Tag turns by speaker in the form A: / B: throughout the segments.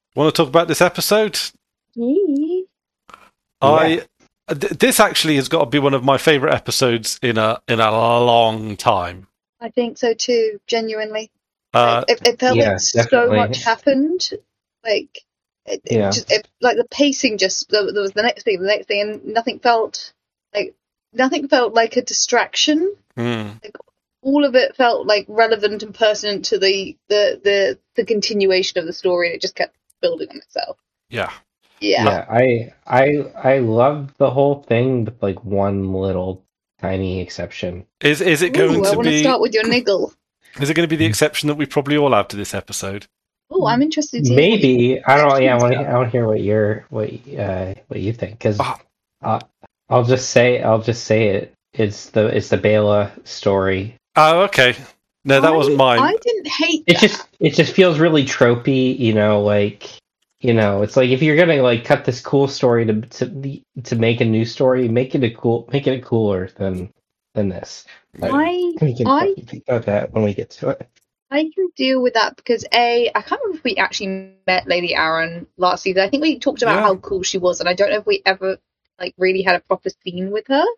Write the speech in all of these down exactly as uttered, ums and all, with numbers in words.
A: Want to talk about this episode?
B: Yeah.
A: I th- this actually has got to be one of my favourite episodes in a in a long time.
B: I think so too, genuinely. Like
A: Uh,
B: it, it felt like
C: Yeah,
B: so
C: definitely.
B: much happened. Like it, it
C: Yeah.
B: just it, like the pacing just there, there was the next thing, the next thing, and nothing felt like nothing felt like a distraction.
A: mm,
B: Like all of it felt like relevant and pertinent to the the the, the continuation of the story, and it just kept building on itself.
A: yeah.
B: Yeah.
C: Yeah, I I I love the whole thing with like one little tiny exception.
A: Is is it going
B: Ooh, I
A: to
B: want to
A: be?
B: start with your niggle.
A: Is it going to be the exception that we probably all have to this episode?
B: Oh, I'm interested to hear what you
C: Maybe I don't. Yeah, I want to.
B: about.
C: I want to hear what you're what uh what you think because
A: Ah,
C: uh, I'll just say I'll just say it. It's the it's the Bela story.
A: oh, okay. No, that
B: I,
A: wasn't mine.
B: I didn't hate
C: It
B: that.
C: just it just feels really tropey, you know, like you know, it's like if you're gonna like cut this cool story to to to make a new story, make it a cool make it cooler than than this. But
B: I
C: we can
B: I
C: talk about that when we get to it.
B: I can deal with that because A, I can't remember if we actually met Lady Aaron last season. I think we talked about
A: Yeah.
B: how cool she was, and I don't know if we ever like really had a proper scene with her.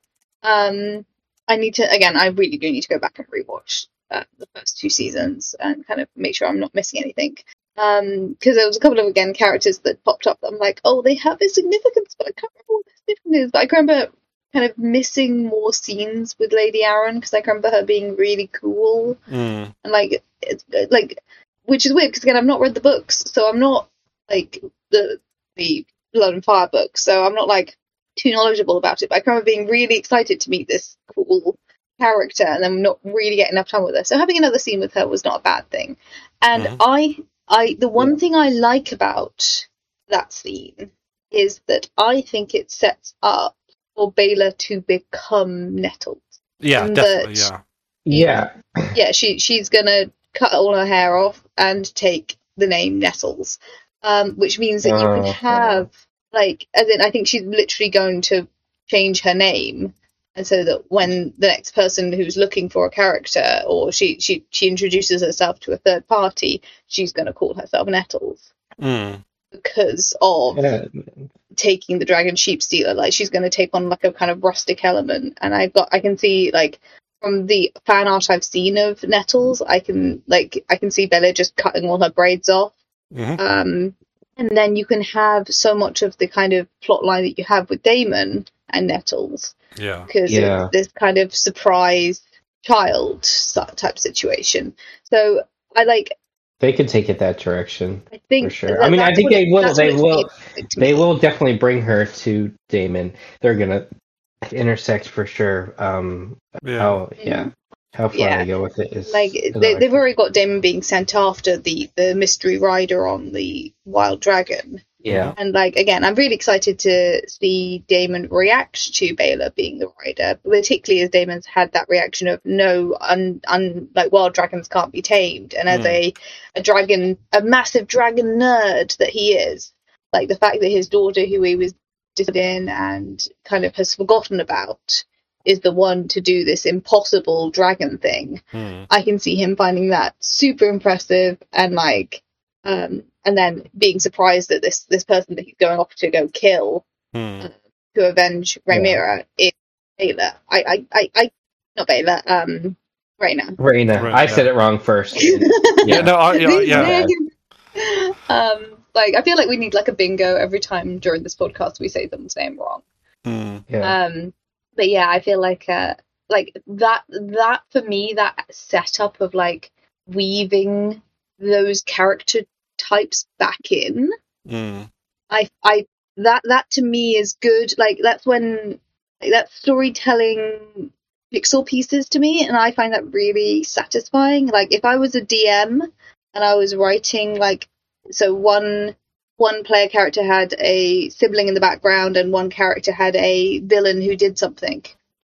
B: Um, I need to again. I really do need to go back and rewatch uh, the first two seasons and kind of make sure I'm not missing anything. Um, because there was a couple of again characters that popped up that I'm like, oh, they have a significance, but I can't remember what their significance is. But I can remember kind of missing more scenes with Lady Aaron because I can remember her being really cool
A: Mm,
B: and like it's like which is weird because again I've not read the books, so I'm not like the the Blood and Fire books, so I'm not like too knowledgeable about it. But I can remember being really excited to meet this cool character, and then not really getting enough time with her. So having another scene with her was not a bad thing. And
A: mhm.
B: I, I the one
C: Yeah.
B: thing I like about that scene is that I think it sets up for Bela to become Nettles.
A: Yeah,
B: And
A: definitely.
B: that
A: Yeah.
C: Yeah.
B: yeah, she she's gonna cut all her hair off and take the name Nettles, um, which means that you can
C: Oh,
B: have like, as in, I think she's literally going to change her name, and so that when the next person who's looking for a character or she she she introduces herself to a third party, she's gonna call herself Nettles
A: Mm,
B: because of
C: yeah.
B: taking the dragon sheep stealer. Like she's going to take on like a kind of rustic element, and I've got I can see like from the fan art I've seen of Nettles, I can like I can see Bella just cutting all her braids off.
A: mhm.
B: Um, and then you can have so much of the kind of plot line that you have with Damon and Nettles
A: Yeah.
B: because
C: Yeah.
B: it's this kind of surprise child type situation. So I like
C: They could take it that direction
B: I
C: for
B: think
C: sure.
B: that
C: I mean, I
B: that's
C: think
B: what it,
C: they will.
B: that's what
C: They
B: it
C: will.
B: feels like to
C: They
B: me.
C: will definitely bring her to Damon. They're gonna intersect for sure. Um,
A: Yeah.
C: how yeah, how far
B: Yeah.
C: they go with it is
B: Like
C: another
B: they, they've
C: question.
B: already got Damon being sent after the the mystery rider on the Wild Dragon,
C: Yeah,
B: and like again, I'm really excited to see Damon react to Bela being the rider, particularly as Damon's had that reaction of no, un, un like wild dragons can't be tamed, and as
A: Mm.
B: a a dragon, a massive dragon nerd that he is, like the fact that his daughter, who he was interested in and kind of has forgotten about, is the one to do this impossible dragon thing.
A: Mm.
B: I can see him finding that super impressive and like um and then being surprised that this this person that he's going off to go kill
A: Mm.
B: to avenge Rhaenyra is Baela. I I I, I not Baela, um Rhaena.
C: Raina.
A: Right,
C: I said
A: yeah.
C: it wrong first.
A: Yeah, no, I, yeah,
B: These
A: yeah.
B: names. Um like I feel like we need like a bingo every time during this podcast we say someone's name wrong.
A: Mm.
C: Yeah,
B: Um, but yeah, I feel like uh, like that that for me that setup of like weaving those character types back in,
A: Mm.
B: I I that that to me is good. Like that's when like, that's storytelling pixel pieces to me, and I find that really satisfying. Like if I was a D M and I was writing like so one one player character had a sibling in the background and one character had a villain who did something.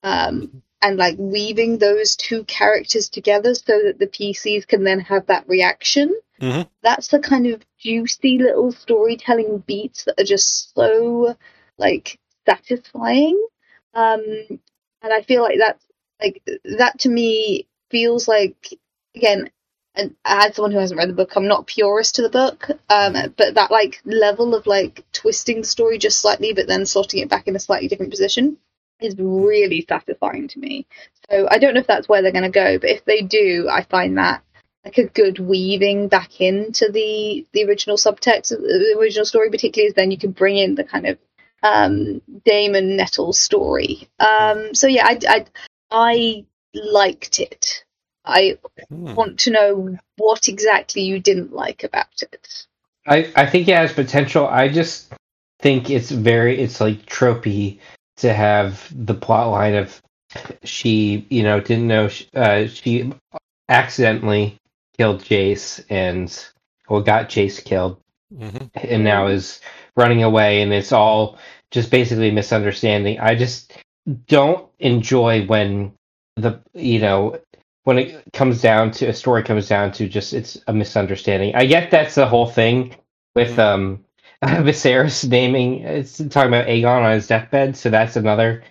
B: Um, and like weaving those two characters together so that the P Cs can then have that reaction.
A: Mhm.
B: That's the kind of juicy little storytelling beats that are just so like satisfying. Um, and I feel like that's like that to me feels like again and as someone who hasn't read the book, I'm not a purist to the book, um, but that like level of like twisting the story just slightly, but then slotting it back in a slightly different position is really satisfying to me. So I don't know if that's where they're going to go, but if they do, I find that like a good weaving back into the the original subtext, the original story, particularly as then you can bring in the kind of um, Damon Nettle story. Um, so yeah, I, I, I liked it. I
A: Hmm.
B: want to know what exactly you didn't like about it.
C: I, I think it has potential. I just think it's very, it's like tropey to have the plot line of she, you know, didn't know she, uh, she accidentally killed Jace and, well, got Jace killed
A: Mhm.
C: and now is running away, and it's all just basically misunderstanding. I just don't enjoy when the, you know, when it comes down to a story comes down to just it's a misunderstanding. I get that's the whole thing with
A: Mhm.
C: um Viserys naming, it's talking about Aegon on his deathbed, so that's another.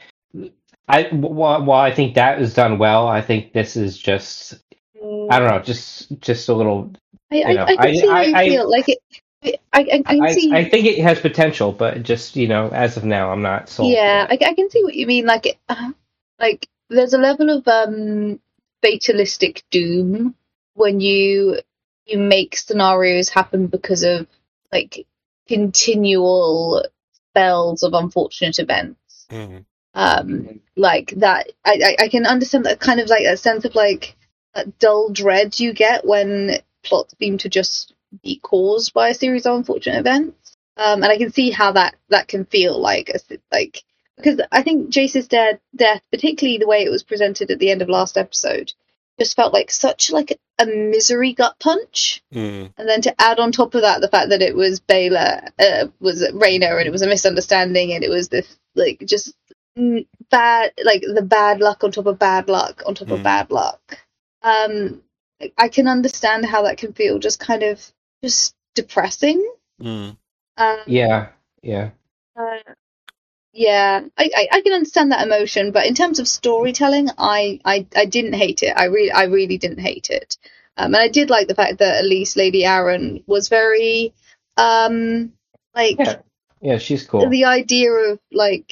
C: I while, while I think that was done well, I think this is just, I don't know, just just a little,
B: I,
C: you
B: I,
C: know,
B: I can
C: I
B: see how
C: I
B: you
C: I,
B: feel. Like it, it I, I, I can
C: I
B: see.
C: I think it has potential, but just, you know, as of now, I'm not sold
B: Yeah,
C: yet.
B: I, I can see what you mean. Like, it, uh, like there's a level of um fatalistic doom when you you make scenarios happen because of like continual spells of unfortunate events.
A: Mhm.
B: Um, like that, I, I I can understand that kind of like a sense of like that dull dread you get when plots seem to just be caused by a series of unfortunate events. Um, and I can see how that, that can feel like, a, like, because I think Jace's dead, death, particularly the way it was presented at the end of last episode, just felt like such like a misery gut punch.
A: Mhm.
B: And then to add on top of that the fact that it was Baylor, uh, was Rayner, and it was a misunderstanding, and it was this like just mm, bad, like the bad luck on top of bad luck on top of
A: Mhm.
B: bad luck. Um, I can understand how that can feel just kind of just depressing.
A: Mhm.
B: Um,
C: Yeah, yeah.
B: uh, yeah, I, I, I can understand that emotion, but in terms of storytelling, I, I, I didn't hate it. I really I really didn't hate it, um, and I did like the fact that Elise Lady Aaron was very, um, like
C: Yeah, yeah, she's cool.
B: the idea of like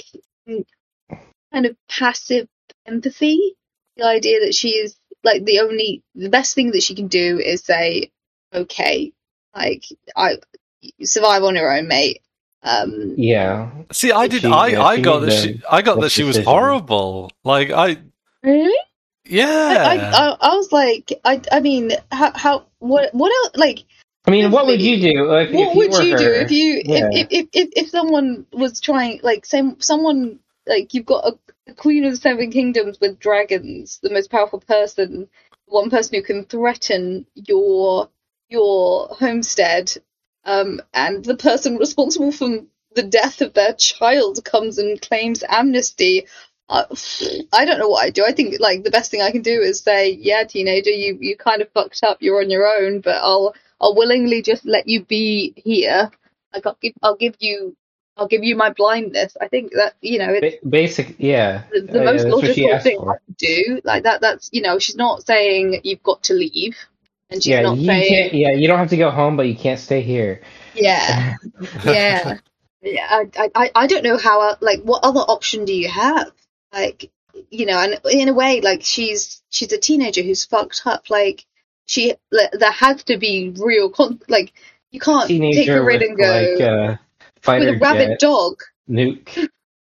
B: kind of passive empathy. The idea that she is like the only the best thing that she can do is say, okay, like I survive on your own, mate. Um,
C: Yeah,
A: See, I did.
C: she,
A: I,
C: yeah,
A: I
C: she
A: got
C: made
A: that she.
C: the
A: I got that
C: best
A: she was
C: decision.
A: horrible. Like I.
B: really? I,
A: Yeah.
B: I, I was like, I, I mean, how, how, what, what else? Like,
C: I mean, what would
B: seriously,
C: you do if,
B: what
C: if you
B: would
C: were
B: you do if
C: her?
B: you,
C: Yeah,
B: if, if, if, if someone was trying, like, say, someone, like, you've got a, a Queen of the Seven Kingdoms with dragons, the most powerful person, one person who can threaten your, your homestead, um, and the person responsible for the death of their child comes and claims amnesty. Uh, I don't know what I do. I think like the best thing I can do is say, yeah, teenager, you you kind of fucked up. You're on your own, but I'll I'll willingly just let you be here. Like I'll give I'll give you I'll give you my blindness. I think that you know it's
C: ba- basic. Yeah,
B: the,
C: uh,
B: the
C: yeah,
B: most
C: that's what she
B: logical
C: asked
B: thing I
C: for.
B: could do. Like that that's you know she's not saying you've got to leave, and she's
C: Yeah,
B: not
C: you
B: saying
C: can't. Yeah, you don't have to go home, but you can't stay here.
B: yeah yeah yeah. I I I don't know how uh, like what other option do you have? Like you know, and in a way, like she's she's a teenager who's fucked up. Like she, like, there has to be real con. Like you can't take
C: Teenager
B: her in
C: with
B: and
C: like
B: go
C: a
B: with a
C: fighter
B: rabid
C: jet
B: dog.
C: nuke.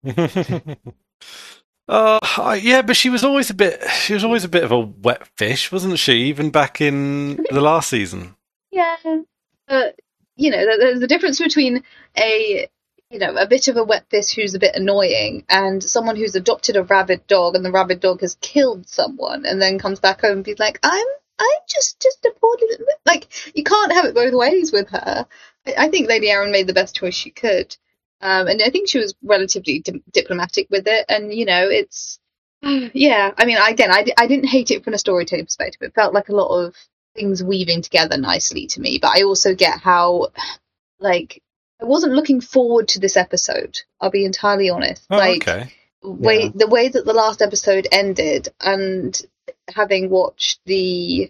A: Uh, I- yeah, but she was always a bit. She was always a bit of a wet fish, wasn't she? Even back in the last season.
B: Yeah, but you know, there- there's a difference between a you know a bit of a wet fish who's a bit annoying and someone who's adopted a rabid dog and the rabid dog has killed someone and then comes back home and be like, I'm I'm just just a poor little like you can't have it both ways with her. I, I think Lady Aaron made the best choice she could, um, and I think she was relatively di- diplomatic with it. And you know, it's yeah. I mean, again, I, I didn't hate it from a storytelling perspective. It felt like a lot of things weaving together nicely to me. But I also get how, like, I wasn't looking forward to this episode. I'll be entirely honest.
A: Oh,
B: Like,
A: okay.
B: way
C: Yeah.
B: the way that the last episode ended, and having watched the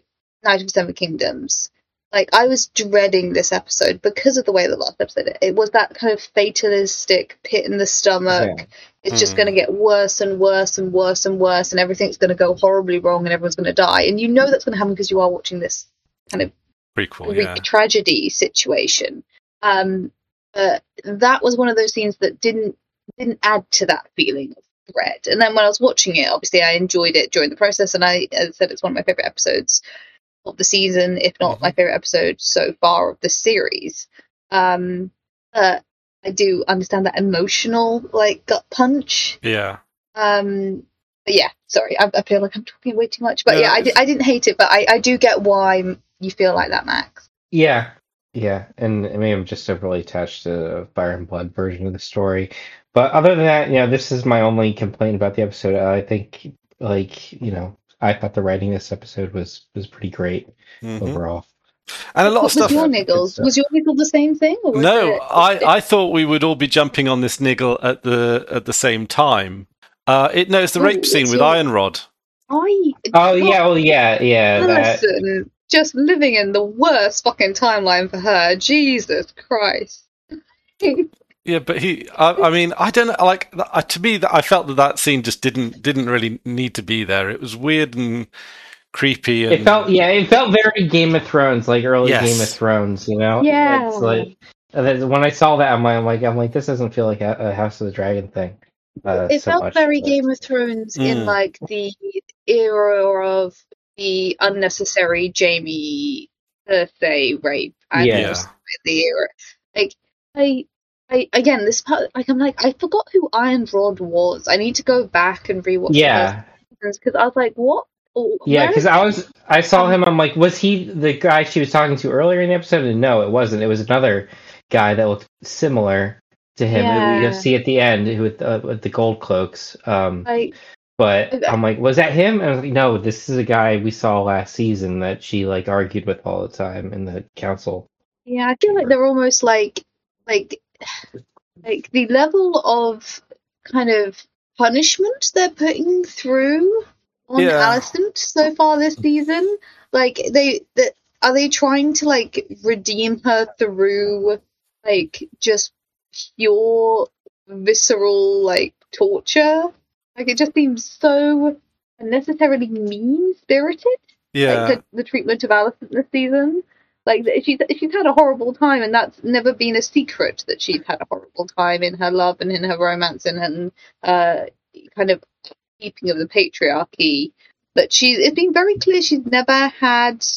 B: Knight of the Seven Kingdoms. Like, I was dreading this episode because of the way the last episode, it, it was that kind of fatalistic pit in the stomach.
C: Yeah.
B: It's just
A: Mm.
B: going to get worse and worse and worse and worse, and everything's going to go horribly wrong, and everyone's going to die. And you know that's going to happen because you are watching this kind of
A: Prequel,
B: re-
A: yeah.
B: tragedy situation. Um, but that was one of those scenes that didn't didn't add to that feeling of dread. And then when I was watching it, obviously I enjoyed it during the process, and I, as I said, it's one of my favorite episodes of the season, if not
A: Mhm.
B: my favorite episode so far of the series. Um, but I do understand that emotional, like, gut punch.
A: Yeah.
B: Um, but yeah, sorry, I, I feel like I'm talking way too much. But
A: No,
B: yeah, I, di-
A: it's-
B: I didn't hate it, but I, I do get why you feel like that, Max.
C: Yeah, yeah, and I mean, I'm just overly attached to the Fire and Blood version of the story. But other than that, you know, this is my only complaint about the episode. I think, like, you know, I thought the writing of this episode was was pretty great
A: Mhm.
C: overall.
A: And a lot
B: What
A: of
B: was
A: stuff.
B: your
C: Good
B: niggles?
C: stuff.
B: Was your niggle the same thing? Or was
A: No,
B: it,
A: I, I thought we would all be jumping on this niggle at the at the same time. Uh, it no, it's the
B: Ooh,
A: rape scene
B: it's
A: with
B: your-
A: Iron Rod.
B: I
C: Oh yeah, well yeah, yeah. That,
B: Alison just living in the worst fucking timeline for her. Jesus Christ.
A: Yeah, but he. I, I mean, I don't know. Like uh, to me, that I felt that that scene just didn't didn't really need to be there. It was weird and creepy. And,
C: it felt yeah, it felt very Game of Thrones, like early
A: Yes.
C: Game of Thrones. You know,
B: Yeah.
C: It's like and then when I saw that, I'm like, I'm like, I'm like, this doesn't feel like a, a House of the Dragon thing. Uh,
B: It
C: so
B: felt
C: much,
B: very
C: but-
B: Game of Thrones in
A: Mm.
B: like the era of the unnecessary Jamie Cersei rape and
C: Yeah.
B: just the era. Like I I again this part like I'm like I forgot who Iron Rod was. I need to go back and rewatch
C: Yeah,
B: because I was like, what? Oh,
C: yeah,
B: where
C: because
B: is-
C: I was, I saw him. I'm like, was he the guy she was talking to earlier in the episode? And no, it wasn't. It was another guy that looked similar to him. Who we
B: Yeah.
C: see at the end who with uh, with the gold cloaks. Um,
B: like
C: but I'm like, was that him? And I was like, no, this is a guy we saw last season that she like argued with all the time in the council.
B: yeah, I feel like they're almost like like like the level of kind of punishment they're putting through on
A: Yeah.
B: Alicent so far this season. Like they that are they trying to like redeem her through like just pure visceral like torture? Like it just seems so unnecessarily mean spirited.
A: yeah,
B: Like the, the treatment of Alicent this season. Like th- she's she's had a horrible time, and that's never been a secret that she's had a horrible time in her love and in her romance and and uh, kind of keeping of the patriarchy. But she it's been very clear she's never had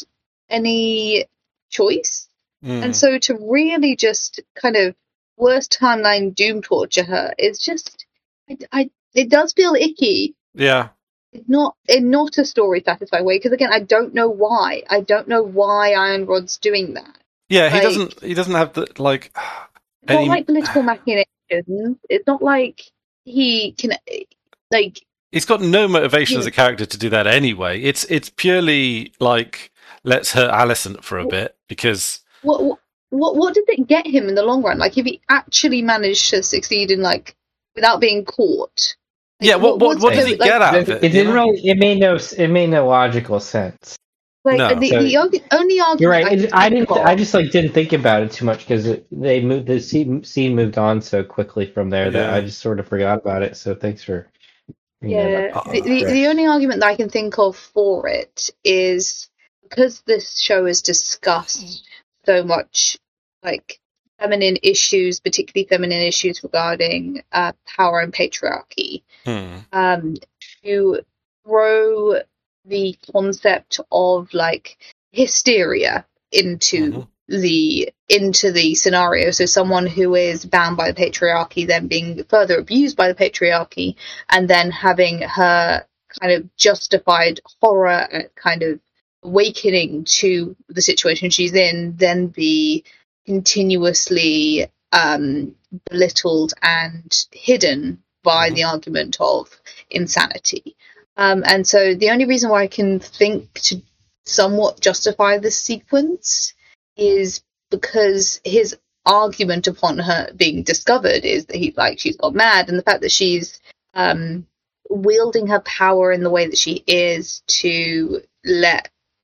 B: any choice,
A: Mm.
B: and so to really just kind of worst timeline doom torture her is just I, I it does feel icky.
A: yeah.
B: It's not in not a story satisfying way because again I don't know why I don't know why Iron Rod's doing that.
A: Yeah, he
B: Like-
A: doesn't. He doesn't have the like.
B: It's not
A: any-
B: like political machinations. It's not like he can like
A: He's got no motivation
B: Yeah.
A: as a character to do that anyway. It's it's purely like let's hurt Alicent for a bit because
B: what what what what did it get him in the long run? Like if he actually managed to succeed in like without being caught. Like,
A: yeah. What what,
B: was
A: what
B: the-
A: did he
B: like,
A: get out
C: It,
A: of it?
C: it
A: you
C: didn't
A: know?
C: really. It made no. It made no logical sense.
B: Like
A: No.
B: the,
C: So-
B: the only, only argument
C: You're right.
B: I,
C: It,
B: can
C: I
B: think
C: didn't.
B: of-
C: I just like didn't think about it too much because they moved. The scene, scene moved on so quickly from there that
A: Yeah.
C: I just sort of forgot about it. So thanks for. bringing that
B: Yeah,
C: up.
B: the, the, the only argument that I can think of for it is because this show has discussed so much like feminine issues, particularly feminine issues regarding uh, power and patriarchy.
A: Hmm.
B: Um, to throw the concept of like hysteria into
A: Mhm.
B: the into the scenario. So someone who is bound by the patriarchy, then being further abused by the patriarchy, and then having her kind of justified horror at kind of awakening to the situation she's in, then be continuously um, belittled and hidden by
A: Mhm.
B: the argument of insanity. Um, and so the only reason why I can think to somewhat justify this sequence is because his argument upon her being discovered is that he's like she's got mad, and the fact that she's um, wielding her power in the way that she is to let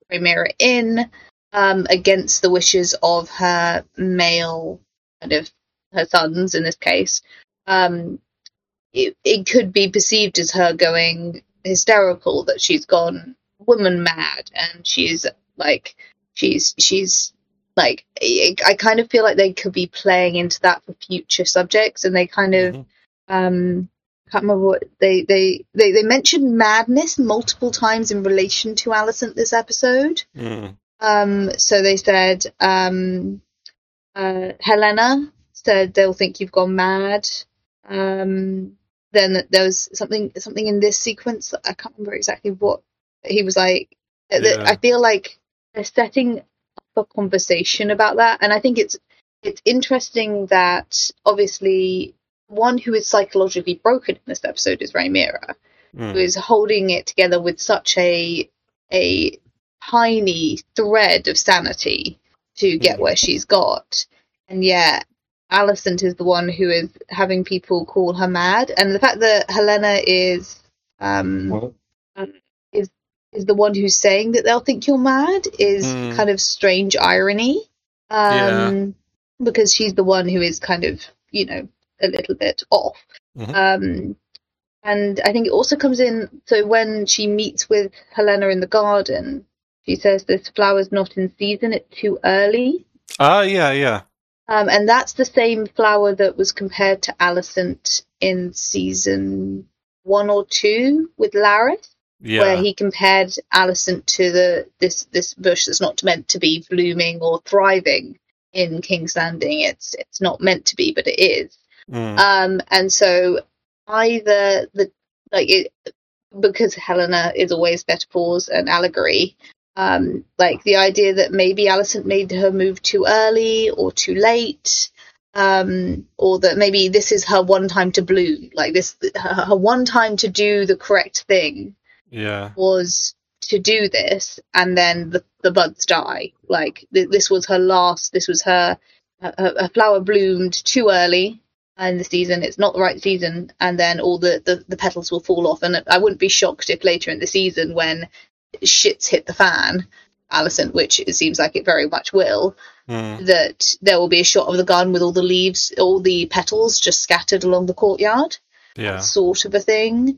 B: Rhaenyra in, um, against the wishes of her male, kind of, her sons in this case, um, it, it could be perceived as her going hysterical, that she's gone woman mad, and she's like, she's, she's, like, I, I kind of feel like they could be playing into that for future subjects, and they kind of, mm-hmm. um, I can't remember what they, they, they, they mentioned madness multiple times in relation to Alicent this episode.
A: Mm.
B: Um, so they said, um, uh, Helena said they'll think you've gone mad. Um, then there was something, something in this sequence, I can't remember exactly what he was like.
A: Yeah.
B: I feel like they're setting up a conversation about that. And I think it's, it's interesting that obviously one who is psychologically broken in this episode is Rhaenyra, mm. who is holding it together with such a a tiny thread of sanity to get mm. where she's got, and yet Alicent is the one who is having people call her mad, and the fact that Helena is um um, is is the one who's saying that they'll think you're mad is mm. kind of strange irony, um, yeah. because she's the one who is kind of, you know, a little bit off. Mm-hmm. Um, and I think it also comes in, so when she meets with Helena in the garden, she says this flower's not in season, it's too early.
A: Ah, uh, yeah, yeah.
B: Um, and that's the same flower that was compared to Alicent in season one or two with Larys, yeah. where he compared Alicent to the this this bush that's not meant to be blooming or thriving in King's Landing. It's it's not meant to be, but it is. Mm. Um, and so either the like it because Helena is always metaphors and allegory. Um, like the idea that maybe Alicent made her move too early or too late, um, or that maybe this is her one time to bloom. Like this, her, her one time to do the correct thing.
A: Yeah,
B: was to do this, and then the the buds die. Like th- this was her last. This was her. Her, her flower bloomed too early in the season. It's not the right season, and then all the, the, the petals will fall off. And I wouldn't be shocked if later in the season, when shit's hit the fan, Alicent, which it seems like it very much will, mm. that there will be a shot of the garden with all the leaves, all the petals just scattered along the courtyard.
A: Yeah,
B: sort of a thing.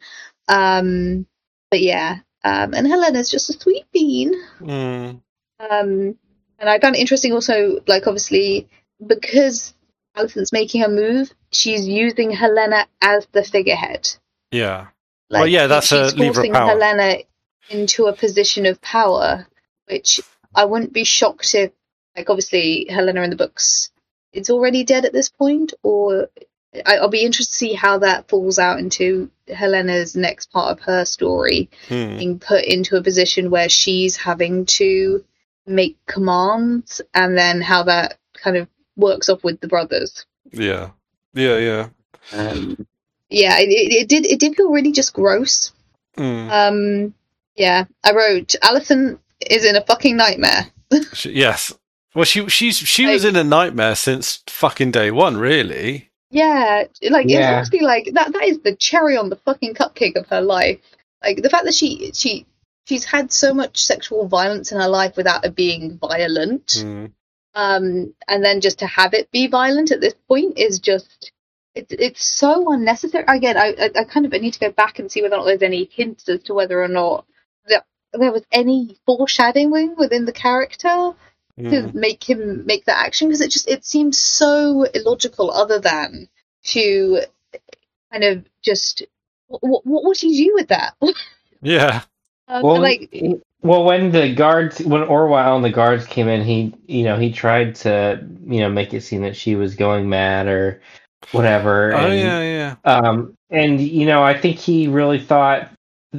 B: Um, but yeah, um, and Helena's just a sweet bean.
A: Mm.
B: Um, and I found it interesting also, like obviously because Alicent's making her move, she's using Helena as the figurehead.
A: Yeah.
B: Like,
A: well, yeah, that's a lever of power.
B: Helena into a position of power, which I wouldn't be shocked if, like, obviously Helena in the books is already dead at this point, or I, I'll be interested to see how that falls out into Helena's next part of her story, hmm. being put into a position where she's having to make commands, and then how that kind of works off with the brothers.
A: Yeah, yeah, yeah.
B: Um, yeah, it, it, it did. It did feel really just gross.
A: Mm.
B: Um, yeah, I wrote Alicent is in a fucking nightmare.
A: she, yes, well, she she's she like, was in a nightmare since fucking day one, really.
B: Yeah, like
C: yeah.
B: it's actually like that. That is the cherry on the fucking cupcake of her life. Like the fact that she she she's had so much sexual violence in her life without it being violent.
A: Mm.
B: Um, and then just to have it be violent at this point is just, it's it's so unnecessary. Again, I, I I kind of I need to go back and see whether or not there's any hints as to whether or not there, there was any foreshadowing within the character mm. to make him make that action, because it just, it seems so illogical, other than to kind of just, what, what would you do with that?
A: Yeah.
B: Um,
C: well,
B: like,
C: well, when the guards, when Orwell and the guards came in, he, you know, he tried to, you know, make it seem that she was going mad or whatever.
A: Oh,
C: and,
A: yeah, yeah.
C: Um, and, you know, I think he really thought,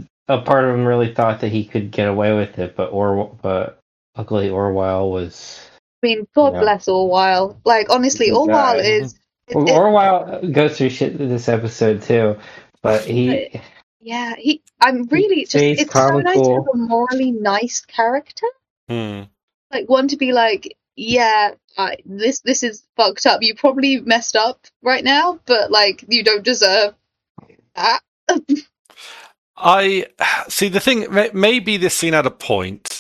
C: a part of him really thought that he could get away with it, but Orwell, but luckily Orwell was...
B: I mean, God you know, bless Orwell. Like, honestly, Orwell is...
C: It, well, it, Orwell goes through shit in this episode, too, but he...
B: Yeah, he. I'm really just. It's comical. So nice to have a morally nice character.
A: Hmm.
B: Like one to be like, yeah, uh, this this is fucked up. You probably messed up right now, but like you don't deserve that.
A: I see. The thing, maybe this scene had a point,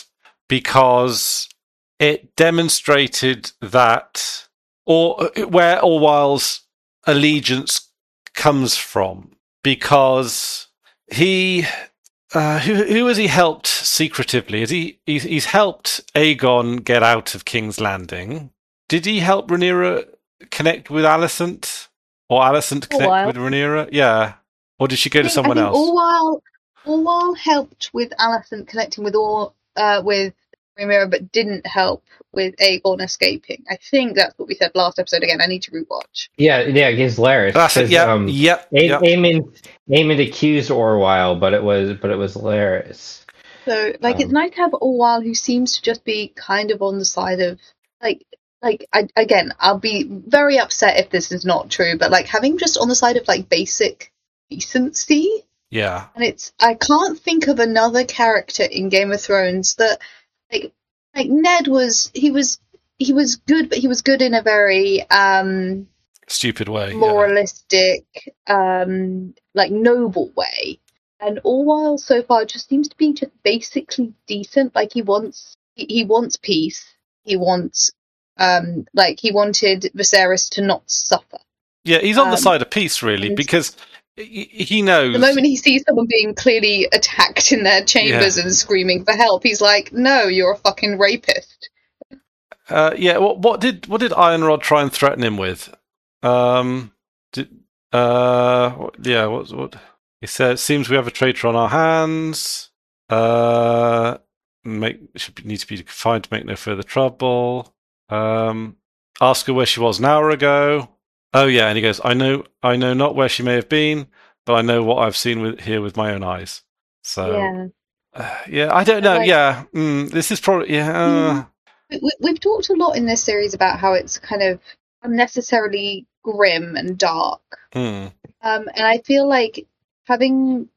A: because it demonstrated that, or where Orwell's allegiance comes from, because he, uh, who, who has he helped secretively? Has he, he's, he's helped Aegon get out of King's Landing. Did he help Rhaenyra connect with Alicent? Or Alicent connect with Rhaenyra? Yeah. Or did she go to someone
B: I think
A: else?
B: Orwell, Orwell helped with Alicent connecting with all, uh, with Rhaenyra, but didn't help with Aegon escaping. I think that's what we said last episode. Again, I need to rewatch.
C: Yeah, yeah, against Larys.
A: That's it. Yeah,
C: um,
A: yeah.
C: A-
A: yep.
C: Aemond, Aemond accused Orwell, but it was but it was Larys.
B: So, like,
C: Um,
B: it's nice to have Orwell who seems to just be kind of on the side of, like, like I, again, I'll be very upset if this is not true, but like having just on the side of like basic decency.
A: Yeah.
B: And it's, I can't think of another character in Game of Thrones that, like, like Ned was, he was, he was good, but he was good in a very, um,
A: stupid way,
B: moralistic, yeah. um, like noble way. And Orwell so far just seems to be just basically decent. Like he wants, he, he wants peace. He wants, um, like he wanted Viserys to not suffer.
A: Yeah, he's on
B: um,
A: the side of peace, really, because he knows.
B: The moment he sees someone being clearly attacked in their chambers yeah. and screaming for help, he's like, "No, you're a fucking rapist."
A: Uh, yeah. What, what did what did Ironrod try and threaten him with? Um, did, uh, yeah. What what he said? It seems we have a traitor on our hands. Uh, make should need to be confined to make no further trouble. Um, ask her where she was an hour ago. Oh yeah, and he goes, I know I know not where she may have been, but I know what I've seen with, here with my own eyes. So
B: yeah,
A: uh, yeah I don't know.
B: like,
A: yeah, mm, this is probably yeah. Uh...
B: We, we've talked a lot in this series about how it's kind of unnecessarily grim and dark,
A: mm.
B: um, and I feel like having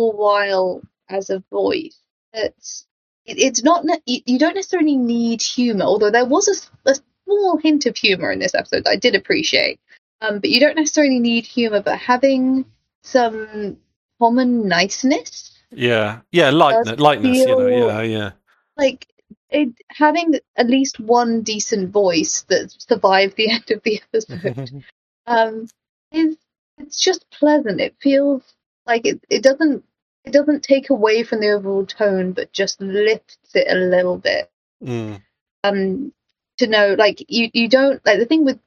B: Orwell as a voice, it's it, it's not you, you don't necessarily need humor, although there was a, a small hint of humor in this episode that I did appreciate. Um, but you don't necessarily need humor, but having some common niceness.
A: Yeah, yeah, lightness, lightness, you know, yeah, yeah.
B: Like it, having at least one decent voice that survived the end of the episode, um, is it's just pleasant. It feels like it. It doesn't. It doesn't take away from the overall tone, but just lifts it a little bit.
A: Mm.
B: Um, to know, like you, you don't like the thing with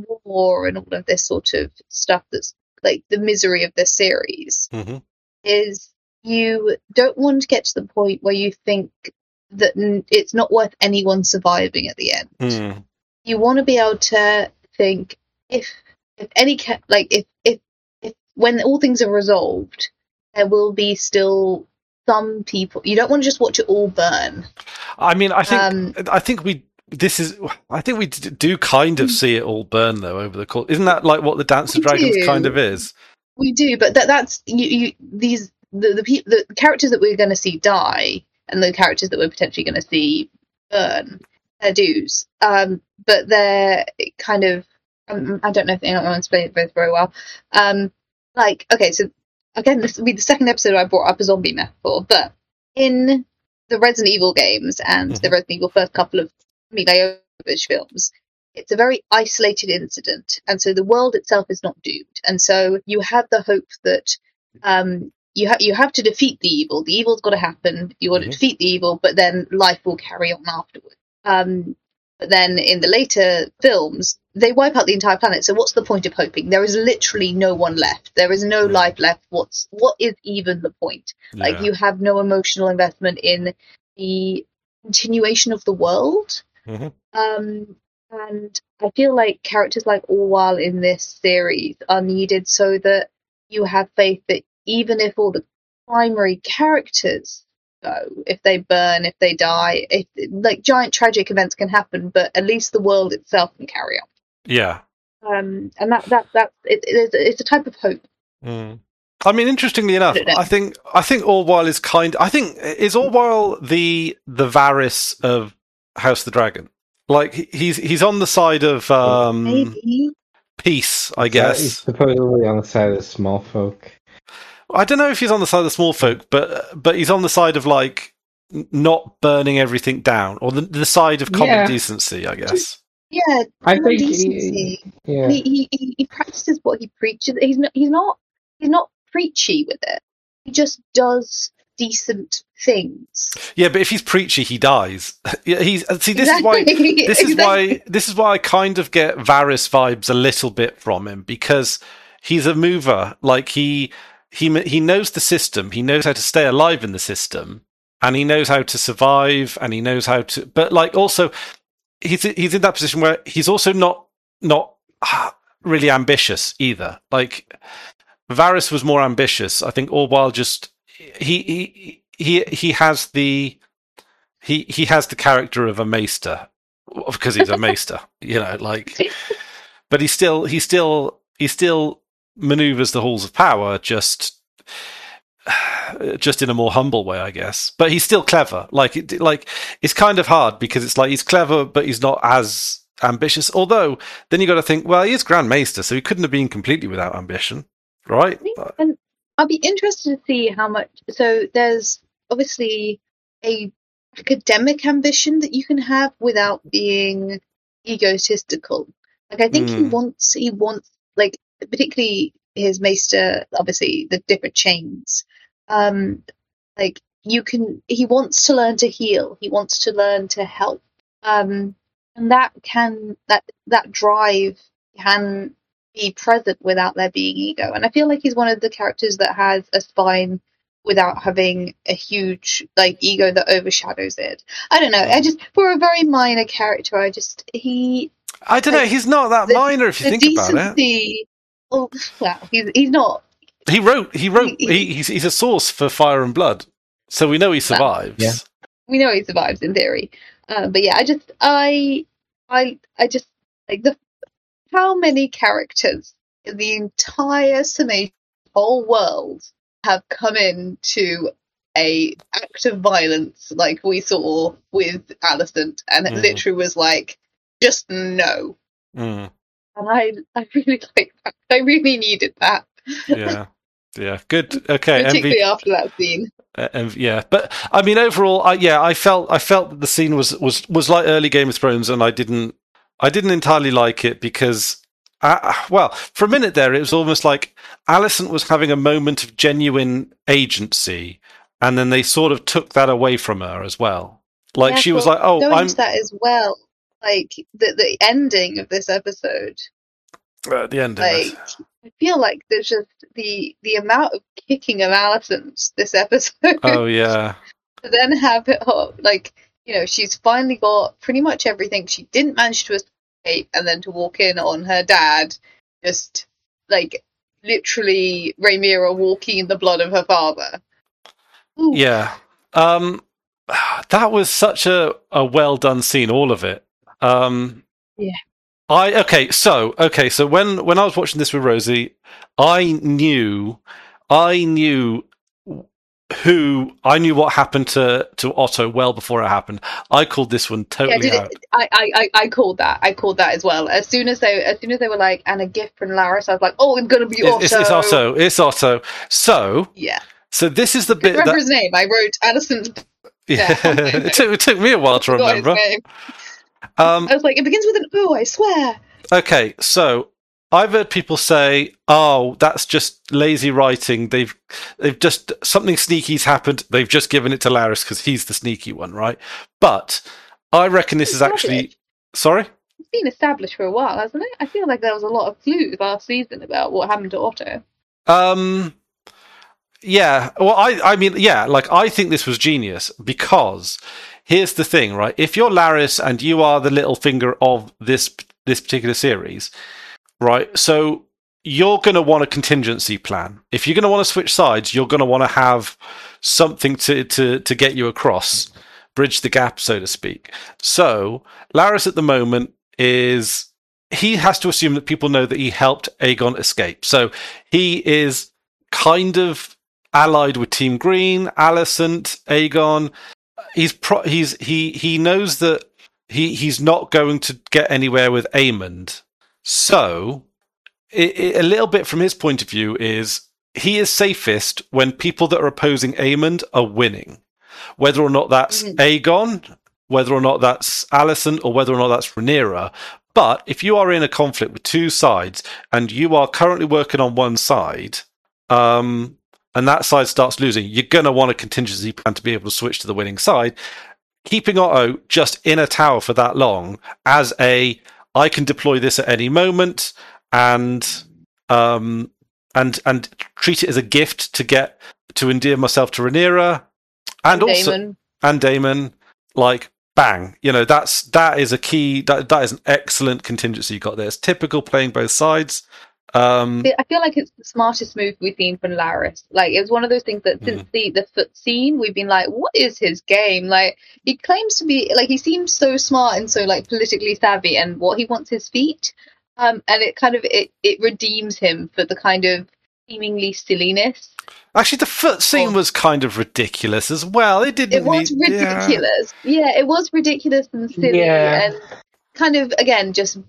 B: war and all of this sort of stuff that's like the misery of this series
A: mm-hmm.
B: is you don't want to get to the point where you think that it's not worth anyone surviving at the end.
A: Mm.
B: You want to be able to think if if any ca- like if, if if when all things are resolved, there will be still some people. You don't want to just watch it all burn.
A: I mean, I think
B: um,
A: I think we. This is. I think we do kind of see it all burn though over the course. Isn't that like what the Dance of Dragons
B: do.
A: kind of is?
B: We do, but that that's you. you these the the, pe- the characters that we're going to see die, and the characters that we're potentially going to see burn their dues. Um, but they're kind of. Um, I don't know if anyone explained it very well. Um, like okay, so again, this will be the second episode I brought up a zombie metaphor, but in the Resident Evil games and mm-hmm. the Resident Evil first couple of Mila Jovovich films, it's a very isolated incident, and so the world itself is not doomed. And so you have the hope that um, you have you have to defeat the evil. The evil's got to happen. You want mm-hmm. to defeat the evil, but then life will carry on afterwards. Um, but then in the later films, they wipe out the entire planet. So what's the point of hoping? There is literally no one left. There is no mm-hmm. life left. What's what is even the point? Yeah. Like you have no emotional investment in the continuation of the world.
A: Mm-hmm.
B: Um, and I feel like characters like Orwell in this series are needed so that you have faith that even if all the primary characters go, if they burn, if they die, if like giant tragic events can happen, but at least the world itself can carry on.
A: Yeah.
B: Um, and that that that it, it's, it's a type of hope.
A: Mm. I mean, interestingly enough, I, I think I think Orwell is kind. I think is Orwell the the Varys of House of the Dragon. Like he's he's on the side of um,
B: Maybe.
A: peace, I guess.
C: He's supposedly on the side of the small folk.
A: I don't know if he's on the side of the small folk, but but he's on the side of like not burning everything down, or the, the side of common
C: Yeah.
A: decency, I guess.
B: Yeah,
C: I
B: common
C: think he-
B: decency.
C: Yeah.
B: And he, he, he, he practices what he preaches. He's not he's not he's not preachy with it. He just does decent things.
A: Yeah, but if he's preachy, he dies. Yeah, he's see. This is why.
B: Exactly.
A: This is
B: Exactly.
A: why. This is why I kind of get Varys vibes a little bit from him, because he's a mover. Like he he he knows the system. He knows how to stay alive in the system, and he knows how to survive, and he knows how to. But like also, he's he's in that position where he's also not not really ambitious either. Like Varys was more ambitious, I think, all while just he he he he has the he he has the character of a maester because he's a maester, you know, like. But he still he still he still maneuvers the halls of power, just just in a more humble way, I guess. But he's still clever. Like it, like it's kind of hard because it's like he's clever, but he's not as ambitious. Although then you got to think, well, he is Grand Maester, so he couldn't have been completely without ambition, right?
B: And I'll be interested to see how much. So there's obviously a academic ambition that you can have without being egotistical. Like I think he
A: Mm.
B: wants he wants like particularly his maester, obviously the different chains. Um, like you can he wants to learn to heal. He wants to learn to help. Um, and that can that that drive can be present without there being ego. And I feel like he's one of the characters that has a spine without having a huge like ego that overshadows it. I don't know. I just for a very minor character, I just he
A: I don't know.
B: like,
A: He's not that
B: the-
A: minor if you
B: the
A: think about it.
B: decency. Oh well, he's he's not.
A: He wrote. He wrote.
B: He-
A: He, he's, he's a source for Fire and Blood, so we know he survives.
C: Yeah.
B: We know he survives in theory, uh, but yeah, I just I I I just like the how many characters in the entire summation whole world have come into a act of violence like we saw with Alicent, and it
A: Mhm.
B: literally was like just no.
A: Mm,
B: And I I really like that. I really needed that,
A: yeah. Yeah. Good. Okay.
B: particularly
A: M V,
B: after that scene.
A: uh, M V yeah. But I mean, overall, I, yeah, I felt I felt that the scene was was was like early Game of Thrones, and I didn't I didn't entirely like it because. Uh, well, for a minute there, it was almost like Alicent was having a moment of genuine agency, and then they sort of took that away from her as well. Like
B: Yeah,
A: she was
B: well,
A: like, "Oh,
B: going
A: I'm."
B: into that as well. Like the the ending of this episode,
A: Uh, the end of
B: like
A: it.
B: I feel like there's just the the amount of kicking of Alicent this episode.
A: Oh yeah.
B: To then have it oh, like you know she's finally got pretty much everything she didn't manage to escape, and then to walk in on her dad, just like literally Rhaenyra walking in the blood of her father. Ooh.
A: Yeah. Um, that was such a, a well done scene, all of it. Um,
B: Yeah.
A: I okay, so okay, so when when I was watching this with Rosie, I knew I knew who I knew what happened to, to Otto well before it happened. I called this one
B: Yeah,
A: totally
B: did
A: out.
B: it, I, I, I- I called that. I called that as well. As soon as they, as soon as they were like, and a gift from Laris, I was like, oh, it's gonna be Otto.
A: It's, it's, it's Otto. It's Otto. So
B: Yeah.
A: so this is the
B: Couldn't
A: bit
B: remember
A: that
B: his name. I wrote Addison.
A: yeah, it, took, it took me a while to
B: Forgot his
A: remember.
B: name.
A: Um,
B: I was like, it begins with an O. I swear.
A: Okay, so I've heard people say, "Oh, that's just lazy writing. They've they've just something sneaky's happened. They've just given it to Laris because he's the sneaky one, right?" But I reckon this is actually sorry.
B: It's been established for a while, hasn't it? I feel like there was a lot of clues last season about what happened to Otto.
A: Um, yeah. Well, I I mean, yeah. Like I think this was genius because here's the thing, right? If you're Laris and you are the little finger of this this particular series. Right, so you're going to want a contingency plan. If you're going to want to switch sides, you're going to want to have something to, to, to get you across, bridge the gap, so to speak. So Laris at the moment is he has to assume that people know that he helped Aegon escape. So he is kind of allied with Team Green, Alicent, Aegon. He's pro- he's he he knows that he he's not going to get anywhere with Aemond. So, it, it, a little bit from his point of view is he is safest when people that are opposing Aemond are winning. whether or not that's
B: Mhm.
A: Aegon, whether or not that's Alicent, or whether or not that's Rhaenyra. But if you are in a conflict with two sides and you are currently working on one side, um, and that side starts losing, you're going to want a contingency plan to be able to switch to the winning side. Keeping Otto just in a tower for that long as a, I can deploy this at any moment, and um, and and treat it as a gift to get to endear myself to Rhaenyra, and,
B: And
A: also
B: Daemon.
A: and Daemon, like bang, you know, that's that is a key. That that is an excellent contingency you got there. It's typical playing both sides. Um,
B: I feel like it's the smartest move we've seen from Laris. Like, it was one of those things that since
A: Mm.
B: the the foot scene, we've been like, what is his game? Like, he claims to be like, he seems so smart and so like politically savvy, and what he wants his feet. Um, and it kind of it it redeems him for the kind of seemingly silliness.
A: Actually, the foot scene
B: Oh.
A: was kind of ridiculous as well. It didn't.
B: It was
A: need, yeah.
B: ridiculous. Yeah. It was ridiculous and silly,
C: Yeah.
B: and kind of again just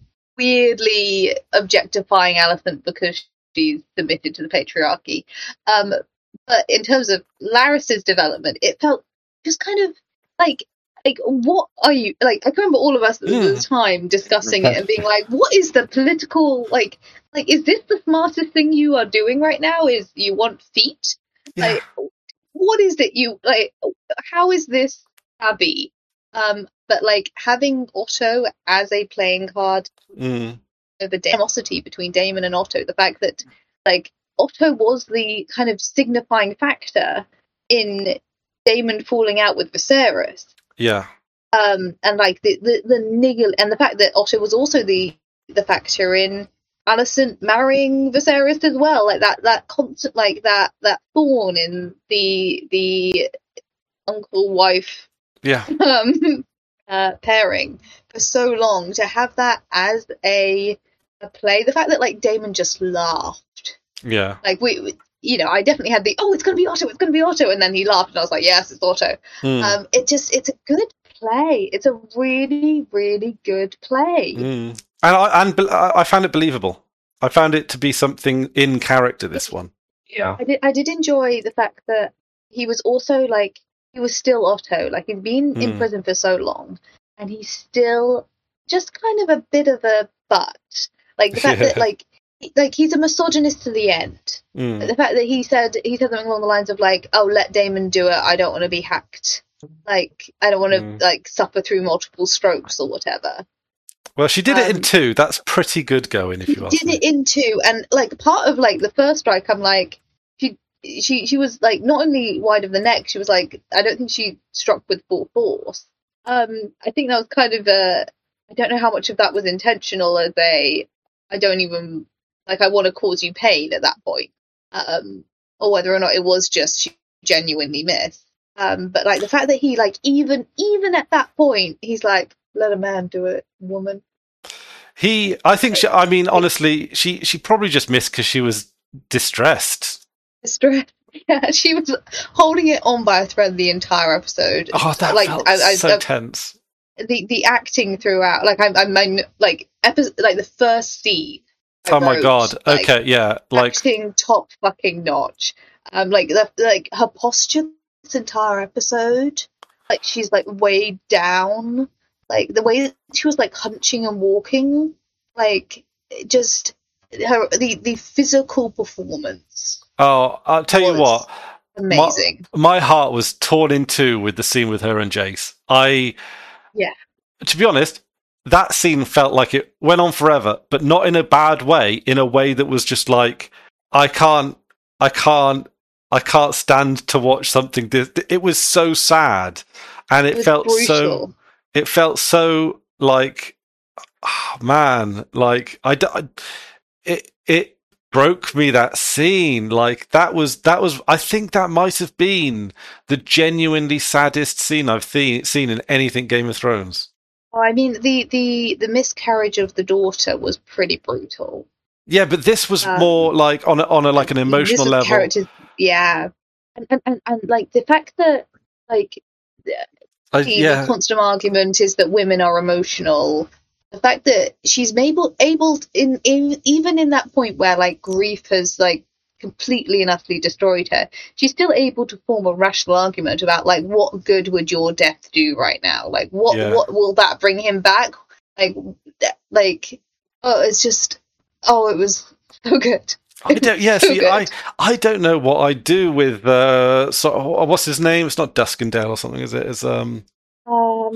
B: weirdly objectifying Alicent because she's submitted to the patriarchy. Um, but in terms of Laris's development, it felt just kind of like like what are you like? I can remember all of us at the
A: Mm.
B: time discussing it and being like, what is the political like? Like, is this the smartest thing you are doing right now? Is you want feet?
A: Yeah.
B: Like, what is it you like? How is this savvy? Um, but like having Otto as a playing card,
A: Mm.
B: the animosity between Daemon and Otto, the fact that like Otto was the kind of signifying factor in Daemon falling out with Viserys,
A: Yeah.
B: um, and like the the, the niggle, and the fact that Otto was also the the factor in Alicent marrying Viserys as well, like that that constant like that that thorn in the the uncle wife
A: Yeah.
B: um, uh, pairing for so long, to have that as a, a play. The fact that like Daemon just laughed,
A: Yeah.
B: like we, we- you know, I definitely had the oh, it's gonna be Otto, it's gonna be Otto, and then he laughed, and I was like, yes, it's Otto.
A: Mm.
B: Um, it just, it's a good play. It's a really, really good play.
A: Mm. And I and be- I I found it believable. I found it to be something in character. This one.
C: Yeah.
B: I did, I did enjoy the fact that he was also like, he was still Otto. Like, he'd been in
A: Mm.
B: prison for so long, and he's still just kind of a bit of a butt. Like the fact
A: Yeah.
B: that like, he- like he's a misogynist to the end.
A: Mm.
B: The fact that he said he said something along the lines of like, "Oh, let Damon do it. I don't want to be hacked. Like, I don't want to
A: Mm.
B: like suffer through multiple strokes or whatever."
A: Well, she did it in
B: Um,
A: two. That's pretty good going, if
B: He
A: you ask
B: did
A: me.
B: it in two, and like part of like the first strike, I'm like, she she she was like not only wide of the neck, she was like, I don't think she struck with full force. Um, I think that was kind of a, I don't know how much of that was intentional as a, I don't even like I want to cause you pain at that point, um, or whether or not it was just she genuinely missed. Um, but like the fact that he like even even at that point, he's like, let a man do it, woman.
A: He, I think. She, I mean, honestly, she she probably just missed because she was distressed.
B: Distress. Yeah, she was holding it on by a thread the entire episode.
A: Oh, that
B: like
A: felt
B: I, I,
A: so
B: I-
A: tense.
B: the the acting throughout. Like I'm, I'm, I'm like episode, like the first scene. I
A: Oh my
B: wrote,
A: god.
B: like,
A: Okay, yeah, like
B: acting top fucking notch. Um, like the like her posture this entire episode. Like she's like weighed down. Like the way that she was like hunching and walking. Like it just her the the physical performance.
A: oh, I'll tell you
B: was
A: what.
B: Amazing.
A: My heart was torn in two with the scene with her and Jace. I,
B: Yeah.
A: to be honest, that scene felt like it went on forever, but not in a bad way. In a way that was just like, I can't, I can't, I can't stand to watch something. This, it was so sad, and it,
B: It was
A: felt so.
B: brutal.
A: It felt so like, oh, man, like I, d- I- it, it broke me, that scene. Like that was that was I think that might have been the genuinely saddest scene I've the- seen in anything Game of Thrones.
B: Oh, I mean, the, the, the miscarriage of the daughter was pretty brutal.
A: Yeah, but this was
B: Um,
A: more like on a, on a like an
B: This
A: emotional
B: is
A: level.
B: characters, yeah, and, and and and like the fact that like
A: I,
B: the,
A: yeah,
B: the constant argument is that women are emotional. The fact that she's able able in, in even in that point where like grief has like completely and utterly destroyed her, she's still able to form a rational argument about like what good would your death do right now? Like what
A: Yeah.
B: what will that bring him back? Like like oh, it's just oh, it was so good.
A: I don't, yeah,
B: So
A: see,
B: good.
A: I, I don't know what I do with uh, so what's his name? It's not Duskendale or something, is it? It's um,
B: Um,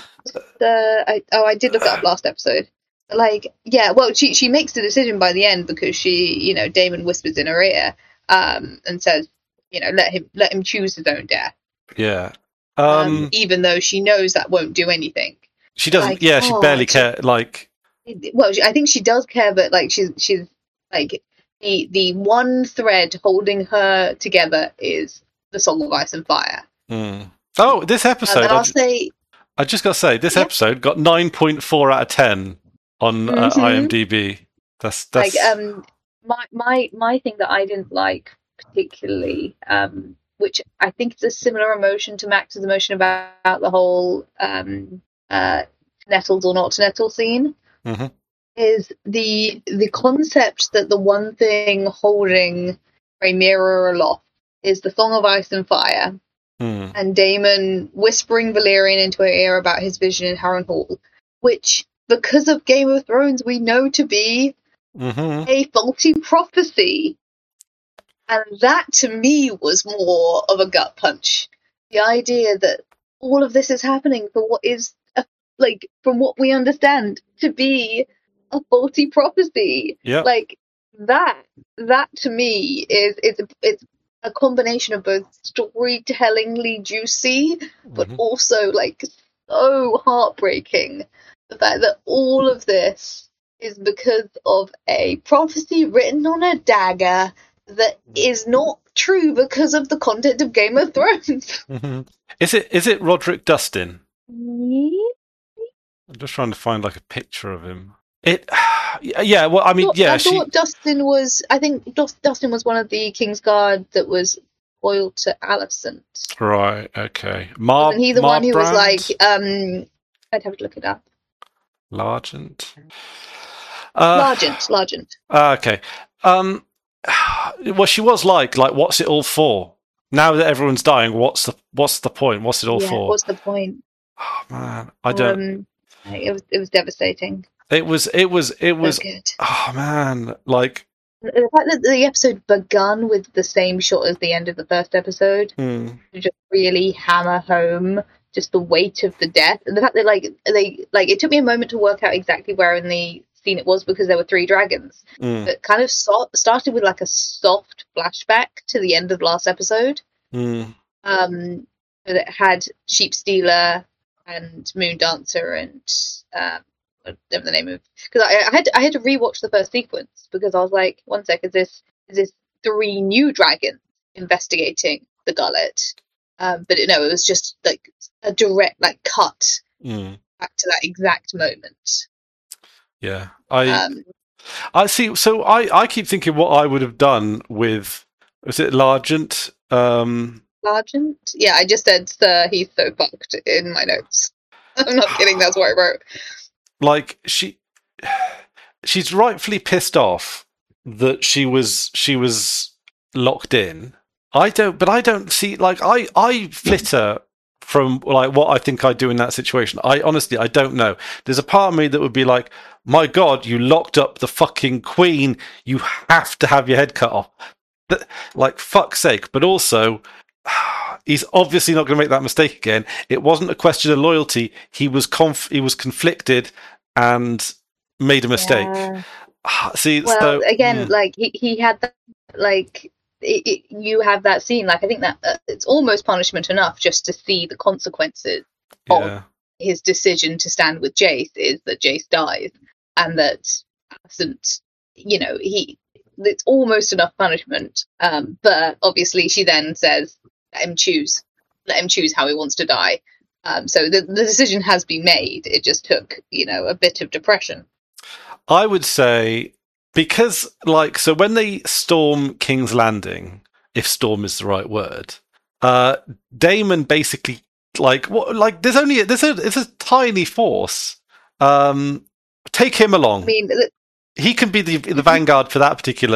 B: the I, oh, I did look it up last episode. Like, yeah, well, she she makes the decision by the end because she, you know, Damon whispers in her ear, um, and says, you know, let him let him choose his own death.
A: yeah,
B: Um,
A: um,
B: even though she knows that won't do anything.
A: she doesn't,
B: like,
A: yeah, she
B: oh,
A: barely
B: it's-
A: care. Like,
B: Well, she- I think she does care, but like she's she's like the the one thread holding her together is the Song of Ice and Fire.
A: mm. oh, this
B: Um,
A: episode,
B: and
A: I,
B: I'll
A: ju-
B: say,
A: I just got to say, this
B: Yeah.
A: episode got nine point four out of ten on uh,
B: Mhm.
A: IMDb. That's that's
B: like um my my my thing that I didn't like particularly, um which I think is a similar emotion to Max's emotion about, about the whole um uh nettled or not to nettle scene,
A: Mhm.
B: is the the concept that the one thing holding Rhaenyra aloft is the Song of Ice and Fire,
A: mm,
B: and Daemon whispering Valyrian into her ear about his vision in Harrenhal, which, because of Game of Thrones, we know to be
A: mhm.
B: a faulty prophecy. And that, to me, was more of a gut punch. The idea that all of this is happening for what is, a, like, from what we understand, to be a faulty prophecy.
A: Yeah.
B: Like, that, that to me is, it's, it's a combination of both storytellingly juicy, but
A: Mhm.
B: also, like, so heartbreaking. The fact that all of this is because of a prophecy written on a dagger that is not true because of the content of Game of Thrones.
A: Mhm. Is it is it Roderick Dustin? I'm just trying to find like a picture of him. It, yeah. Well, I mean,
B: thought-
A: yeah.
B: I
A: She,
B: thought Dustin was. I think Dus- Dustin was one of the Kingsguard that was loyal to Alicent.
A: right. Okay. Mar,
B: Wasn't he the one who was
A: Marbrand?
B: like? Um, I'd have to look it up.
A: Largent. Uh,
B: Largent, Largent.
A: ah, okay. Um. Well, she was like, like, what's it all for? Now that everyone's dying, what's the what's the point? What's it all
B: Yeah,
A: for?
B: what's the point?
A: Oh, man, I don't.
B: Um, it was it was devastating.
A: It was. It was. It was.
B: So good.
A: Oh man, like.
B: The fact that the episode begun with the same shot as the end of the first episode
A: Hmm.
B: to just really hammer home just the weight of the death, and the fact that like they like it took me a moment to work out exactly where in the scene it was because there were three dragons.
A: Mm,
B: It kind of so- started with like a soft flashback to the end of last episode.
A: mm,
B: Um, that had Sheep Stealer and Moon Dancer and um, whatever the name of, because I, I had to, I had to rewatch the first sequence because I was like, one sec, is this is this three new dragons investigating the gullet? Um, but no, it was just like a direct like cut
A: mm.
B: back to that exact moment.
A: Yeah, I.
B: Um,
A: I see. So I, I keep thinking what I would have done with, was it Largent? Um,
B: Largent, yeah, I just said, "Sir, he's so fucked" in my notes. I'm not kidding. That's what I wrote.
A: like she, she's rightfully pissed off that she was she was locked in. I don't, but I don't see like I I flitter from like what I think I'd do in that situation. I honestly I don't know. There's a part of me that would be like, my God, you locked up the fucking queen. You have to have your head cut off. But, like, fuck's sake. But also, he's obviously not going to make that mistake again. It wasn't a question of loyalty. He was conf- he was conflicted and made a mistake.
B: Yeah.
A: See,
B: Well,
A: so,
B: again,
A: mm,
B: like he, he had that, like it, it, you have that scene. Like I think that uh, it's almost punishment enough just to see the consequences
A: yeah.
B: of his decision to stand with Jace is that Jace dies, and that Alicent, you know, he. It's almost enough punishment. Um, but obviously, she then says, "Let him choose. Let him choose how he wants to die." Um, so the the decision has been made. It just took, you know, a bit of depression.
A: I would say, because, like, so when they storm King's Landing, if storm is the right word, uh, Daemon basically, like, what, like, there's only, there's a, it's a tiny force. Um, take him along.
B: I mean, th-
A: He can be the the vanguard for that particular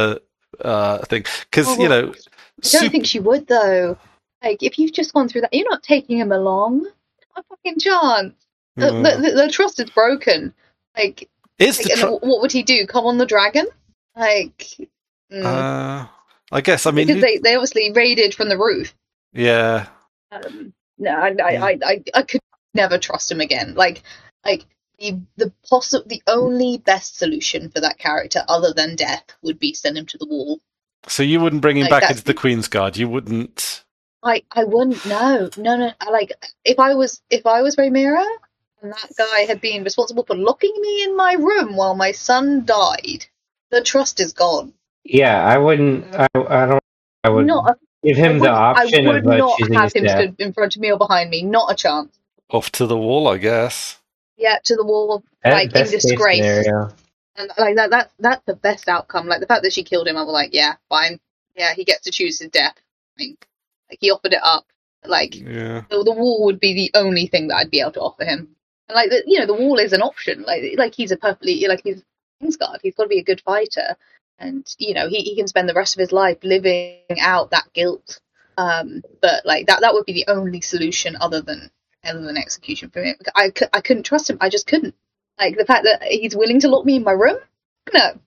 A: uh, thing because
B: Oh,
A: you know.
B: I don't
A: Sup-
B: think she would though. Like, if you've just gone through that, you're not taking him along. Not a fucking chance. The,
A: Mm.
B: the, the, the trust is broken. Like,
A: Is
B: like
A: the
B: and
A: tr-
B: w- what would he do? Come on the dragon? Like, mm.
A: uh, I guess I mean
B: because
A: you-
B: they, they obviously raided from the roof.
A: yeah.
B: Um, no, I, I, I, I, I could never trust him again. Like, like the the possi- the only best solution for that character, other than death, would be send him to the wall.
A: So you wouldn't bring him
B: Like,
A: back
B: that's-
A: into the Queen's Guard. You wouldn't.
B: I, I wouldn't. No, no, no. I, like, if I was if I was Rhaenyra, and that guy had been responsible for locking me in my room while my son died, the trust is gone.
C: Yeah, I wouldn't. I, I don't. I would
B: Not. A,
C: give
B: I
C: him
B: would,
C: the option
B: I would
C: of uh,
B: not
C: choosing
B: have
C: his
B: him
C: death.
B: stood in front of me or behind me. Not a chance.
A: Off to the wall, I guess.
B: Yeah, to the wall,
C: Be-
B: like in
C: best case
B: disgrace.
C: scenario.
B: And like that, that's that's the best outcome. Like the fact that she killed him, I was like, yeah, fine. Yeah, he gets to choose his death. I mean, like he offered it up. Like
A: Yeah.
B: the, the wall would be the only thing that I'd be able to offer him. And like the, you know, the wall is an option. Like like he's a perfectly like he's Kingsguard. He's got to be a good fighter, and you know he, he can spend the rest of his life living out that guilt. Um, but like that that would be the only solution other than other than execution for him. I, cou- I couldn't trust him. I just couldn't. Like the fact that he's willing to lock me in my room. No.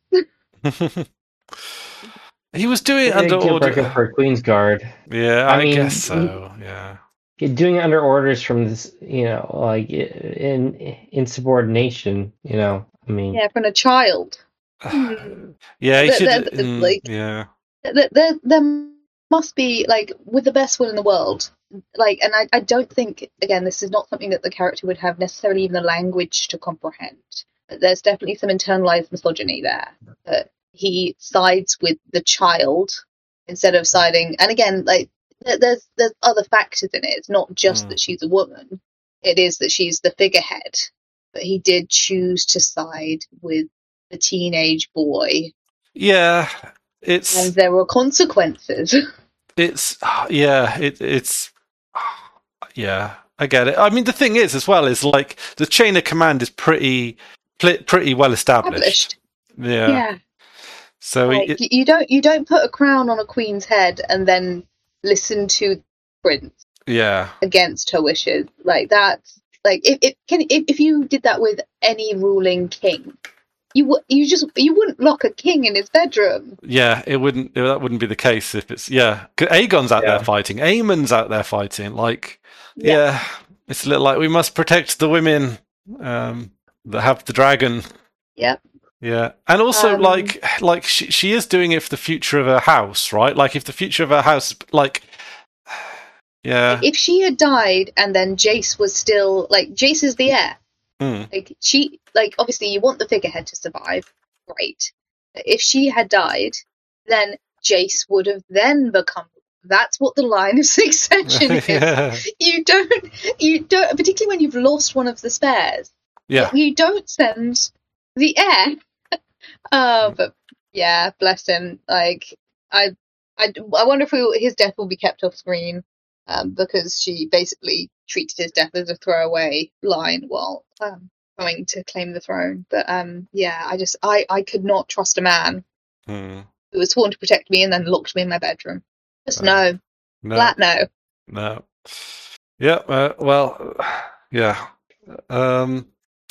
A: He was doing it
C: Big
A: under
C: deal breaker
A: order.
C: for a Queen's Guard.
A: Yeah,
C: I
A: I,
C: mean,
A: guess so. Yeah.
C: Doing it under orders from this, you know, like in insubordination. You know, I mean,
B: Yeah, from a child.
A: Yeah, he
B: But
A: should.
B: then,
A: mm,
B: like-
A: yeah.
B: There, there, there must be like with the best will in the world. Like, and I, I don't think again this is not something that the character would have necessarily even the language to comprehend. There's definitely some internalized misogyny there. That he sides with the child instead of siding. And again, like there- there's there's other factors in it. It's not just
A: Mm.
B: that she's a woman. It is that she's the figurehead. But he did choose to side with the teenage boy,
A: Yeah. It's.
B: and there were consequences.
A: It's. Yeah. It, it's. Yeah. I get it. I mean, the thing is, as well, is like the chain of command is pretty, pl- pretty well established.
B: Established.
A: Yeah.
B: Yeah,
A: So
B: like,
A: it,
B: you- you don't you don't put a crown on a queen's head and then listen to the prince
A: yeah.
B: against her wishes. Like that's like if if can if, if you did that with any ruling king, you would you just you wouldn't lock a king in his bedroom.
A: Yeah, it wouldn't. That wouldn't be the case if it's yeah. 'Cause Aegon's out
C: Yeah.
A: there fighting. Aemon's out there fighting. Like,
B: Yeah.
A: yeah, it's a little like we must protect the women um, that have the dragon.
B: Yep.
A: Yeah, and also
B: Um,
A: like like she she is doing it for the future of her house, right? Like if the future of her house, like, yeah,
B: If she had died and then Jace was still like Jace is the heir.
A: mm,
B: Like she like obviously you want the figurehead to survive, great. If she had died, then Jace would have then become. That's what the line of succession is.
A: yeah,
B: You don't, you don't, particularly when you've lost one of the spares.
A: yeah.
B: You don't send the heir. Uh, but yeah, bless him. Like I, I, I wonder if we, his death will be kept off screen, um, because she basically treated his death as a throwaway line while um, going to claim the throne. But um, yeah, I just, I, I could not trust a man
A: Mm,
B: who was sworn to protect me and then locked me in my bedroom. Just
A: Uh,
B: no,
A: no,
B: flat no.
A: no. Yeah. Uh, well, yeah. Um,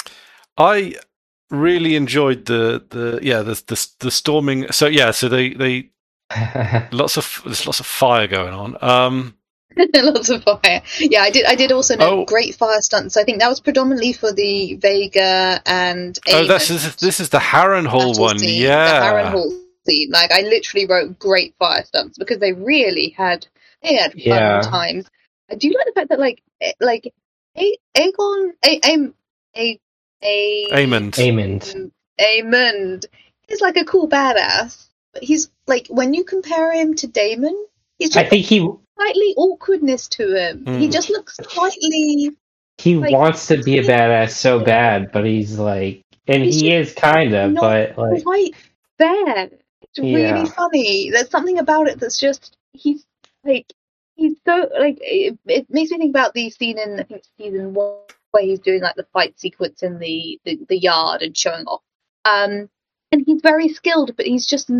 A: I really enjoyed the the yeah the the the storming. So yeah, so they they lots of there's lots of fire going on. Um,
B: Lots of fire. Yeah, I did. I did also note
A: Oh.
B: great fire stunts. I think that was predominantly for the Vega and
A: oh,
B: Aemon
A: this is this is the Harrenhal
B: battle
A: one.
B: scene,
A: Yeah.
B: the Harrenhal scene. Like I literally wrote great fire stunts because they really had they had fun
C: Yeah.
B: times. I do like the fact that like eh, like a- Aegon a a a a
A: Aemond.
C: Aemond.
B: Aemond is like a cool badass, but he's like when you compare him to Daemon, he's
C: I
B: just
C: think he
B: slightly awkwardness to him. He
A: Mm.
B: just looks slightly
C: he
B: Like-
C: wants to be a badass so bad, but he's like, and
B: He's
C: he is kind of,
B: not
C: but like,
B: quite there. It's really
C: Yeah.
B: funny. There's something about it that's just he's like he's so like it, it makes me think about the scene in I think season one where he's doing like the fight sequence in the the, the yard and showing off. Um, and he's very skilled, but he's just not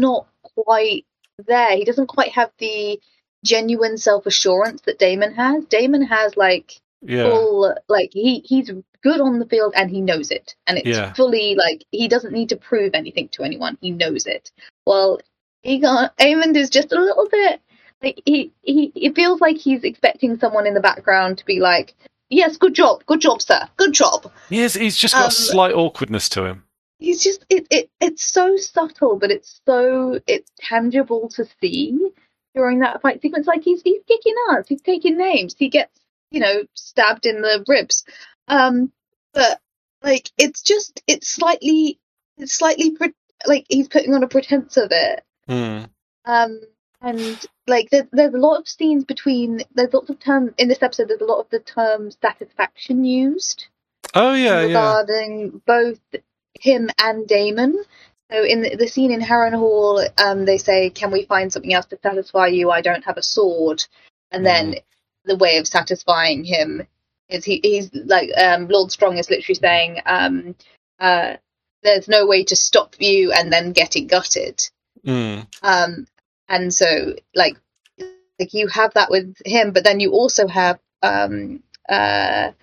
B: quite there. He doesn't quite have the genuine self-assurance that Daemon has. Daemon has like
A: Yeah.
B: full, like he he's good on the field and he knows it, and it's
A: Yeah.
B: fully like he doesn't need to prove anything to anyone. He knows it. Well, Aegon, Aemond is just a little bit like he he. It feels like he's expecting someone in the background to be like, "Yes, good job, good job, sir, good job."
A: He is, he's just got
B: Um,
A: a slight awkwardness to him.
B: He's just it, it it's so subtle, but it's so it's tangible to see during that fight sequence. Like he's he's kicking ass, he's taking names, he gets, you know, stabbed in the ribs. Um, but like it's just it's slightly it's slightly pre- like he's putting on a pretense of it.
A: Mm.
B: Um, and like there, there's a lot of scenes between there's lots of terms in this episode. There's a lot of the term satisfaction used
A: Oh, yeah, yeah.
B: regarding both him and Daemon. So in the, the scene in Harrenhal, um, they say, "Can we find something else to satisfy you? I don't have a sword." And then the way of satisfying him is he, he's like um, Lord Strong is literally saying, um, uh, "There's no way to stop you," and then getting gutted.
A: Mm.
B: Um, and so like like you have that with him, but then you also have um, uh,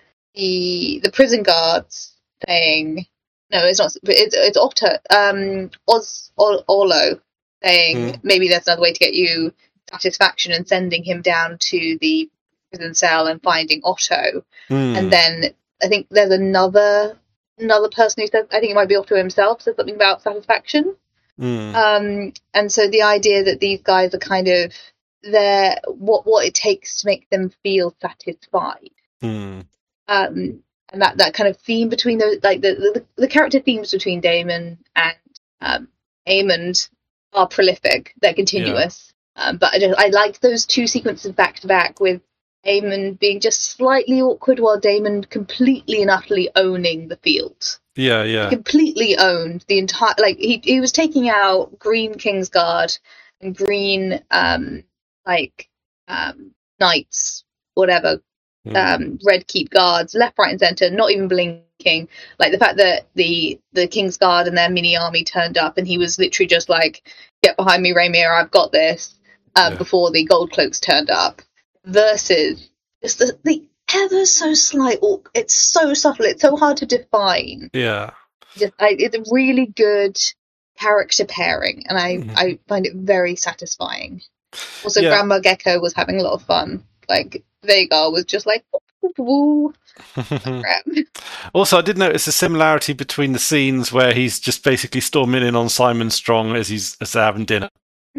B: the the prison guards saying. No, it's not. It's it's Otto, um, Oz, Ol- Orlo saying
A: Mm.
B: maybe there's another way to get you satisfaction, and sending him down to the prison cell and finding Otto.
A: Mm.
B: And then I think there's another another person who says, I think it might be Otto himself, says something about satisfaction.
A: Mm.
B: Um, and so the idea that these guys are kind of there, what what it takes to make them feel satisfied.
A: Mm.
B: Um, and that, that kind of theme between those, like the, the the character themes between Daemon and um, Aemond are prolific. They're continuous. Um, but I just I liked those two sequences back to back with Aemond being just slightly awkward while Daemon completely and utterly owning the field.
A: Yeah,
B: He
A: yeah.
B: completely owned the entire. Like he he was taking out green Kingsguard and green um like um knights, whatever.
A: Mm.
B: Um, Red Keep guards, left, right, and centre, not even blinking. Like the fact that the the King's Guard and their mini army turned up, and he was literally just like, "Get behind me, Rhaenyra, I've got this." Um,
A: Yeah.
B: Before the Gold Cloaks turned up, versus just the, the ever so slight. Or it's so subtle. It's so hard to define.
A: Yeah.
B: Just, I, it's a really good character pairing, and I
A: Mhm.
B: I find it very satisfying. Also,
A: Yeah.
B: Grandma Gecko was having a lot of fun. Like Vhagar was just like, woo, crap.
A: Also, I did notice a similarity between the scenes where he's just basically storming in on Simon Strong as he's as they're having dinner.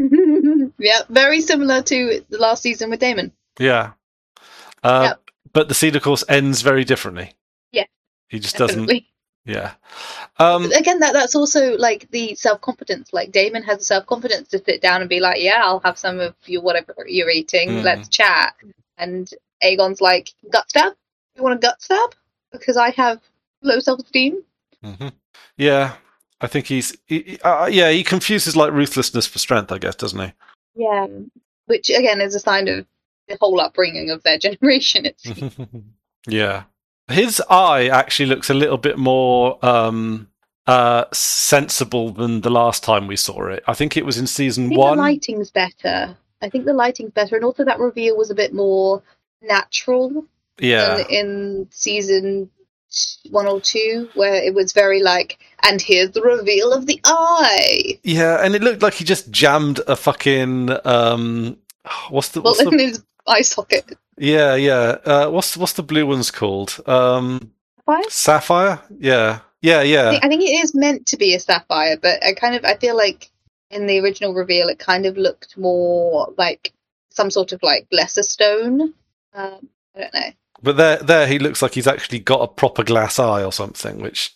B: Yeah, very similar to the last season with Daemon.
A: Yeah. Uh,
B: Yep.
A: But the scene, of course, ends very differently.
B: Yeah,
A: He just doesn't.
B: Definitely.
A: Yeah. Um,
B: But again, that that's also like the self confidence. Like Daemon has the self confidence to sit down and be like, "Yeah, I'll have some of your whatever you're eating.
A: Mm.
B: Let's chat." And Aegon's like, "Gut stab? You want a gut stab? Because I have low self esteem."
A: mhm. Yeah. I think he's. He, he- uh, yeah, he confuses like ruthlessness for strength, I guess, doesn't he?
B: Yeah, which again is a sign of the whole upbringing of their generation. It's
A: Yeah. His eye actually looks a little bit more um, uh, sensible than the last time we saw it. I think it was in
B: I
A: season
B: think
A: one.
B: the lighting's better. I think the lighting's better, and also that reveal was a bit more natural
A: Yeah.
B: than in season one or two, where it was very like, and here's the reveal of the eye.
A: Yeah, and it looked like he just jammed a fucking um what's the
B: Well,
A: what's
B: in
A: the
B: his eye socket.
A: Yeah, yeah. Uh what's what's the blue one's called? Um
B: Sapphire?
A: Sapphire? Yeah. Yeah,
B: I
A: yeah.
B: think, I think it is meant to be a sapphire, but I kind of I feel like in the original reveal it kind of looked more like some sort of like lesser stone. Um, I don't know.
A: But there there he looks like he's actually got a proper glass eye or something, which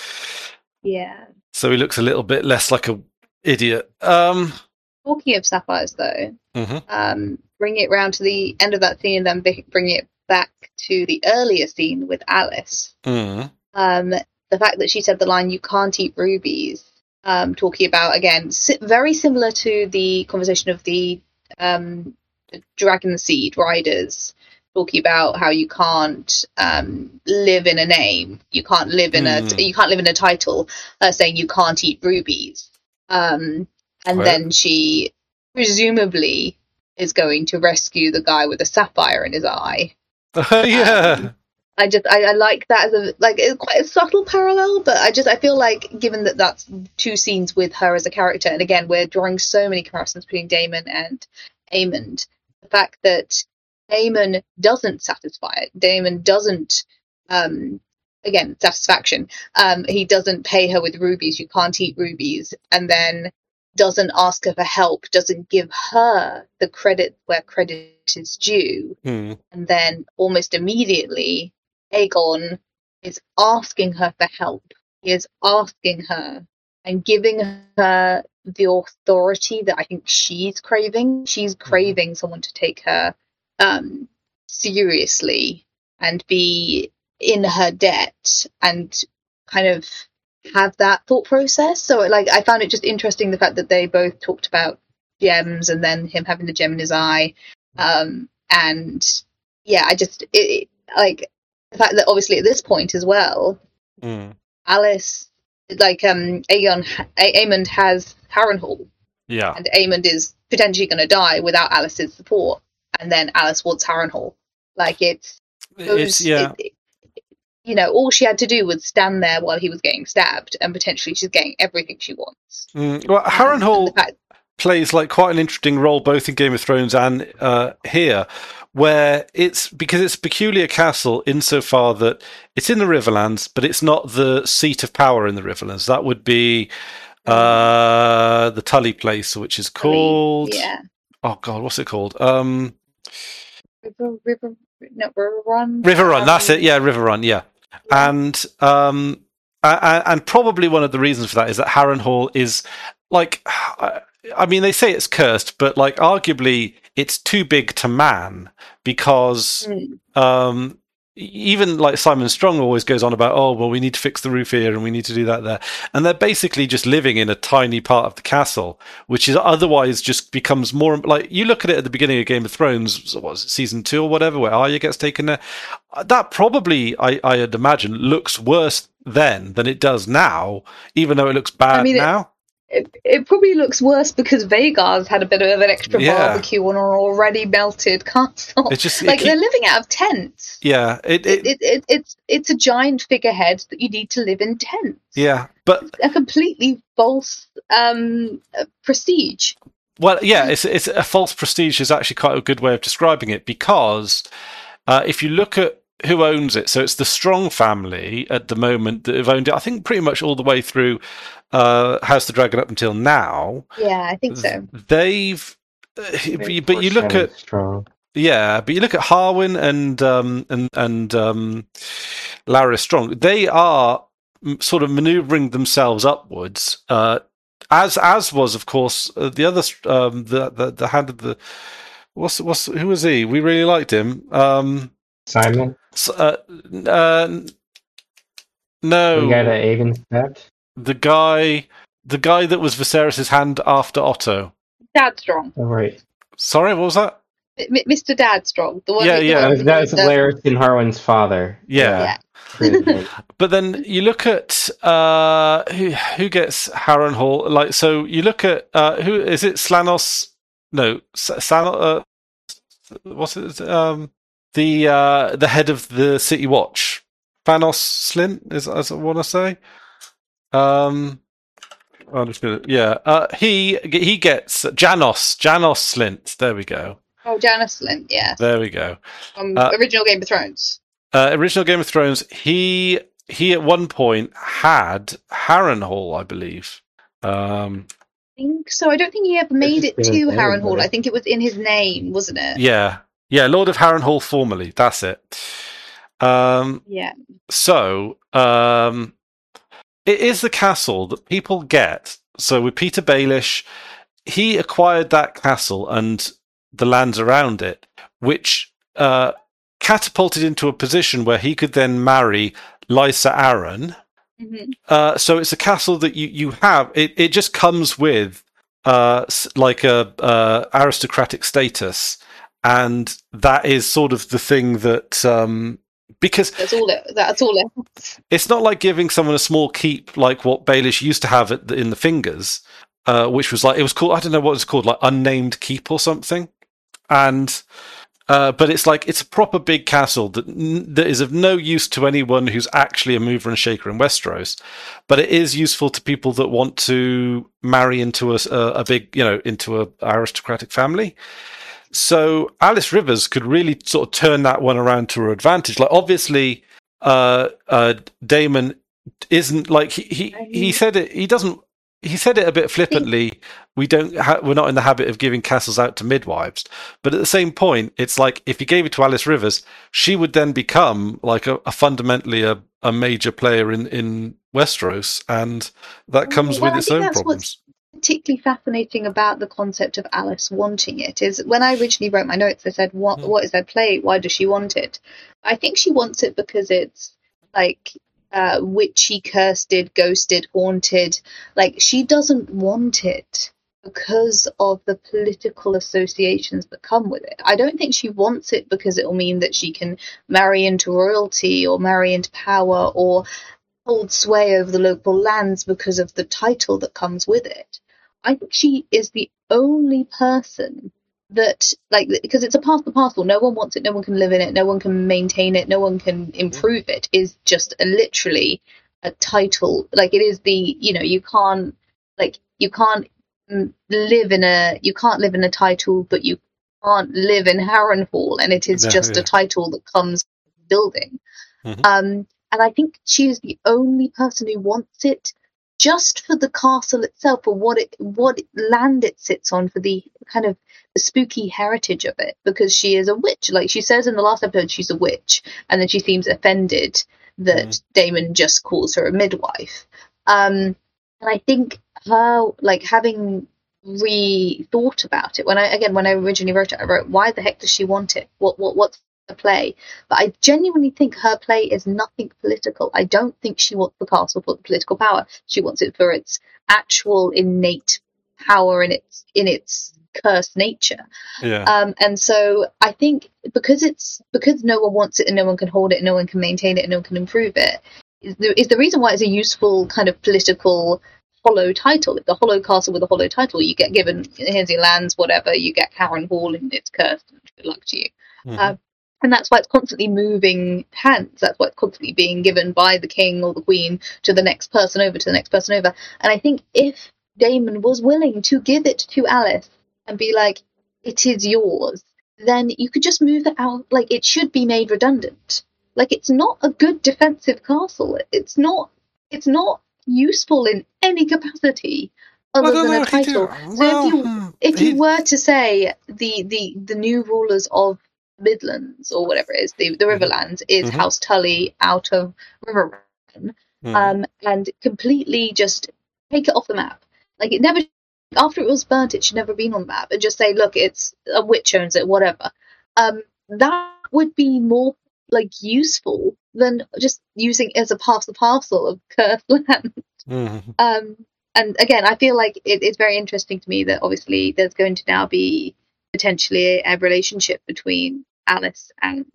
B: Yeah.
A: so he looks a little bit less like a idiot. Um
B: Talking of sapphires, though,
A: mhm.
B: um, bring it round to the end of that scene and then bi- bring it back to the earlier scene with Alice.
A: Mm.
B: Um, the fact that she said the line, "You can't eat rubies," um, talking about, again, si- very similar to the conversation of the um, Dragon Seed riders, talking about how you can't um, live in a name, you can't live in a,
A: Mm.
B: you can't live in a title, uh, saying you can't eat rubies. Um, and
A: Oh, yeah?
B: then she presumably is going to rescue the guy with the sapphire in his eye.
A: yeah.
B: Um, I just I, I like that as a like it's quite a subtle parallel, but I just I feel like given that that's two scenes with her as a character, and again we're drawing so many comparisons between Daemon and Aemond, the fact that Daemon doesn't satisfy it, Daemon doesn't um again satisfaction, um he doesn't pay her with rubies, you can't eat rubies, and then doesn't ask her for help, doesn't give her the credit where credit is due,
A: Hmm.
B: and then almost immediately Aegon is asking her for help. He is asking her and giving her the authority that I think she's craving. She's craving mm-hmm. someone to take her um, seriously and be in her debt and kind of have that thought process. So, like, I found it just interesting the fact that they both talked about gems and then him having the gem in his eye. Um, and yeah, I just it, it, like. The fact that obviously at this point as well,
A: mm.
B: Alice, like um, Aegon, A- Aemond has Harrenhal,
A: yeah,
B: and Aemond is potentially going to die without Alice's support, and then Alice wants Harrenhal. Like it's, those,
A: it's yeah,
B: it, it, you know, all she had to do was stand there while he was getting stabbed, and potentially she's getting everything she wants.
A: Mm. Well, Harrenhal um, fact- plays like quite an interesting role both in Game of Thrones and uh, here. Where it's because it's a peculiar castle insofar that it's in the Riverlands, but it's not the seat of power in the Riverlands. That would be uh, the Tully place, which is called.
B: Yeah.
A: Oh God, what's it called? Um,
B: River, River, no, River Run.
A: River Run. That's it. Yeah, River Run. Yeah, yeah. and um, and, and probably one of the reasons for that is that Harrenhal is like. I mean, they say it's cursed, but like arguably it's too big to man because mm. um, even like Simon Strong always goes on about, oh, well, we need to fix the roof here and we need to do that there. And they're basically just living in a tiny part of the castle, which is otherwise just becomes more like you look at it at the beginning of Game of Thrones, what was it, season two or whatever, where Arya gets taken there. That probably, I, I'd imagine, looks worse then than it does now, even though it looks bad I mean, now.
B: It- It, it probably looks worse because Vhagar's had a bit of an extra
A: yeah.
B: barbecue on an already melted castle.
A: It's just,
B: like
A: keep...
B: they're living out of tents.
A: Yeah, it, it,
B: it, it, it it's it's a giant figurehead that you need to live in tents.
A: Yeah, but
B: it's a completely false um, prestige.
A: Well, yeah, it's it's a false prestige is actually quite a good way of describing it because uh, if you look at who owns it, so it's the Strong family at the moment that have owned it. I think pretty much all the way through uh, House of the Dragon up until now.
B: Yeah, I think so.
A: They've, uh, but you look at
C: Strong.
A: Yeah, but you look at Harwin and um, and and um, Larys Strong. They are sort of manoeuvring themselves upwards, uh, as as was of course uh, the other um, the, the the hand of the what's what's who was he? We really liked him. Um,
C: Simon.
A: Uh, uh, no,
C: the guy that Aegon stabbed.
A: The guy, the guy that was Viserys' hand after Otto.
B: Dad Strong.
C: Oh, right.
A: Sorry, what was that?
B: M- Mister Dad Strong. The one
A: yeah, yeah.
C: That was, that was Larys and Harwin's father.
A: Yeah. yeah. But then you look at uh, who who gets Harrenhal. Like, so you look at uh, who is it? Slanos? No, San. Uh, what's it? Um. The uh, the head of the City Watch, Thanos Slint, is as I want to say. Um, I'm just gonna, yeah. Uh, he he gets Janos Janos Slint. There we go.
B: Oh, Janos Slint, yeah.
A: There we go.
B: Um, uh, original Game of Thrones.
A: Uh, original Game of Thrones. He he at one point had Harrenhal, I believe. Um,
B: I think so. I don't think he ever made it to Harrenhal. I think it was in his name, wasn't it?
A: Yeah. Yeah, Lord of Harrenhal formerly. That's it. Um,
B: yeah.
A: So, um, it is the castle that people get. So with Peter Baelish, he acquired that castle and the lands around it, which uh, catapulted into a position where he could then marry Lysa Arryn.
B: Mm-hmm.
A: Uh, so it's a castle that you, you have. It, it just comes with uh, like a uh, aristocratic status. And that is sort of the thing that, um, because
B: that's all it. That's all it.
A: It's not like giving someone a small keep like what Baelish used to have at the, in the Fingers. uh, which was like it was called. I don't know what it's called, like Unnamed Keep or something, and. Uh, but it's like it's a proper big castle that that is of no use to anyone who's actually a mover and shaker in Westeros, but it is useful to people that want to marry into a, a big, you know, into a aristocratic family. So Alice Rivers could really sort of turn that one around to her advantage. Like obviously, uh, uh, Daemon isn't like he he, he said it. He doesn't. He said it a bit flippantly. We don't. Ha- we're not in the habit of giving castles out to midwives. But at the same point, it's like if you gave it to Alice Rivers, she would then become like a, a fundamentally a, a major player in, in Westeros, and that comes
B: well,
A: with
B: I
A: its
B: think
A: own
B: that's
A: problems.
B: What's particularly fascinating about the concept of Alice wanting it is when I originally wrote my notes, I said, "What?
A: Mm.
B: What is her play? Why does she want it?" I think she wants it because it's like. Uh, witchy, cursed, ghosted, haunted. Like, she doesn't want it because of the political associations that come with it. I don't think she wants it because it will mean that she can marry into royalty or marry into power or hold sway over the local lands because of the title that comes with it. I think she is the only person that, like, because it's a part of the parcel, no one wants it, no one can live in it, no one can maintain it, no one can improve it, is just a, literally a title. Like, it is the, you know, you can't, like, you can't live in a, you can't live in a title, but you can't live in Harrenhal, and it is
A: Yeah,
B: just
A: yeah.
B: a title that comes building.
A: Mhm.
B: Um, and I think she is the only person who wants it just for the castle itself, for what it, what land it sits on, for the kind of the spooky heritage of it, because she is a witch. Like she says in the last episode, she's a witch, and then she seems offended that
A: Mm.
B: Daemon just calls her a midwife. Um, and I think her, like, having re-thought about it, when I, again, when I originally wrote it, I wrote, why the heck does she want it? What, what, what's her play? But I genuinely think her play is nothing political. I don't think she wants the castle for the political power. She wants it for its actual innate power in its in its cursed nature.
A: Yeah.
B: Um, and so I think because it's because no one wants it and no one can hold it, and no one can maintain it, and no one can improve it, is the, is the reason why it's a useful kind of political hollow title. It's a hollow castle with a hollow title. You get given, here's your lands, whatever. You get Harrenhal, and it's cursed. Good luck to you.
A: Mhm.
B: Um, and that's why it's constantly moving hands. That's why it's constantly being given by the king or the queen to the next person over, to the next person over. And I think if Daemon was willing to give it to Alice and be like, it is yours, then you could just move that out. Like, it should be made redundant. Like, it's not a good defensive castle. It's not. It's not useful in any capacity other
A: I don't
B: than
A: know,
B: a
A: he did-
B: title.
A: well,
B: so if you
A: hmm,
B: if
A: he-
B: you were to say the the the new rulers of Midlands or whatever it is, the the Riverlands is
A: Mhm.
B: House Tully out of Riverrun,
A: Mhm.
B: um, and completely just take it off the map. Like, it never, after it was burnt, it should never have been on the map, and just say, look, it's a witch owns it, whatever. Um, that would be more like useful than just using it as a parcel parcel of cursed land.
A: Mhm.
B: Um, and again, I feel like it, it's very interesting to me that obviously there's going to now be potentially a, a relationship between Alice and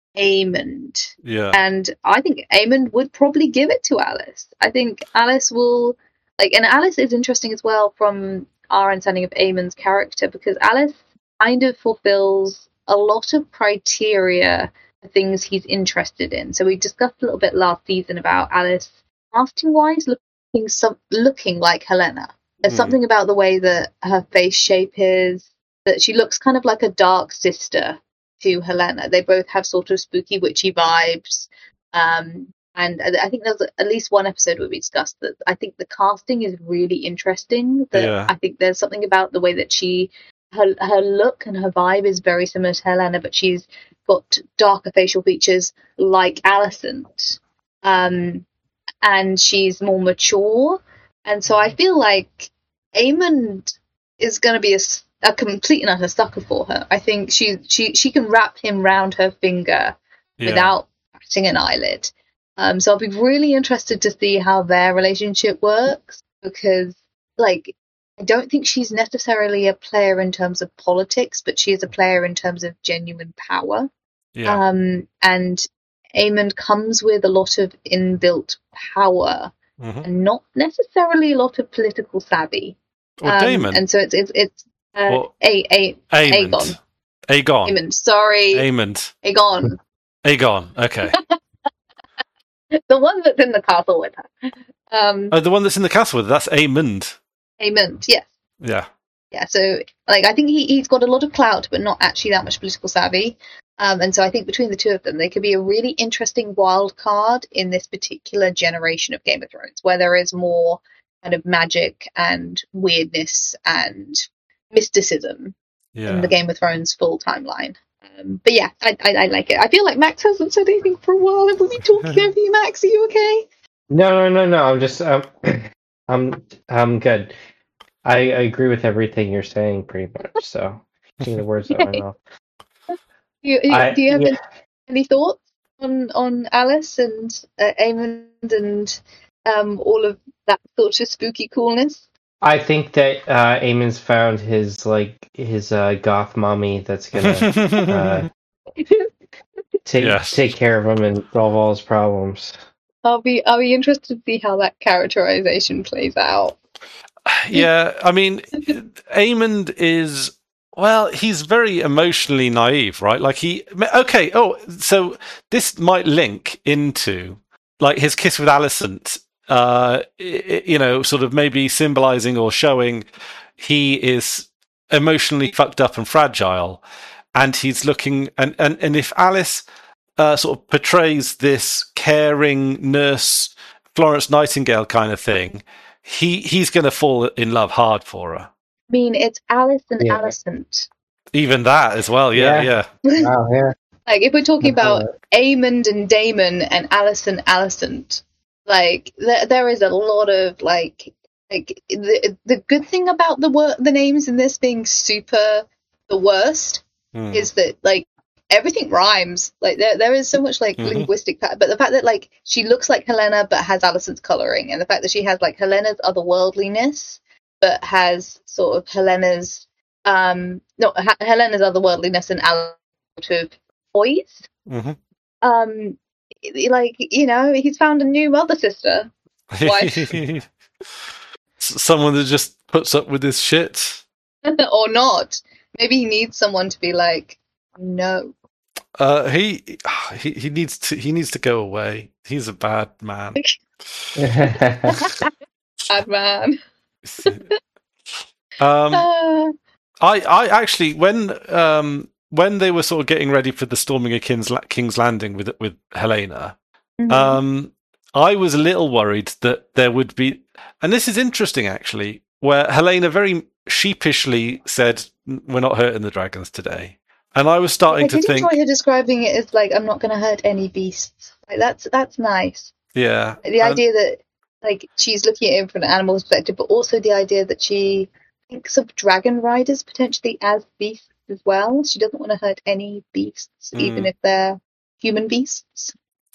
B: Aemond.
A: Yeah.
B: And I think Aemond would probably give it to Alice. I think Alice will, like, and Alice is interesting as well from our understanding of Aemond's character, because Alice kind of fulfills a lot of criteria for things he's interested in. So we discussed a little bit last season about Alice, casting wise, looking some looking like Helena. There's
A: Mm.
B: something about the way that her face shape is, that she looks kind of like a dark sister to Helena. They both have sort of spooky, witchy vibes. Um, and I think there's at least one episode where we discussed that. I think the casting is really interesting. That
A: Yeah.
B: I think there's something about the way that she, her her look and her vibe is very similar to Helena, but she's got darker facial features like Alicent. Um, and she's more mature. And so I feel like Aemond is going to be a, a complete and utter sucker for her. I think she she she can wrap him round her finger
A: Yeah.
B: without batting an eyelid. Um, so I'll be really interested to see how their relationship works, because, like, I don't think she's necessarily a player in terms of politics, but she is a player in terms of genuine power.
A: Yeah.
B: Um, and Aemond comes with a lot of inbuilt power
A: Mhm.
B: and not necessarily a lot of political savvy.
A: Or
B: Um,
A: Damon.
B: and so it's it's it's uh,
A: Or
B: a a
A: Aemond.
B: Aegon.
A: Aegon.
B: Aemond. Sorry,
A: Aemond.
B: Aegon.
A: Aegon. Okay.
B: The one that's in the castle with her. Um,
A: Oh, the one that's in the castle with her, that's Aemond.
B: Aemond. Yes.
A: Yeah.
B: Yeah. So like, I think he he's got a lot of clout, but not actually that much political savvy. Um, and so I think between the two of them, they could be a really interesting wild card in this particular generation of Game of Thrones, where there is more kind of magic and weirdness and mysticism
A: Yeah.
B: in the Game of Thrones full timeline. Um, but yeah, I, I, I like it. I feel like Max hasn't said anything for a while. Have we been talking over you, Max? Are you okay?
C: No, no, no, no. I'm just, um, I'm, I'm good. I, I agree with everything you're saying, pretty much. So, taking the words out of my mouth.
B: You, you,
C: I,
B: do you have
C: yeah.
B: any, any thoughts on on Alice and uh, Aemond and um, all of that sort of spooky coolness?
C: I think that uh, Eamon's found his like his uh, goth mommy that's gonna uh, take
A: Yes.
C: take care of him and solve all his problems.
B: I'll be I'll be interested to see how that characterization plays out.
A: Yeah, I mean, Aemond is, well, he's very emotionally naive, right? Like he, okay, oh, so this might link into like his kiss with Alicent, uh, you know, sort of maybe symbolizing or showing he is emotionally fucked up and fragile, and he's looking, and and, and if Alice uh, sort of portrays this caring nurse, Florence Nightingale kind of thing, he he's going to fall in love hard for her.
B: I mean, it's Alice and
C: Yeah.
B: Alicent.
A: Even that as well, yeah,
C: Yeah.
A: yeah.
C: Wow, yeah.
B: Like, if we're talking about
C: Uh,
B: Aemond and Damon and Alice and Alicent, like, there, there is a lot of, like, like the the good thing about the wor- the names in this being super the worst
A: Mm.
B: is that, like, everything rhymes. Like, there there is so much, like,
A: Mhm.
B: linguistic, pa- but the fact that, like, she looks like Helena but has Alicent's coloring, and the fact that she has, like, Helena's otherworldliness but has sort of Helena's, um, no, ha- Helena's otherworldliness and Alicent's sort of poise.
A: Mhm.
B: Um, like, you know, he's found a new mother sister. Wife.
A: S- Someone that just puts up with this shit.
B: Or not. Maybe he needs someone to be like, no.
A: Uh, he he he needs to he needs to go away. He's a bad man.
B: Bad man.
A: um,
B: Uh,
A: I I actually when um when they were sort of getting ready for the storming of King's La- King's Landing with with Helena,
B: mhm.
A: um, I was a little worried that there would be, and this is interesting actually, where Helena very sheepishly said, "We're not hurting the dragons today," and I was starting
B: I
A: to
B: did
A: think,
B: enjoy her describing it as like, I'm not going to hurt any beasts. Like, that's that's nice.
A: yeah,
B: The
A: and-
B: idea that, like, she's looking at it from an animal perspective, but also the idea that she thinks of dragon riders potentially as beasts as well. She doesn't want to hurt any beasts,
A: Mm.
B: even if they're human beasts.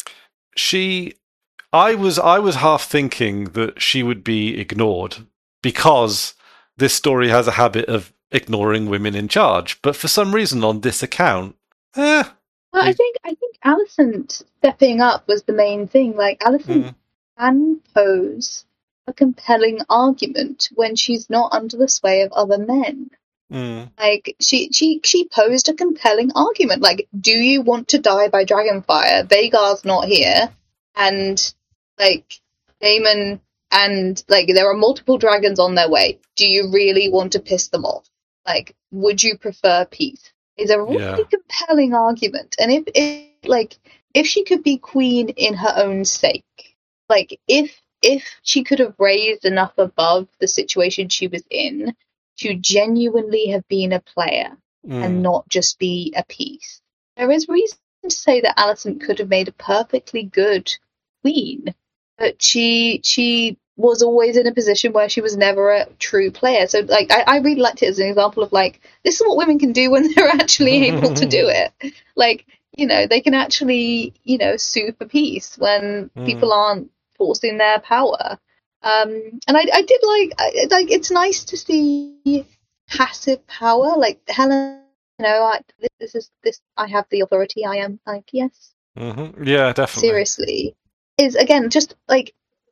A: she I was I was half thinking that she would be ignored because this story has a habit of ignoring women in charge, but for some reason on this account, eh,
B: Well, I
A: They-
B: think I think Alicent stepping up was the main thing. Like, Alicent
A: mm,
B: can pose a compelling argument when she's not under the sway of other men.
A: mm,
B: Like, she she she posed a compelling argument. Like, do you want to die by dragonfire? Vhagar's not here, and like Daemon and like there are multiple dragons on their way. Do you really want to piss them off? Like, would you prefer peace? Is a really
A: Yeah.
B: compelling argument. And if, if like if she could be queen in her own sake, like if if she could have raised enough above the situation she was in to genuinely have been a player
A: mm.
B: and not just be a piece, there is reason to say that Alicent could have made a perfectly good queen. But she she was always in a position where she was never a true player. So like I, I really liked it as an example of like, this is what women can do when they're actually able to do it. Like, you know, they can actually, you know, sue for peace when
A: Mm.
B: people aren't forcing their power. Um, and I, I did like, I, like, it's nice to see passive power. Like Helen, you know, I, this, this is this. I have the authority. I am like, yes,
A: Mhm. Yeah, definitely.
B: seriously. Is again just like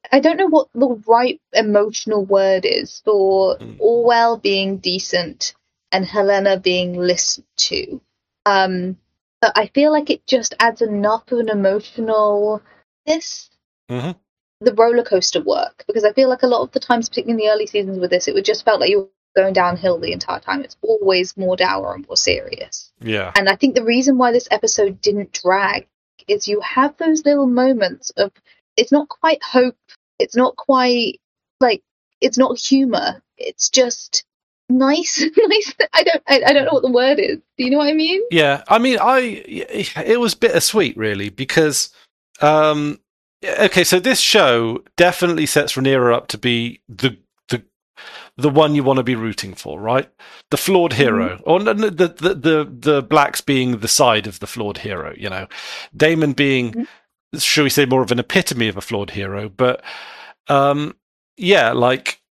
B: I don't know what the right emotional word is for
A: Mm.
B: Orwell being decent and Helena being listened to. Um, but I feel like it just adds enough of an emotional this
A: Mhm.
B: the roller coaster work, because I feel like a lot of the times, particularly in the early seasons with this, it would just felt like you were going downhill the entire time. It's always more dour and more serious.
A: Yeah.
B: And I think the reason why this episode didn't drag is you have those little moments of it's not quite hope, it's not quite like it's not humor, it's just nice. nice. I don't I, I don't know what the word is. Do you know what I mean?
A: Yeah. I mean, I it was bittersweet, really, because um, okay, so this show definitely sets Rhaenyra up to be the the the one you want to be rooting for, right? The flawed hero, mm-hmm. or the, the the the blacks being the side of the flawed hero. You know, Daemon being, mm-hmm. shall we say, more of an epitome of a flawed hero. But um, yeah, like,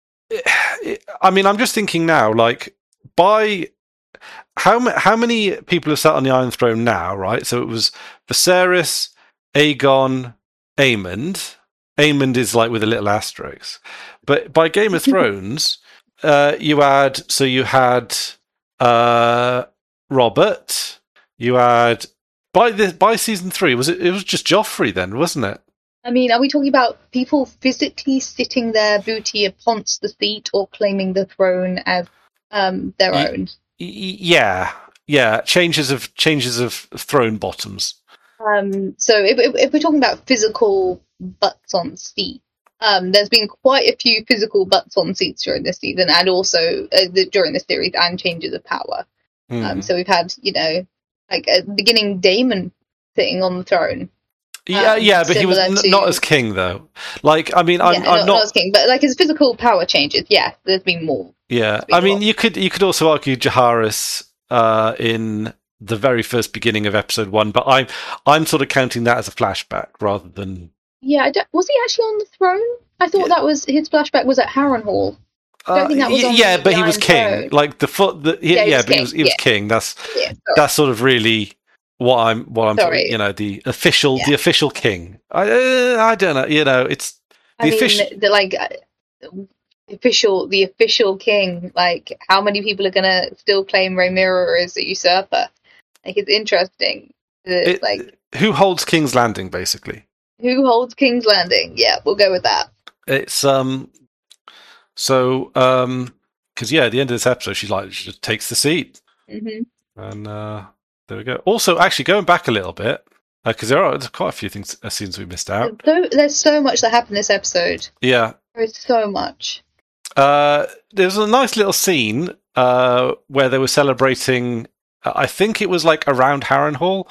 A: I mean, I'm just thinking now, like, by how how many people have sat on the Iron Throne now, right? So it was Viserys, Aegon, Aemond. Aemond is like with a little asterisk. But by Game of Thrones, uh, you had, so you had uh, Robert, you had, by the by season three, was it, it was just Joffrey then, wasn't it?
B: I mean, are we talking about people physically sitting their booty upon the seat or claiming the throne as um, their
A: y-
B: own?
A: Y- yeah, yeah, changes of changes of throne bottoms.
B: Um, so if, if, if we're talking about physical butts on seats, um, there's been quite a few physical butts on seats during this season, and also uh, the, during the series, and changes of power. Mm. Um, so we've had, you know, like at the beginning, Daemon sitting on the throne.
A: Yeah, um, yeah, but he was n-
B: to,
A: not as king, though. Like, I mean, I'm,
B: yeah,
A: I'm
B: not,
A: not...
B: not as king, but like his physical power changes. Yeah, there's been more.
A: Yeah, I mean, more. you could you could also argue Jaharis uh, in the very first beginning of episode one, but I'm I'm sort of counting that as a flashback rather than.
B: Yeah, I don't, was he actually on the throne? I thought yeah. that was his flashback was at Harrenhal. I don't
A: uh,
B: think that was on
A: yeah,
B: the,
A: but
B: the
A: he was
B: Iron
A: king.
B: Throne.
A: Like the foot, the, yeah,
B: yeah, he
A: yeah
B: was
A: but
B: king.
A: he was he was
B: yeah.
A: king. That's
B: yeah,
A: that's sort of really what I'm what I'm
B: sorry.
A: you know the official
B: yeah.
A: the official king. I uh, I don't know. You know, it's the
B: I
A: official
B: mean, the, like uh, official the official king. Like, how many people are gonna still claim Rhaenyra as a usurper? Like, it's interesting. It's
A: it,
B: like
A: who holds King's Landing, basically.
B: Who holds King's Landing? Yeah, we'll go with that.
A: It's um, so um, because yeah, at the end of this episode, she's like, she just takes the seat,
B: mm-hmm.
A: and uh, there we go. Also, actually, going back a little bit, because uh, there are there's quite a few things, uh, scenes we missed out.
B: So, there's so much that happened this episode.
A: Yeah,
B: there's so much.
A: Uh, there was a nice little scene uh where they were celebrating. Uh, I think it was like around Harrenhal.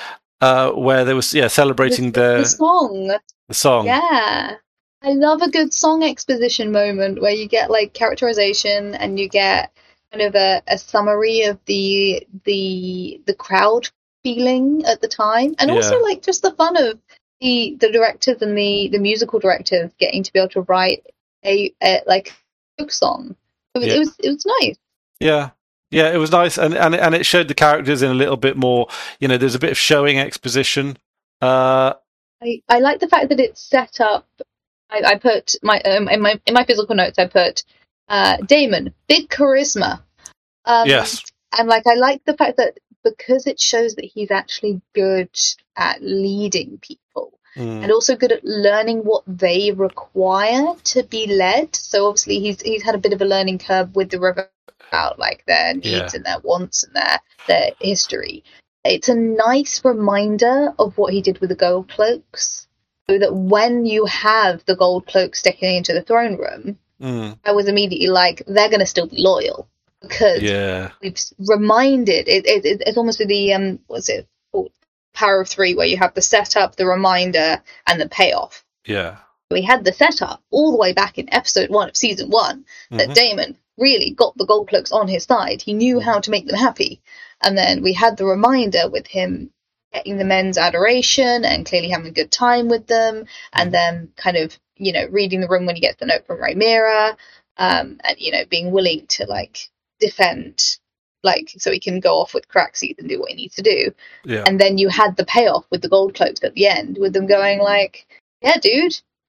A: Uh, where they was yeah celebrating
B: the,
A: the,
B: the song,
A: the song.
B: Yeah, I love a good song exposition moment where you get like characterization and you get kind of a, a summary of the the the crowd feeling at the time, and yeah. also like just the fun of the the directors and the the musical directors getting to be able to write a, a like folk song. It was, yeah. it was it was nice.
A: Yeah. Yeah, it was nice, and, and and it showed the characters in a little bit more. You know, there's a bit of showing exposition. Uh,
B: I I like the fact that it's set up. I, I put my um, in my in my physical notes. I put uh, Daemon, big charisma. Um,
A: yes,
B: and like I like the fact that because it shows that he's actually good at leading people, mm. and also good at learning what they require to be led. So obviously he's he's had a bit of a learning curve with the river. About like their needs yeah. and their wants and their their history. It's a nice reminder of what he did with the gold cloaks, so that when you have the gold cloaks stepping into the throne room, mm. I was immediately like, they're going to still be loyal because
A: yeah.
B: we've reminded. It, it, it's almost the um, what's it called? Power of Three, where you have the setup, the reminder, and the payoff.
A: Yeah,
B: we had the setup all the way back in episode one of season one mm-hmm. that Daemon really got the gold cloaks on his side. He knew how to make them happy. And then we had the reminder with him getting the men's adoration and clearly having a good time with them. And then kind of, you know, reading the room when he gets the note from Rhaenyra, um, and, you know, being willing to, like, defend, like, so he can go off with Craxes and do what he needs to do.
A: Yeah.
B: And then you had the payoff with the gold cloaks at the end, with them going like, yeah, dude,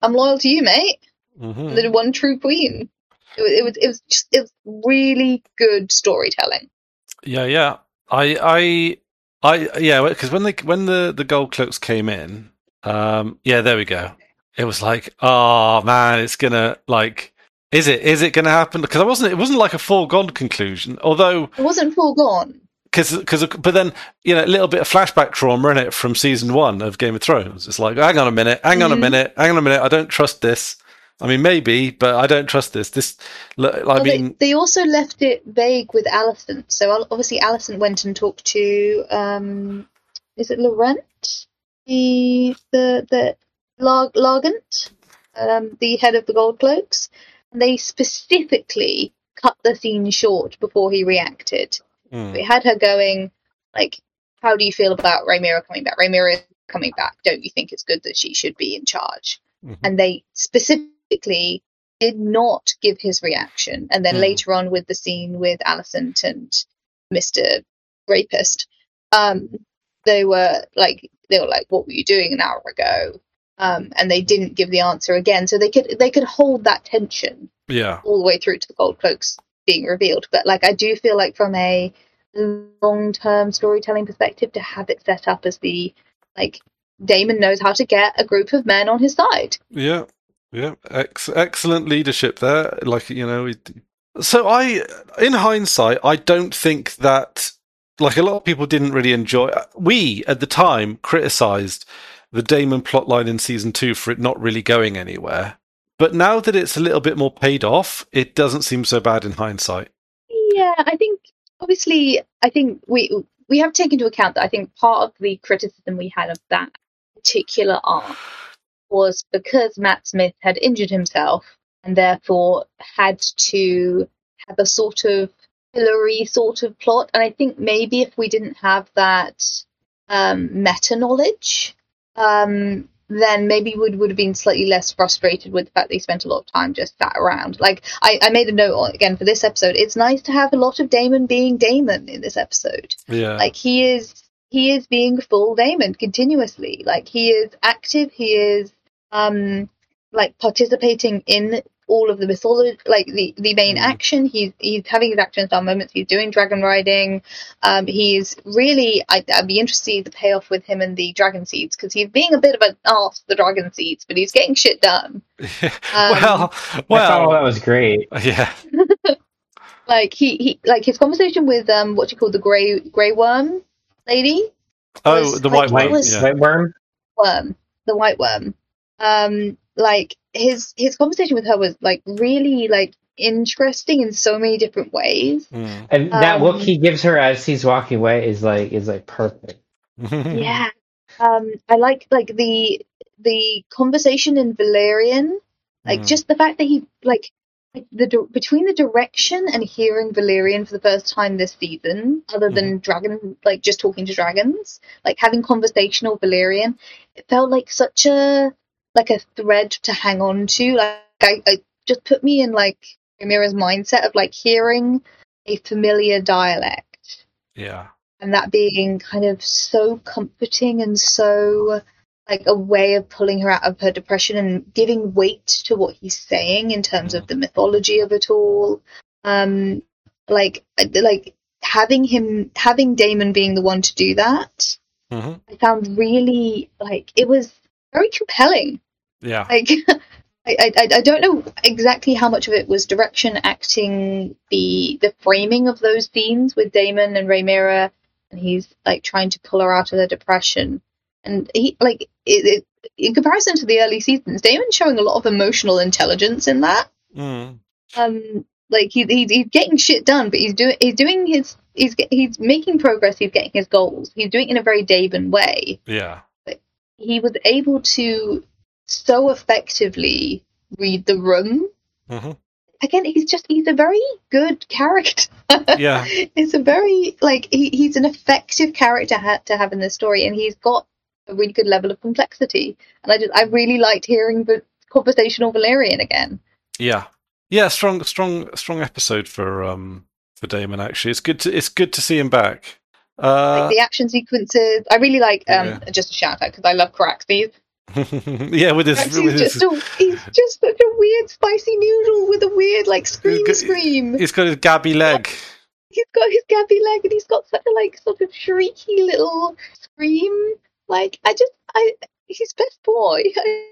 B: I'm loyal to you, mate.
A: Mm-hmm.
B: The one true queen. It was, it was, it was just, it was really good storytelling.
A: Yeah, yeah. I, I, I, yeah. Because when they, when the the gold cloaks came in, um, yeah, there we go. It was like, oh man, it's gonna like, is it, is it gonna happen? Because I wasn't, it wasn't like a foregone conclusion. Although
B: it wasn't foregone.
A: Because, because, but then you know, a little bit of flashback trauma in it from season one of Game of Thrones. It's like, hang on a minute, hang on
B: Mhm.
A: a minute, hang on a minute. I don't trust this. I mean, maybe, but I don't trust this. This, I
B: Well,
A: mean,
B: they, they also left it vague with Alicent. So obviously, Alicent went and talked to, um, is it Laurent, the the the Lar- Largant, um, the head of the Gold Cloaks, and they specifically cut the scene short before he reacted.
A: mm,
B: We had her going, like, how do you feel about Rhaenyra coming back? Rhaenyra is coming back. Don't you think it's good that she should be in charge?
A: mhm.
B: And they specifically did not give his reaction. And then
A: Mm.
B: later on with the scene with Alicent and Mister Rapist, um, they were like, they were like, what were you doing an hour ago? Um, and they didn't give the answer again. So they could, they could hold that tension
A: yeah,
B: all the way through to the Gold Cloaks being revealed. But like, I do feel like from a long-term storytelling perspective, to have it set up as the, like, Daemon knows how to get a group of men on his side.
A: yeah, yeah. Ex- excellent leadership there. Like, you know, it, so I, in hindsight, I don't think that, like, a lot of people didn't really enjoy. We at the time criticized the Daemon plotline in season two for it not really going anywhere. But now that it's a little bit more paid off, it doesn't seem so bad in hindsight.
B: Yeah, I think obviously, I think we we have taken into account that I think part of the criticism we had of that particular arc was because Matt Smith had injured himself and therefore had to have a sort of Hillary sort of plot. And I think maybe if we didn't have that um, meta knowledge, um, then maybe we would have been slightly less frustrated with the fact that he spent a lot of time just sat around. Like, I, I made a note again for this episode. It's nice to have a lot of Daemon being Daemon in this episode.
A: Yeah.
B: Like, he is he is being full Daemon continuously. Like, he is active. He is um like participating in all of the mythology, like the, the main
A: Mm.
B: action. He's he's having his action star moments. He's doing dragon riding. Um, he's really. I, I'd be interested to see the payoff with him and the dragon seeds, because he's being a bit of an arse for the dragon seeds, but he's getting shit done.
A: well,
C: I thought all
A: well,
C: that was great.
A: yeah,
B: Like he, he like his conversation with um what you call the grey grey worm lady.
A: oh,
B: was
A: the
B: like,
A: white
B: it
A: one,
B: was-
A: yeah.
C: White worm.
B: worm, the white worm. Um, like his his conversation with her was like really like interesting in so many different ways.
A: Mm.
C: And that
B: Um,
C: look he gives her as he's walking away is like is like perfect.
B: Yeah. Um, I like like the the conversation in Valerian, like
A: Mm.
B: just the fact that he like like the di- between the direction and hearing Valerian for the first time this season, other than dragon, like just talking to dragons, like having conversational Valerian, it felt like such a like a thread to hang on to. Like I, I just put me in like Mira's mindset of like hearing a familiar dialect.
A: yeah.
B: And that being kind of so comforting and so like a way of pulling her out of her depression and giving weight to what he's saying in terms of the mythology of it all. Um, like, like having him, having Daemon being the one to do that,
A: hmm
B: I found really like it was very compelling.
A: Yeah.
B: Like, I, I, I don't know exactly how much of it was direction, acting, the the framing of those scenes with Daemon and Rhaenyra, and he's like trying to pull her out of the depression. And he like it, it, in comparison to the early seasons, Daemon's showing a lot of emotional intelligence in that.
A: Mm.
B: Um, like he, he he's getting shit done, but he's doing he's doing his he's he's making progress. He's getting his goals. He's doing it in a very Daemon way.
A: Yeah.
B: He was able to so effectively read the room.
A: hmm
B: Again, he's just he's a very good character.
A: Yeah.
B: It's a very like he, he's an effective character ha- to have in this story, and he's got a really good level of complexity. And I just I really liked hearing the conversational Valerian again.
A: Yeah. Yeah. Strong, strong, strong episode for um for Damon. Actually, it's good to it's good to see him back. Uh,
B: Like the action sequences, I really like. Um,
A: yeah.
B: just a shout out because I love Caraxes.
A: Yeah, with his,
B: Rex
A: with
B: is
A: his
B: just a, he's just such a weird spicy noodle with a weird like scream
A: got-
B: scream.
A: he's got his gabby leg.
B: He's got his gabby leg and he's got such a like sort of shrieky little scream. Like I just I he's best boy.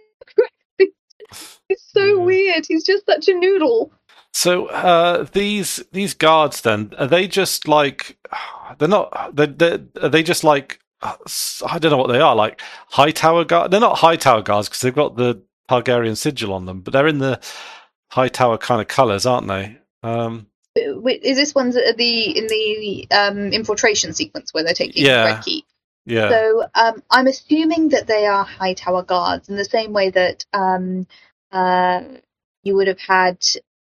B: He's so
A: Yeah.
B: weird. He's just such a noodle.
A: So uh, these these guards then, are they just like they're not they're, they're are they just like uh, I don't know what they are, like high tower guard? They're not high tower guards because they've got the Targaryen sigil on them, but they're in the high tower kind of colours, aren't they? Um,
B: Wait, is this one's at the in the um, infiltration sequence where they're taking
A: Yeah.
B: Red Keep?
A: yeah,
B: So um, I'm assuming that they are high tower guards in the same way that um, uh, you would have had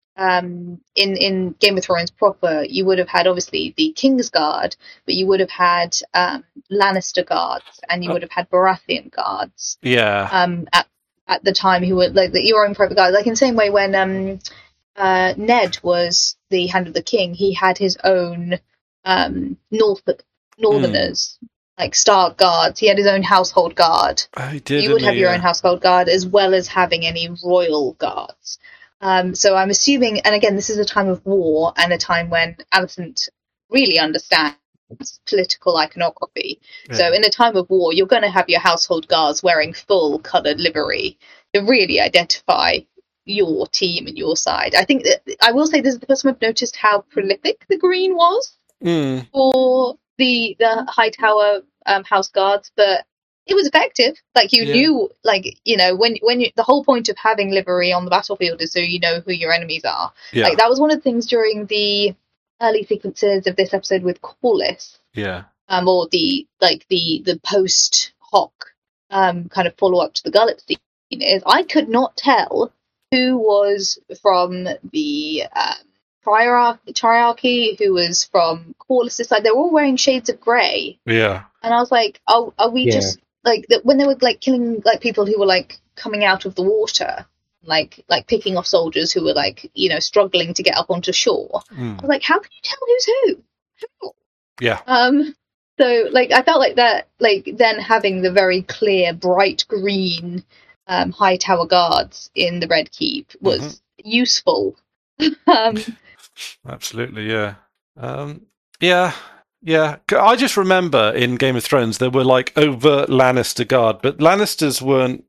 B: um, in in Game of Thrones proper. You would have had obviously the King's Guard, but you would have had um, Lannister guards, and you would have had Baratheon guards
A: yeah,
B: um, at at the time who were like the, your own private guards. Like in the same way when um, uh, Ned was the Hand of the King, he had his own um, North Northerners. Like Stark guards, he had his own household guard.
A: Oh, he did.
B: You would
A: didn't
B: have
A: he?
B: your
A: Yeah.
B: own household guard as well as having any royal guards. Um, so I'm assuming, and again, this is a time of war and a time when Alicent really understands political iconography. So
A: Yeah.
B: in a time of war, you're going to have your household guards wearing full coloured livery to really identify your team and your side. I think that I will say this is the first time I've noticed how prolific the green was
A: Mm,
B: for the the high tower um, house guards, but it was effective. Like you
A: Yeah.
B: knew, like you know, when when you, the whole point of having livery on the battlefield is so you know who your enemies are.
A: yeah,
B: Like that was one of the things during the early sequences of this episode with Corlys,
A: yeah,
B: um, or the like the the post hoc um kind of follow up to the Gullet scene is I could not tell who was from the um, triarchy, triarchy, who was from Corlys' side. They were all wearing shades of grey,
A: yeah,
B: and I was like, "Oh, are we
C: Yeah.
B: just like that when they were like killing like people who were like coming out of the water, like like picking off soldiers who were like you know struggling to get up onto shore?" I
A: mm,
B: was like, "How can you tell who's who?" How?
A: yeah,
B: Um, so like I felt like that, like then having the very clear, bright green um, high tower guards in the Red Keep was
A: Mhm.
B: useful. um,
A: absolutely, yeah, um, yeah, yeah. C- I just remember in Game of Thrones there were like overt Lannister guard, but Lannisters weren't.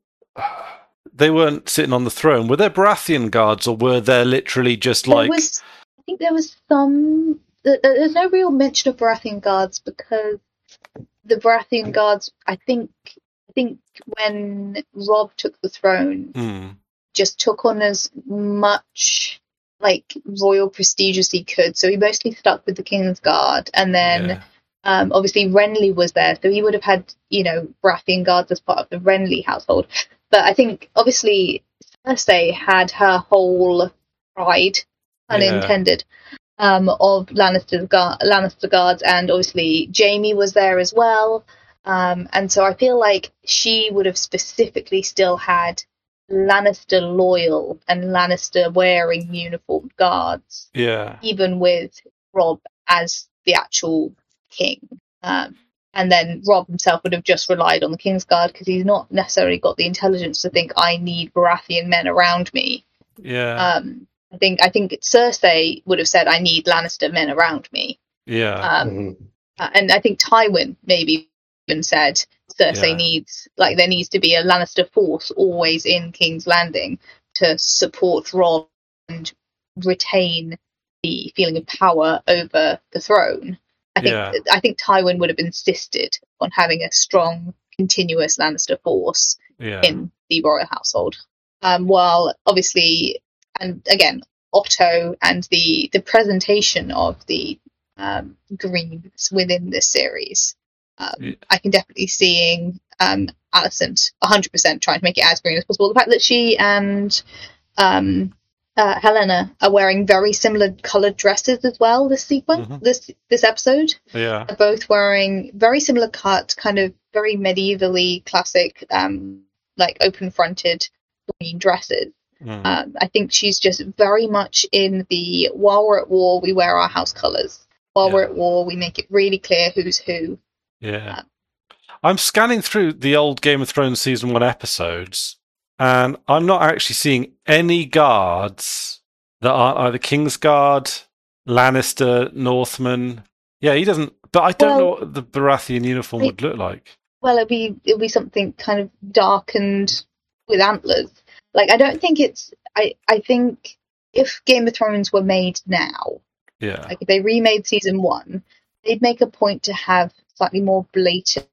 A: They weren't sitting on the throne. Were there Baratheon guards, or were there literally just
B: there
A: like?
B: was, I think there was some. th- th- There's no real mention of Baratheon guards because the Baratheon guards, I think, I think when Robb took the throne,
A: Mm,
B: just took on as much like royal prestige as he could. So he mostly stuck with the King's Guard, and then
A: yeah,
B: um, obviously Renly was there, so he would have had you know Baratheon guards as part of the Renly household. But I think obviously Cersei had her whole pride, unintended, um, of Lannister gu- Lannister guards, and obviously Jaime was there as well. Um, and so I feel like she would have specifically still had Lannister loyal and Lannister wearing uniformed guards,
A: yeah,
B: even with Robb as the actual king. Um, and then Robb himself would have just relied on the King's Guard because he's not necessarily got the intelligence to think I need Baratheon men around me.
A: yeah,
B: Um, I think I think Cersei would have said I need Lannister men around me.
A: yeah,
B: Um,
C: Mhm.
B: uh, and I think Tywin maybe even said Cersei
A: Yeah.
B: needs like there needs to be a Lannister force always in King's Landing to support Robb and retain the feeling of power over the throne. I think
A: Yeah.
B: I think Tywin would have insisted on having a strong, continuous Lannister force
A: yeah,
B: in the royal household. Um, while obviously, and again, Otto and the the presentation of the um, Greens within this series, um,
A: Yeah.
B: I can definitely seeing um, Alicent one hundred percent trying to make it as green as possible. The fact that she and um, uh, Helena are wearing very similar coloured dresses as well this sequence,
A: Mhm.
B: this this episode.
A: yeah,
B: They're both wearing very similar cut, kind of very medievally classic, um, like open fronted green dresses.
A: mm,
B: Um, I think she's just very much in the while we're at war, we wear our house colours. While we're
A: Yeah.
B: at war, we make it really clear who's who.
A: yeah. I'm scanning through the old Game of Thrones season one episodes, and I'm not actually seeing any guards that are either Kingsguard, Lannister, Northman. Yeah, he doesn't. But I don't
B: Well,
A: know what the Baratheon uniform
B: I-
A: would look like.
B: Well, it'll be it'll be something kind of darkened with antlers. Like I don't think it's. I I think if Game of Thrones were made now,
A: Yeah,
B: like if they remade season one, they'd make a point to have slightly more blatant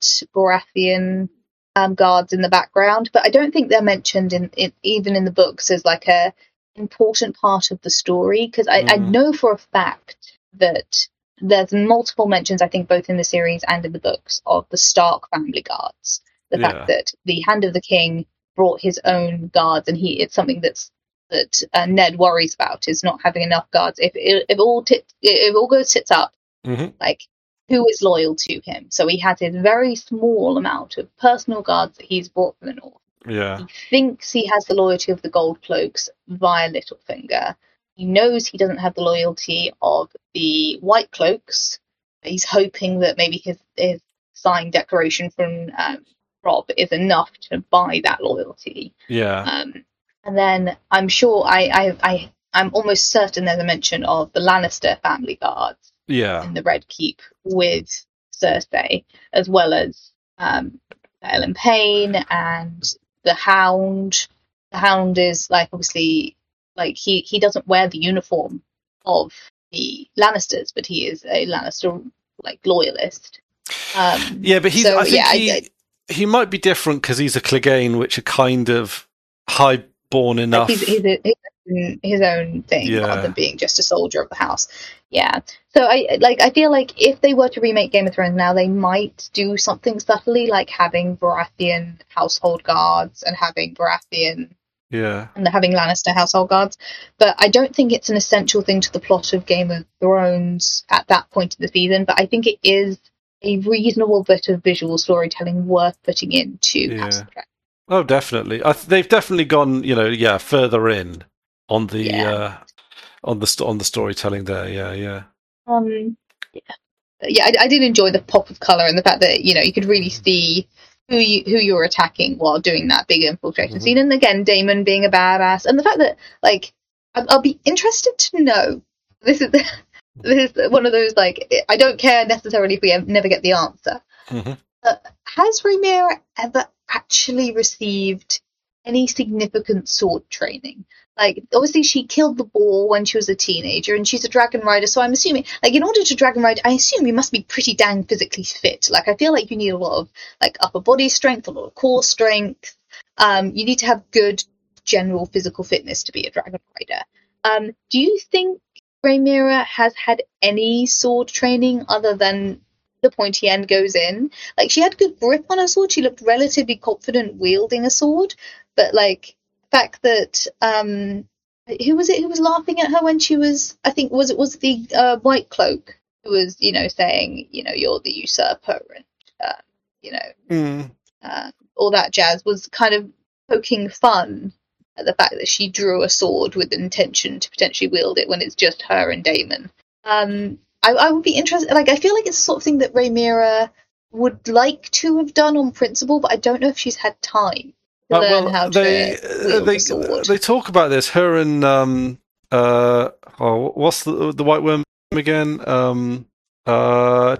B: Baratheon um, guards in the background. But I don't think they're mentioned in, in even in the books as like a important part of the story. Because I, I
A: Mm.
B: know for a fact that there's multiple mentions, I think, both in the series and in the books, of the Stark family guards. The
A: Yeah.
B: fact that the Hand of the King brought his own guards, and he it's something that's that uh, Ned worries about is not having enough guards. If if all tit, if all goes tits up,
A: Mhm.
B: like who is loyal to him? So he has his very small amount of personal guards that he's brought from the north.
A: yeah,
B: He thinks he has the loyalty of the Gold Cloaks via Littlefinger. He knows he doesn't have the loyalty of the White Cloaks. He's hoping that maybe his, his signed declaration from um, Robb is enough to buy that loyalty.
A: yeah,
B: Um, and then I'm sure I, I, I I'm almost certain there's a mention of the Lannister family guards
A: yeah,
B: in the Red Keep with Cersei, as well as um, Ellen Payne and the Hound. The Hound is like obviously like he, he doesn't wear the uniform of the Lannisters, but he is a Lannister like loyalist. Um,
A: yeah. But he's.
B: so,
A: I think
B: yeah,
A: he
B: I-
A: he might be different because he's a Clegane, which are kind of high-born enough.
B: Like he's, he's a, his, own, his own thing
A: Yeah.
B: rather than being just a soldier of the house. Yeah. So I like I feel like if they were to remake Game of Thrones now, they might do something subtly like having Baratheon household guards and having Baratheon
A: Yeah,
B: and having Lannister household guards. But I don't think it's an essential thing to the plot of Game of Thrones at that point in the season. But I think it is a reasonable bit of visual storytelling worth putting into
A: Yeah.
B: House of the Dragon.
A: oh, definitely. I th- they've definitely gone. You know, yeah, further in on the
B: Yeah.
A: uh, on the st- on the storytelling there. Yeah, yeah,
B: Um, yeah, yeah. I, I did enjoy the pop of color and the fact that you know you could really see who you who you were attacking while doing that big infiltration
A: Mhm.
B: scene. And again, Damon being a badass, and the fact that like I'll, I'll be interested to know. This is this is one of those like I don't care necessarily if we ever, never get the answer.
A: Mhm.
B: But has Rhaenyra ever actually received any significant sword training? Like, obviously, she killed the boar when she was a teenager, and she's a dragon rider. So I'm assuming, like, in order to dragon ride, I assume you must be pretty dang physically fit. Like, I feel like you need a lot of like upper body strength, a lot of core strength. Um, you need to have good general physical fitness to be a dragon rider. Um, do you think Rhaenyra has had any sword training other than the pointy end goes in? Like, she had good grip on her sword. She looked relatively confident wielding a sword, but like the fact that um, who was it who was laughing at her when she was? I think was it was the uh, White Cloak who was you know saying you know you're the usurper and uh, you know
A: Mm.
B: uh, all that jazz was kind of poking fun at the fact that she drew a sword with the intention to potentially wield it when it's just her and Daemon. Um, I, I would be interested. Like, I feel like it's the sort of thing that Rhaenyra would like to have done on principle, but I don't know if she's had time to
A: Uh,
B: learn
A: well,
B: how
A: they
B: to
A: uh,
B: wield
A: they
B: a sword.
A: they talk about this. Her and um uh oh, what's the the white worm again? Um uh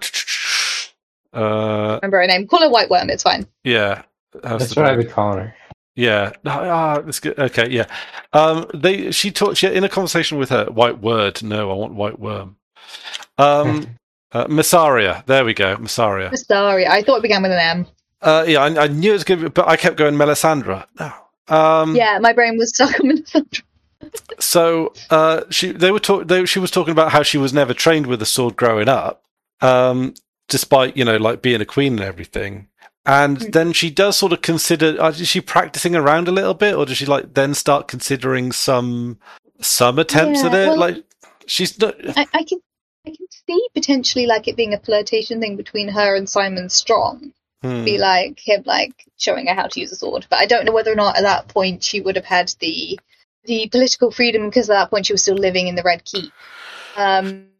A: uh
B: Remember her name? Call her White Worm. It's fine.
A: yeah. How's
C: That's
A: the
C: what I've
A: dog?
C: been calling her.
A: Yeah. Ah, that's good. Okay, yeah. Um, they she talked she, in a conversation with her. White word. No, I want white worm. Um, uh, Massaria. There we go. Massaria.
B: Sorry, I thought it began with an M.
A: Uh, yeah, I, I knew it was going to be, but I kept going Melisandre. No. Um,
B: Yeah, my brain was stuck on Melisandre.
A: So uh, she they were talk, they, she was talking about how she was never trained with a sword growing up, um, despite you know like being a queen and everything. And
B: Mm.
A: then she does sort of consider. Uh, is she practicing around a little bit, or does she like then start considering some some attempts
B: Yeah,
A: at it?
B: well-
A: like she's not.
B: I, I can I can see potentially like it being a flirtation thing between her and Simon Strong.
A: Hmm.
B: Be like him like showing her how to use a sword. But I don't know whether or not at that point she would have had the the political freedom because at that point she was still living in the Red Keep. Um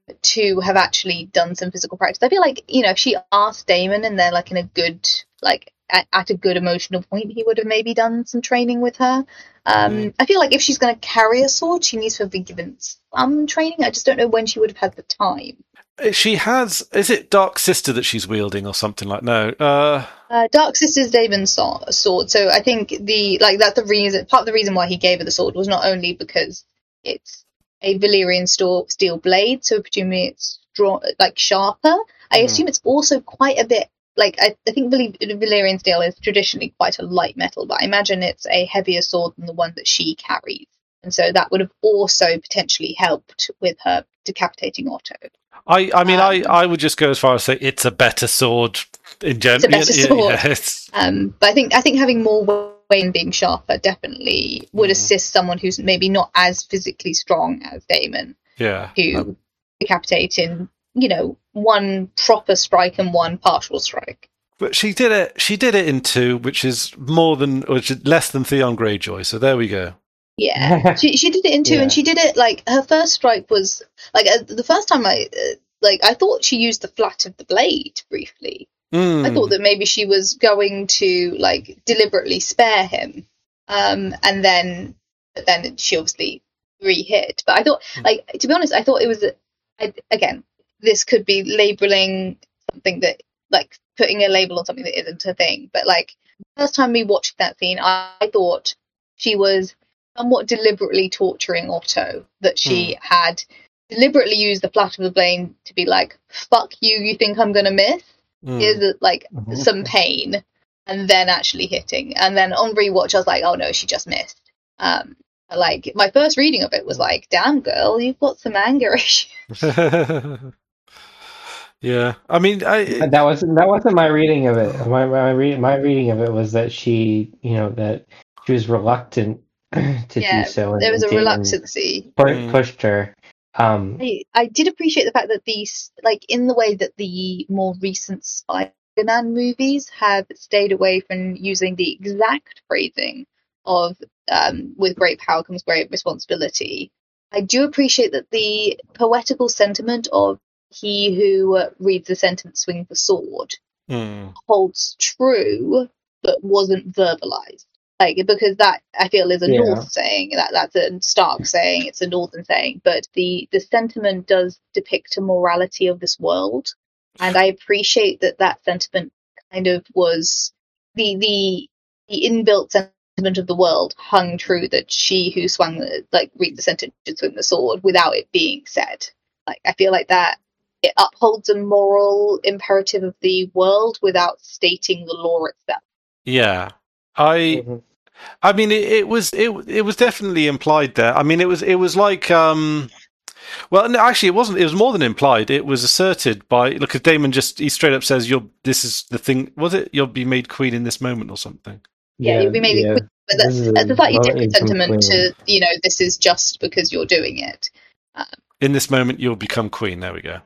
B: to have actually done some physical practice. I feel like, you know, if she asked Daemon and they're like in a good, like at, at a good emotional point, he would have maybe done some training with her. Um,
A: Mm.
B: I feel like if she's going to carry a sword, she needs to have been given some training. I just don't know when she would have had the time.
A: She has. Is it Dark Sister that she's wielding or something like? No. Uh,
B: Uh, Dark Sister's Daemon's so- sword. So I think the like that's the reason. Part of the reason why he gave her the sword was not only because it's a Valyrian sto- steel blade, so presumably it's draw like sharper. I
A: Mm.
B: assume it's also quite a bit like I, I think Valy- Valyrian steel is traditionally quite a light metal, but I imagine it's a heavier sword than the one that she carries, and so that would have also potentially helped with her decapitating Otto.
A: I. I mean,
B: Um,
A: I. I would just go as far as say it's a better sword in general.
B: It's a better sword.
A: Yeah, it's,
B: Um, but I think I think having more weight and being sharper definitely would
A: Mm.
B: assist someone who's maybe not as physically strong as Daemon
A: yeah.
B: to
A: Um,
B: decapitate in, you know, one proper strike and one partial strike.
A: but she did it. She did it in two, which is more than, which is less than Theon Greyjoy. So there we go.
B: Yeah, she she did it in two,
C: Yeah.
B: and she did it like her first strike was like uh, the first time I uh, like I thought she used the flat of the blade briefly.
A: Mm.
B: I thought that maybe she was going to like deliberately spare him, um, and then but then she obviously re-hit. But I thought, like, to be honest, I thought it was I, again. This could be labeling something that like putting a label on something that isn't a thing. But like first time we watched that scene, I, I thought she was somewhat deliberately torturing Otto. That she had deliberately used the flat of the blade to be like, "Fuck you! You think I'm gonna miss?"
A: Mm.
B: Is like
C: Mhm.
B: some pain, and then actually hitting, and then on rewatch I was like, oh no, she just missed. Um, like my first reading of it was like, damn girl, you've got some anger issues.
A: Yeah. I mean, I.
C: That wasn't that wasn't my reading of it. My my read my reading of it was that she, you know, that she was reluctant to
B: Yeah,
C: do so, and
B: there was a
C: Daemon
B: reluctancy.
C: pu-
A: Mm.
C: pushed her. Um,
B: I, I did appreciate the fact that these, like in the way that the more recent Spider-Man movies have stayed away from using the exact phrasing of um, "with great power comes great responsibility." I do appreciate that the poetical sentiment of "he who uh, reads the sentence swings the sword"
A: Mm.
B: holds true, but wasn't verbalized. Like because that I feel is a
C: Yeah.
B: North saying, that that's a Stark saying, it's a Northern saying, but the the sentiment does depict a morality of this world, and I appreciate that that sentiment kind of was the the the inbuilt sentiment of the world hung true, that she who swung the like read the sentence should swing the sword without it being said. Like I feel like that it upholds a moral imperative of the world without stating the law itself.
A: Yeah. I.
C: mhm.
A: I mean, it, it was it it was definitely implied there. I mean, it was it was like um, well, no, actually, it wasn't. It was more than implied. It was asserted by look. Because Damon just he straight up says, "You're this is the thing." Was it you'll be made queen in this moment or something?
B: Yeah, you'll be made
C: yeah.
B: queen, but
C: This
B: that,
C: is
B: that's a slightly
C: moment
B: different
C: you become
B: sentiment
C: queen.
B: to, you know, this is just because you're doing it.
A: In this moment, you'll become queen. There we go.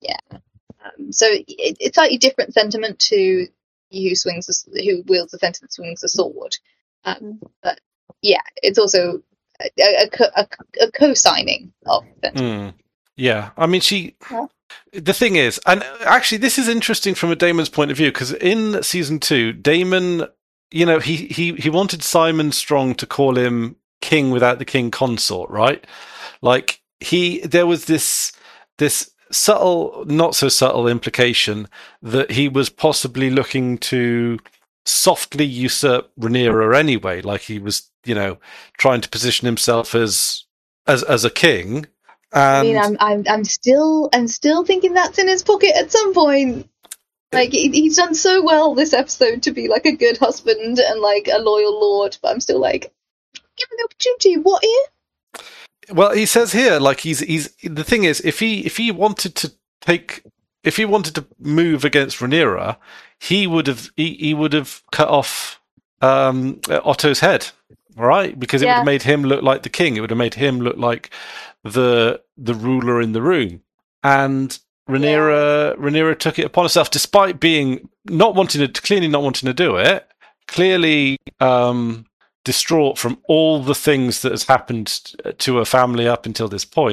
B: Um, so it, it's slightly different sentiment to he who swings, the, who wields the sentence swings the sword. Um, but yeah, it's also a, a, co- a, a co-signing of sentiment.
A: Mm. Yeah, I mean, she.
B: Yeah.
A: The thing is, and actually, this is interesting from a Damon's point of view because in season two, Damon, you know, he he he wanted Simon Strong to call him king without the king consort, right? Like he, there was this this subtle, not so subtle implication that he was possibly looking to softly usurp Rhaenyra anyway, like he was, you know, trying to position himself as as as a king. And
B: I mean, I'm I'm I'm still I'm still thinking that's in his pocket at some point. Like he, he's done so well this episode to be like a good husband and like a loyal lord, but I'm still like, give him the opportunity. What here?
A: well, he says here, like he's he's the thing is, if he if he wanted to take, if he wanted to move against Rhaenyra, he would have he, he would have cut off um, Otto's head, right? Because it would
B: Yeah.
A: have made him look like the king. It would have made him look like the the ruler in the room. And Rhaenyra Rhaenyra took it upon herself, despite being not wanting to, clearly not wanting to do it, clearly um, distraught from all the things that has happened to her family up until this point.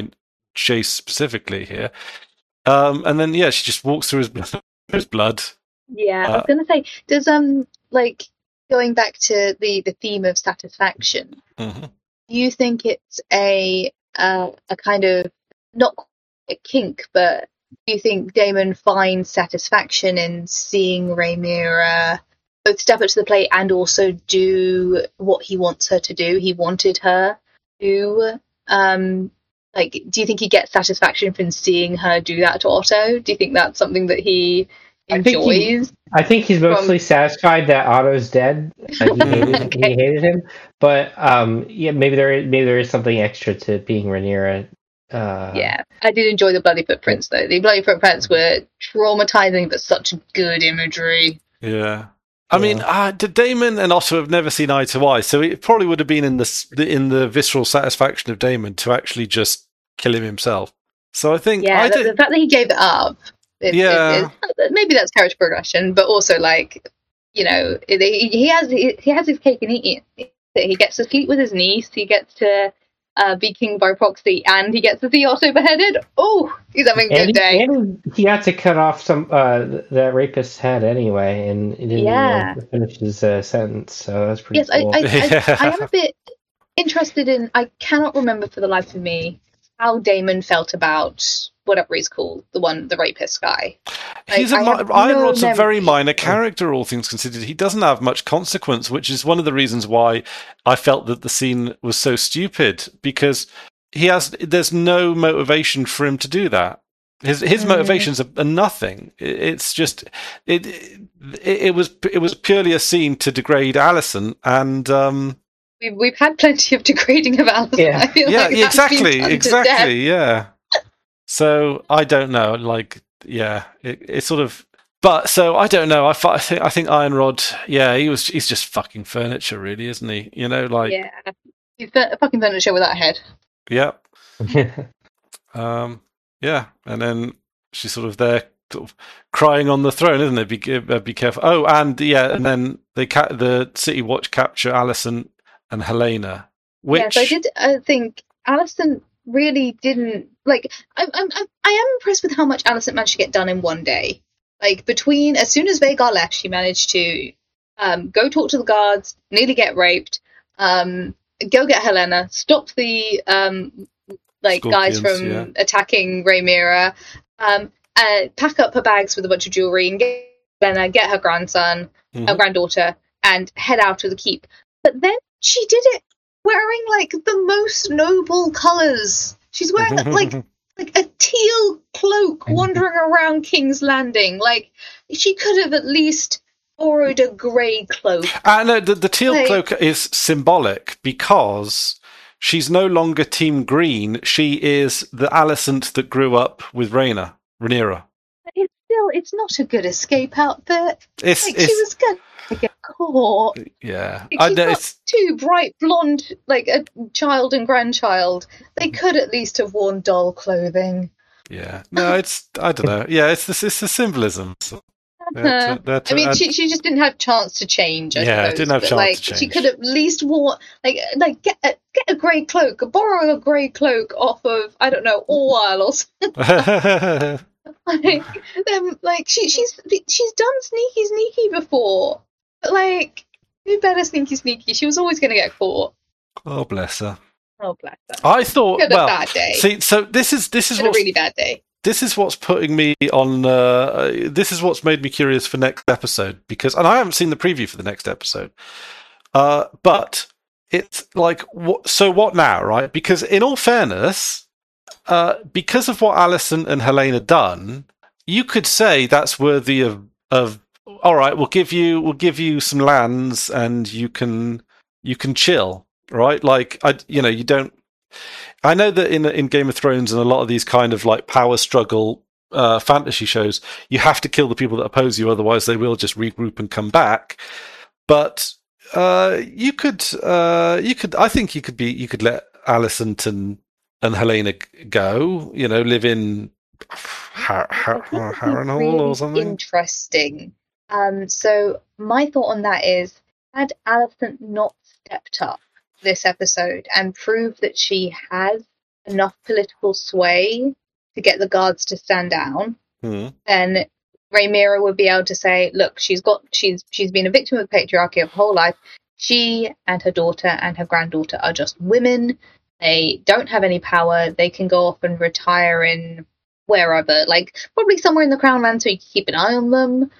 A: Chase specifically here. Um, and then yeah, she just walks through his blood. His blood.
B: Yeah, I
A: Uh,
B: was gonna say, does um like going back to the the theme of satisfaction,
A: mhm.
B: do you think it's a uh, a kind of not a kink, but do you think Damon finds satisfaction in seeing Rhaenyra both step up to the plate and also do what he wants her to do? He wanted her to um like. Do you think he gets satisfaction from seeing her do that to Otto? Do you think that's something that he
C: I think he-
B: enjoys?
C: I think he's mostly satisfied that Otto's dead. Uh, he, hated,
B: Okay.
C: he hated him, but um, yeah, maybe there maybe there is something extra to being Rhaenyra. Uh,
B: Yeah, I did enjoy the bloody footprints though. The bloody footprints were traumatizing, but such good imagery.
A: Yeah. I
C: Yeah.
A: mean, uh, D- Damon and Otto have never seen eye to eye, so it probably would have been in the s- the- in the visceral satisfaction of Damon to actually just kill him himself. So I think
B: Yeah,
A: I
B: the,
A: did.
B: the fact that he gave it up. It,
A: Yeah.
B: it, it, maybe that's character progression, but also like, you know, it, he, he has he, he has his cake and eat it. He gets to sleep with his niece. He gets to uh, be king by proxy, and he gets to see Otto beheaded. Oh, he's having a
C: and,
B: good day.
C: and he had to cut off some uh, that rapist's head anyway, and he didn't
B: Yeah.
C: even finish his uh, sentence. So that's pretty
B: Yes, I,
C: cool.
B: I, I,
A: Yeah.
B: I am a bit interested in. I cannot remember for the life of me how Damon felt about whatever he's called, the one, the rapist guy.
A: He's
B: Like,
A: a
B: I
A: mi-
B: have
A: Iron
B: no
A: Rod's a very
B: memory.
A: minor character, all things considered. He doesn't have much consequence, which is one of the reasons why I felt that the scene was so stupid, because he has there's no motivation for him to do that. His his
B: Mm.
A: motivations are, are nothing. It- It's just it, it it was it was purely a scene to degrade Alison, and um,
B: We've we've had plenty of degrading of Alison.
C: Yeah.
B: I feel
A: yeah,
B: like
A: yeah,
B: that's been
A: exactly,
B: done to
A: exactly, yeah. So I don't know, like, yeah, it, it's sort of, but so I don't know. I, fi- I think I think Iron Rod, yeah, he was he's just fucking furniture, really, isn't he? You know,
B: death.
A: like,
B: Yeah, he's a fucking furniture without a head.
A: yeah, um, yeah, and then she's sort of there, sort of crying on the throne, isn't it? Be uh, be careful. Oh, and yeah, and then they ca- the City Watch capture Alison and Helena, which
B: Yes, I did uh, think Alison really didn't like. I'm, I'm, I'm, I am impressed with how much Alison managed to get done in one day. Like between as soon as Vhagar left, she managed to um, go talk to the guards, nearly get raped, um, go get Helena, stop the um, like guys
A: Scorpions,
B: from
A: yeah.
B: attacking Rhaenyra, um, uh, pack up her bags with a bunch of jewelry and get Helena, get her grandson, her
A: Mhm.
B: granddaughter, and head out of the keep. But then she did it wearing like the most noble colours. She's wearing like like a teal cloak wandering around King's Landing. Like she could have at least borrowed a grey cloak.
A: Uh, no, the, the teal
B: Like-
A: cloak is symbolic because she's no longer Team Green. She is the Alicent that grew up with Rhaena, Rhaenyra.
B: It's still it's not a good escape outfit.
A: It's,
B: Like
A: it's
B: she was gonna get caught.
A: yeah.
B: Like,
A: I
B: she's
A: know
B: got
A: it's
B: two bright blonde, like a child and grandchild. They could at least have worn dull clothing.
A: yeah. No, it's I don't know. Yeah, it's the it's the symbolism. So they're to- they're to
B: I mean,
A: add-
B: she she just didn't have chance to change. I
A: Yeah,
B: suppose,
A: didn't have
B: but,
A: chance
B: like,
A: to
B: She
A: change.
B: could have at least wore like like get a, get a grey cloak, borrow a grey cloak off of I don't know Orwell or something. Like, um, like she she's she's done sneaky sneaky before, but like who better sneaky sneaky? She was always going to get caught.
A: Oh, bless her.
B: Oh bless her.
A: I thought.
B: She had a
A: Well,
B: bad day.
A: see, so this is this is
B: She had a
A: what's
B: really bad day.
A: this is what's putting me on. Uh, this is what's made me curious for next episode because, and I haven't seen the preview for the next episode. Uh, but it's like, what, so what now, right? Because in all fairness, uh, because of what Alison and Helena done, you could say that's worthy of of. All right, we'll give you we'll give you some lands, and you can you can chill, right? Like I, you know, you don't. I know that in in Game of Thrones and a lot of these kind of like power struggle uh, fantasy shows, you have to kill the people that oppose you, otherwise they will just regroup and come back. But uh, you could, uh, you could, I think you could be, you could let Alicent and and Helena go. You know, live in Har- Har-
B: I think it'd be
A: Harrenhal
B: really
A: or something.
B: interesting. Um, so my thought on that is, had Alicent not stepped up this episode and proved that she has enough political sway to get the guards to stand down,
A: Hmm.
B: then Rhaenyra would be able to say, look, she's got she's she's been a victim of patriarchy her whole life. She and her daughter and her granddaughter are just women. They don't have any power. They can go off and retire in wherever, like probably somewhere in the Crown Land, so you can keep an eye on them.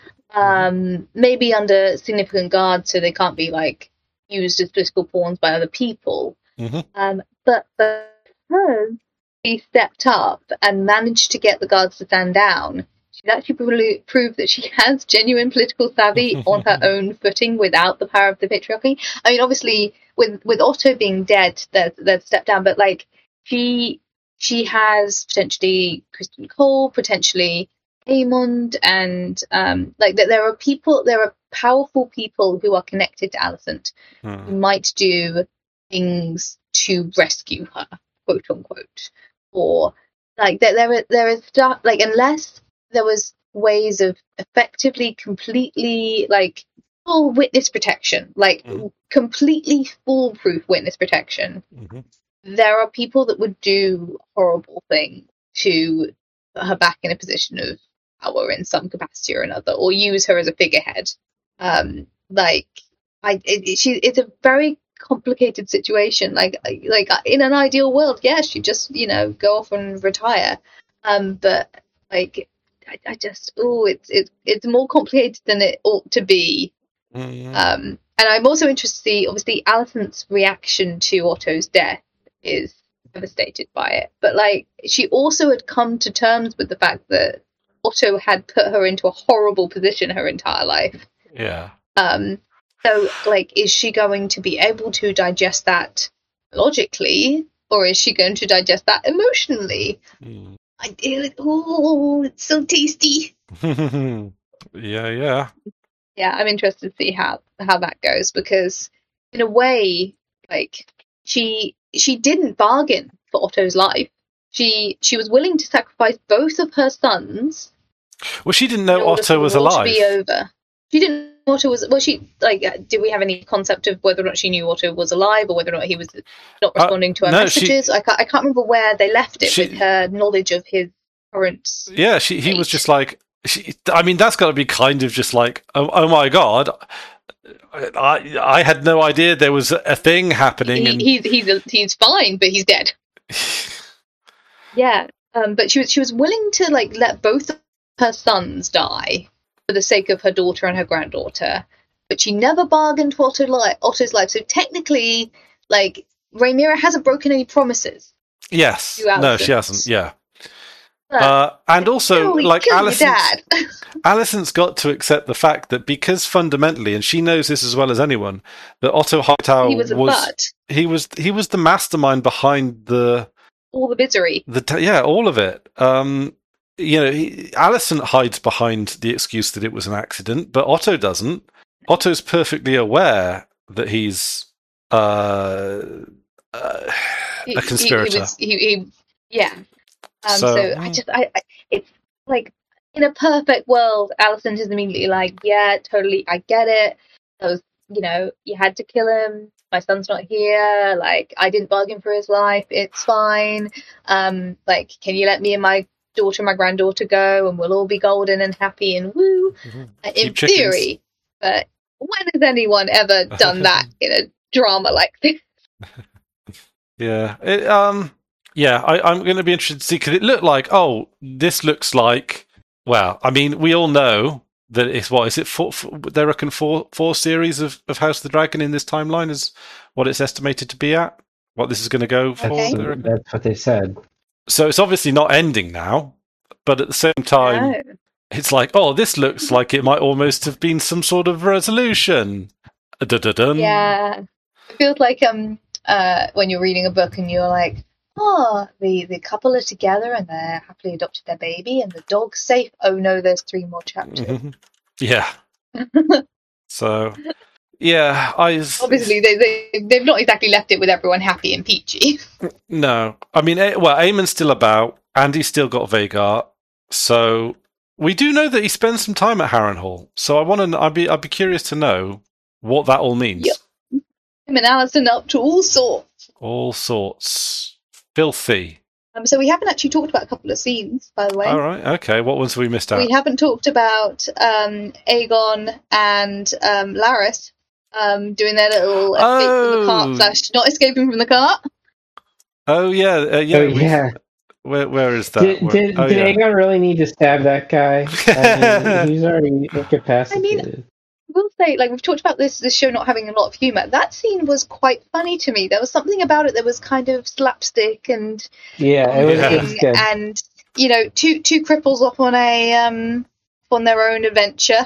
B: Um, maybe under significant guard, so they can't be like used as political pawns by other people.
A: Mhm.
B: Um, but because she stepped up and managed to get the guards to stand down, she's actually probably proved that she has genuine political savvy on her own footing without the power of the patriarchy. I mean, obviously, with with Otto being dead, there's there's a step down, but like she she has potentially Kristen Cole, potentially Aemond, and um, like that there are people, there are powerful people who are connected to Alicent
A: Hmm.
B: who might do things to rescue her, quote unquote, or like there there, there is stuff like unless there was ways of effectively, completely like full witness protection, like
A: Mhm.
B: completely foolproof witness protection.
A: Mhm.
B: There are people that would do horrible things to put her back in a position of power in some capacity or another, or use her as a figurehead. Um, like, I, it, she, it's a very complicated situation. Like, like in an ideal world, yeah, she'd just, you know, go off and retire. Um, but like, I, I just, oh, it's it's it's more complicated than it ought to be.
A: Mhm.
B: Um, and I'm also interested to see, obviously, Alicent's reaction to Otto's death is devastated by it. But, like, she also had come to terms with the fact that Otto had put her into a horrible position her entire life.
A: Yeah.
B: Um, so, like, is she going to be able to digest that logically, or is she going to digest that emotionally?
A: Mm.
B: I do it. Oh, it's so tasty.
A: yeah, yeah.
B: Yeah, I'm interested to see how how that goes, because in a way, like she she didn't bargain for Otto's life. She she was willing to sacrifice both of her sons
A: Well, she didn't
B: in
A: know
B: order for
A: Otto
B: the
A: was
B: war
A: alive.
B: to be over. She didn't know Otto was well. She like uh, did we have any concept of whether or not she knew Otto was alive, or whether or not he was not
A: Uh,
B: responding to her
A: no, she-
B: messages? I can't I can't remember where they left it
A: She-
B: with her knowledge of his current.
A: Yeah, she he was
B: Eight.
A: just like. She, I mean, that's got to be kind of just like, oh, oh my god, I I had no idea there was a thing happening.
B: He,
A: and
B: he's he's he's fine, but he's dead. Yeah, um, but she was she was willing to like let both of her sons die for the sake of her daughter and her granddaughter, but she never bargained for Otto li- Otto's life. So technically, like Rhaenyra hasn't broken any promises.
A: yes,
B: You
A: no,
B: Alicent.
A: she hasn't. Yeah,
B: But
A: uh, and also
B: kill,
A: like
B: kill your
A: Alicent's,
B: dad.
A: Alicent's got to accept the fact that because fundamentally, and she knows this as well as anyone, that Otto Hightower
B: he was a
A: was
B: butt.
A: he was he was the mastermind behind the
B: All the misery.
A: the t- yeah all of it. Um, you know, he, Alicent hides behind the excuse that it was an accident, but Otto doesn't. Otto's perfectly aware that he's uh, uh,
B: He,
A: a
B: he-
A: conspirator.
B: He, was, he, he yeah. Um,
A: So-
B: so, I just, I, I, it's like in a perfect world, Alicent is immediately like, yeah, totally, I get it. Those, you know, you had to kill him. My son's not here. Like, I didn't bargain for his life. It's fine. Um, like, can you let me and my daughter, and my granddaughter go, and we'll all be golden and happy and woo?
A: Mhm.
B: Uh, in
A: Keep chickens.
B: theory, but when has anyone ever done that in a drama like this?
A: Yeah. It, um. Yeah. I, I'm going to be interested to see because it looked like. Oh, this looks like. Well, I mean, we all know that it's what is it? Four, four, they reckon four four series of, of House of the Dragon in this timeline is what it's estimated to be at. What this is going to go for.
B: Okay.
A: they reckon.
C: That's what they said.
A: So it's obviously not ending now, but at the same time,
B: No.
A: it's like, oh, this looks like it might almost have been some sort of resolution. Dun-dun-dun.
B: Yeah, it feels like um uh when you're reading a book and you're like, oh, the the couple are together and they're happily adopted their baby and the dog's safe. Oh no, there's three more chapters.
A: Mhm. Yeah. So, yeah, I
B: Obviously, they they they've not exactly left it with everyone happy and peachy.
A: no. I mean, eh, well, Eamon's still about. Andy's still got Vagar. So we do know that he spends some time at Harrenhal. So I want to. I'd be. I'd be curious to know what that all means.
B: Yep. Him and Alison up to all sorts.
A: All sorts. Filthy.
B: Um, so we haven't actually talked about a couple of scenes, by the way.
A: All right. Okay. What ones have we missed out?
B: We haven't talked about um, Aegon and um, Laris um, doing their little escape
A: Oh.
B: from the cart slash not escaping from the cart.
A: Oh yeah. Uh, yeah.
C: Oh,
A: we've-
C: yeah.
A: Where Where is that?
C: Did,
A: Where-
C: did,
A: oh,
C: did
A: yeah.
C: Aegon really need to stab that guy? I mean, he's already incapacitated.
B: I will say, like we've talked about this this show not having a lot of humour. That scene was quite funny to me. There was something about it that was kind of slapstick and
C: yeah, it was,
A: Yeah.
C: it was good.
B: and you know, two two cripples off on a um on their own adventure.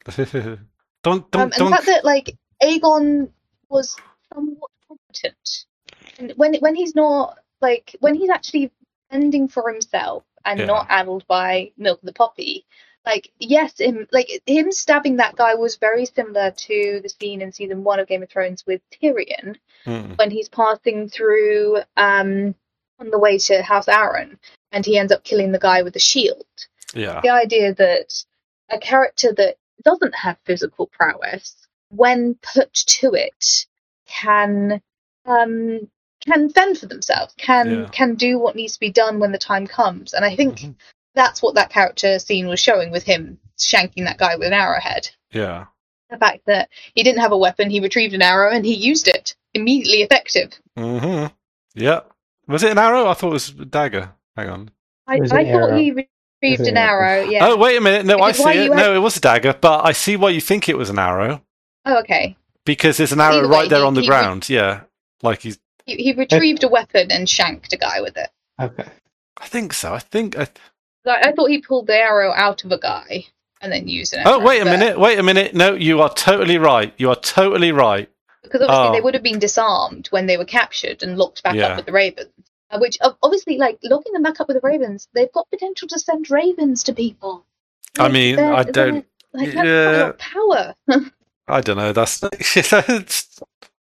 A: don't don't
B: Um, and the
A: don't.
B: fact that like Aegon was somewhat competent, and when when he's not like when he's actually fending for himself and
A: Yeah.
B: not addled by Milk of the Poppy, like yes, him like him stabbing that guy was very similar to the scene in season one of Game of Thrones with Tyrion
A: Mm,
B: when he's passing through um on the way to House Aaron and he ends up killing the guy with the shield.
A: yeah.
B: The idea that a character that doesn't have physical prowess, when put to it, can um, can fend for themselves, can
A: Yeah.
B: can do what needs to be done when the time comes. And I think
A: Mhm.
B: that's what that character scene was showing with him shanking that guy with an arrowhead.
A: Yeah.
B: The fact that he didn't have a weapon, he retrieved an arrow and he used it. Immediately effective.
A: hmm Yeah. Was it an arrow? I thought it was a dagger. Hang on.
B: I,
C: It was
B: I
C: an
B: thought
C: arrow.
B: he
C: It was
B: retrieved
C: an
B: an
C: arrow.
B: arrow, yeah.
A: Oh, wait a minute. No,
B: Which
A: I
B: is why
A: see it.
B: you had-
A: No, it was a dagger, but I see why you think it was an arrow
B: Oh, okay.
A: because there's an arrow
B: Either way,
A: right there
B: he-
A: on the
B: he-
A: ground. Yeah. Like he's.
B: He, he retrieved a weapon and shanked a guy with it.
C: Okay.
A: I think so. I think. I...
B: Like, I thought he pulled the arrow out of a guy and then used it.
A: Oh, wait a minute. Wait a minute. No, you are totally right. You are totally right.
B: Because obviously
A: Oh.
B: they would have been disarmed when they were captured and locked back
A: Yeah.
B: up with the Ravens. Uh, Which ob- obviously, like locking them back up with the Ravens, they've got potential to send ravens to people.
A: I
B: Like,
A: mean,
B: they're-
A: I
B: they're-
A: don't.
B: Like, that's quite a
A: Yeah.
B: lot of power.
A: I don't know. That's. That's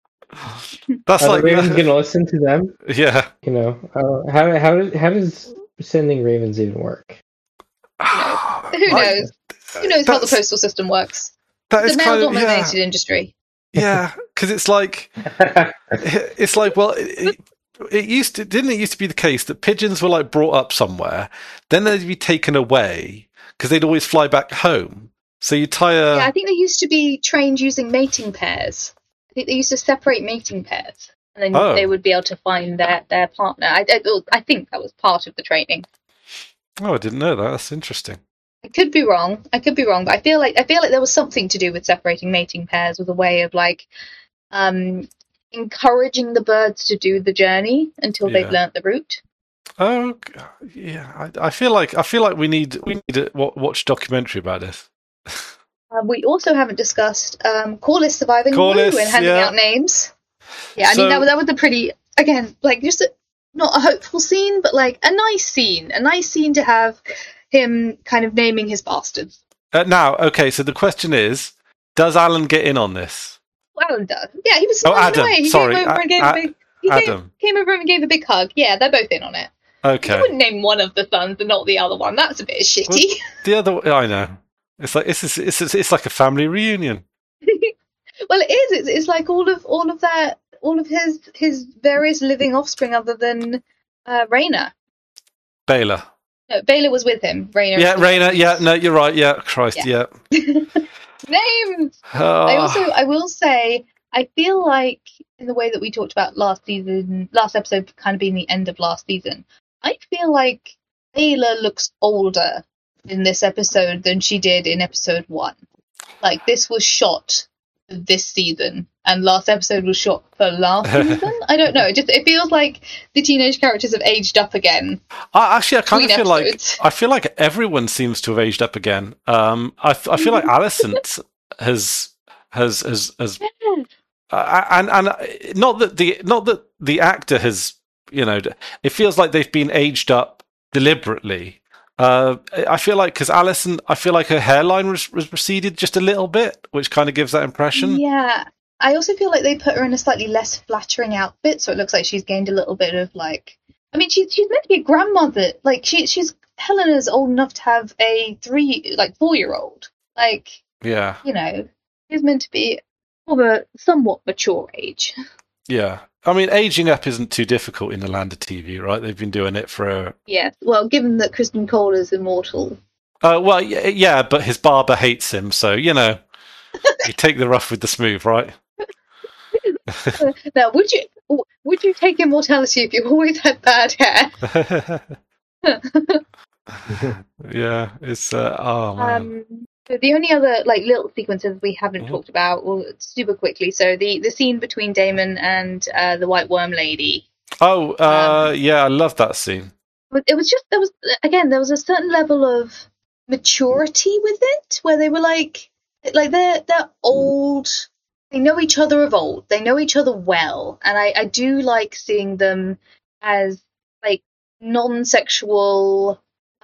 A: that's
C: Are
A: like.
C: the Ravens going to listen to them?
A: Yeah.
C: You know, uh, how how does how does sending Ravens even work?
B: Who
A: I-
B: knows? Who knows how the
A: that's-
B: postal system works?
A: That
B: It's
A: is
B: a
A: kind of yeah,
B: male-dominated industry.
A: yeah. Because it's like it's like well, it, it used to didn't it used to be the case that pigeons were like brought up somewhere, then they'd be taken away because they'd always fly back home. So you tie a
B: Yeah, I think they used to be trained using mating pairs. I think they used to separate mating pairs, and then
A: Oh.
B: they would be able to find their, their partner. I, I, I think that was part of the training.
A: oh, I didn't know that. That's interesting.
B: I could be wrong. I could be wrong, but I feel like I feel like there was something to do with separating mating pairs with a way of like um, encouraging the birds to do the journey until they've
A: Yeah.
B: learnt the route.
A: Oh, g- yeah. I, I feel like I feel like we need we need to wa- watch a documentary about this.
B: Um, we also haven't discussed um, Corlys surviving
A: Corlys,
B: Woo and handing
A: yeah.
B: out names. Yeah, I
A: So-
B: mean that was that was a pretty again like just a, not a hopeful scene, but like a nice scene, a nice scene to have him kind of naming his bastards.
A: Uh, now, okay. So the question is, does Alan get in on this?
B: Well, Alan does. Yeah, he was
A: Oh,
B: smiling
A: Adam,
B: away. He
A: sorry,
B: came over
A: A-
B: and gave
A: A-
B: a big. He came,
A: Adam.
B: came over and gave a big hug. Yeah, they're both in on it. You
A: Okay.
B: wouldn't name one of the sons and not the other one. That's a bit shitty.
A: The other, I know. It's like it's it's it's, it's like a family reunion.
B: Well, it is. It's, it's like all of all of that, all of his his various living offspring, other than uh, Rhaena.
A: Baylor.
B: No, Baylor was with him. Rhaena.
A: Yeah, Raina. Yeah, no, you're right. Yeah, Christ. Yeah.
B: Names.
A: Ah,
B: I also, I will say, I feel like in the way that we talked about last season, last episode, kind of being the end of last season. I feel like Baylor looks older in this episode than she did in episode one. Like this was shot for this season, and last episode was shot for last season. I don't know. It just it feels like the teenage characters have aged up again.
A: I, actually, I kind of
B: Between
A: feel
B: episodes.
A: like I feel like everyone seems to have aged up again. Um, I, f- I feel like Alicent has has has has uh, and and uh, not that the not that the actor has, you know, it feels like they've been aged up deliberately. Uh, I feel like because Alicent, I feel like her hairline was, was receded just a little bit, which kind of gives that impression.
B: Yeah. I also feel like they put her in a slightly less flattering outfit, so it looks like she's gained a little bit of like. I mean, she's she's meant to be a grandmother. Like she she's Helena's old enough to have a three like four year old. Like
A: Yeah,
B: you know, she's meant to be of a somewhat mature age.
A: yeah. I mean, aging up isn't too difficult in the land of T V, right? They've been doing it for a...
B: Yes. Well, given that Kristen Cole is immortal.
A: Uh, well, yeah, yeah, but his barber hates him, so, you know, you take the rough with the smooth, right?
B: Now, would you would you take immortality if you always had bad hair?
A: Yeah, it's... Uh, oh, man.
B: Um, so the only other like little sequences we haven't
A: Mhm.
B: talked about, well, super quickly. So the, the scene between Damon and uh, the White Worm lady.
A: Oh, uh,
B: um,
A: yeah, I love that scene.
B: But it was just there was again there was a certain level of maturity with it, where they were like like they're they're old. They know each other of old. They know each other well, and I, I do like seeing them as like non-sexual,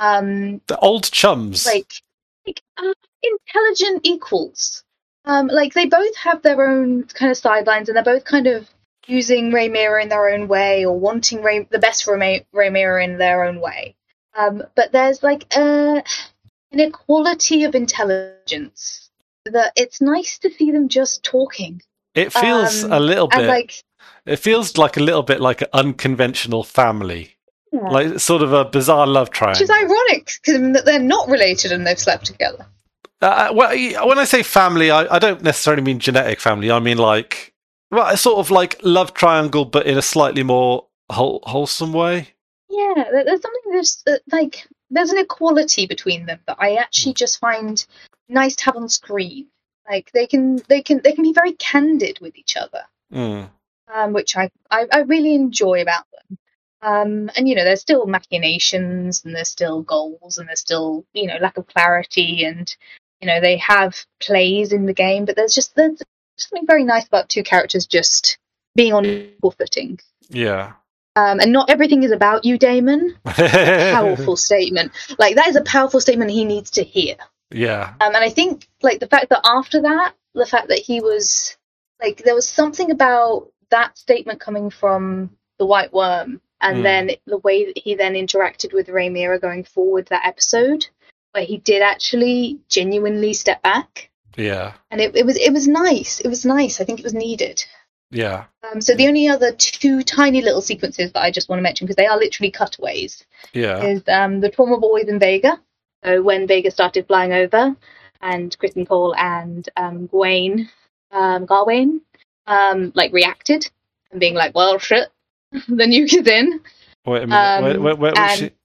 B: um,
A: The old chums.
B: like like uh, intelligent equals. Um, like they both have their own kind of sidelines, and they're both kind of using Rhaenyra in their own way, or wanting Ray, the best for Rhaeny- Rhaenyra in their own way. Um, but there's like uh, an equality of intelligence that it's nice to see them just talking.
A: It feels
B: Um,
A: a little
B: and
A: bit...
B: like
A: It feels like a little bit like an unconventional family.
B: yeah.
A: Like sort of a bizarre love
B: Which
A: triangle.
B: is ironic because that they're not related and they've slept together.
A: Uh, well, when I say family, I, I don't necessarily mean genetic family. I mean like, well, it's sort of like love triangle, but in a slightly more whole, wholesome way.
B: Yeah, there- there's something there's uh, like there's an equality between them that I actually just find nice to have on screen. Like they can they can they can be very candid with each other,
A: Mm.
B: um, which I, I I really enjoy about them. Um, and you know, there's still machinations and there's still goals and there's still you know lack of clarity, and you know they have plays in the game, but there's just there's something very nice about two characters just being on equal footing.
A: Yeah.
B: Um, and not everything is about you, Damon. Powerful statement. Like that is a powerful statement he needs to hear.
A: Yeah.
B: Um, and I think like the fact that after that, the fact that he was like there was something about that statement coming from the White Worm, and
A: Mm.
B: then the way that he then interacted with Rhaenyra going forward that episode, where he did actually genuinely step back,
A: Yeah.
B: and it, it was it was nice. It was nice. I think it was needed.
A: Yeah.
B: Um, so the only other two tiny little sequences that I just want to mention, because they are literally cutaways,
A: Yeah.
B: is um, the Trauma Boys in Vega. So when Vega started flying over, and Kristen Cole and um, Gawain, um, Gawain, um, like reacted and being like, "Well, shit, the nuke is in."
A: Wait a minute.
B: Um,
A: where, where, where was
B: and-
A: she?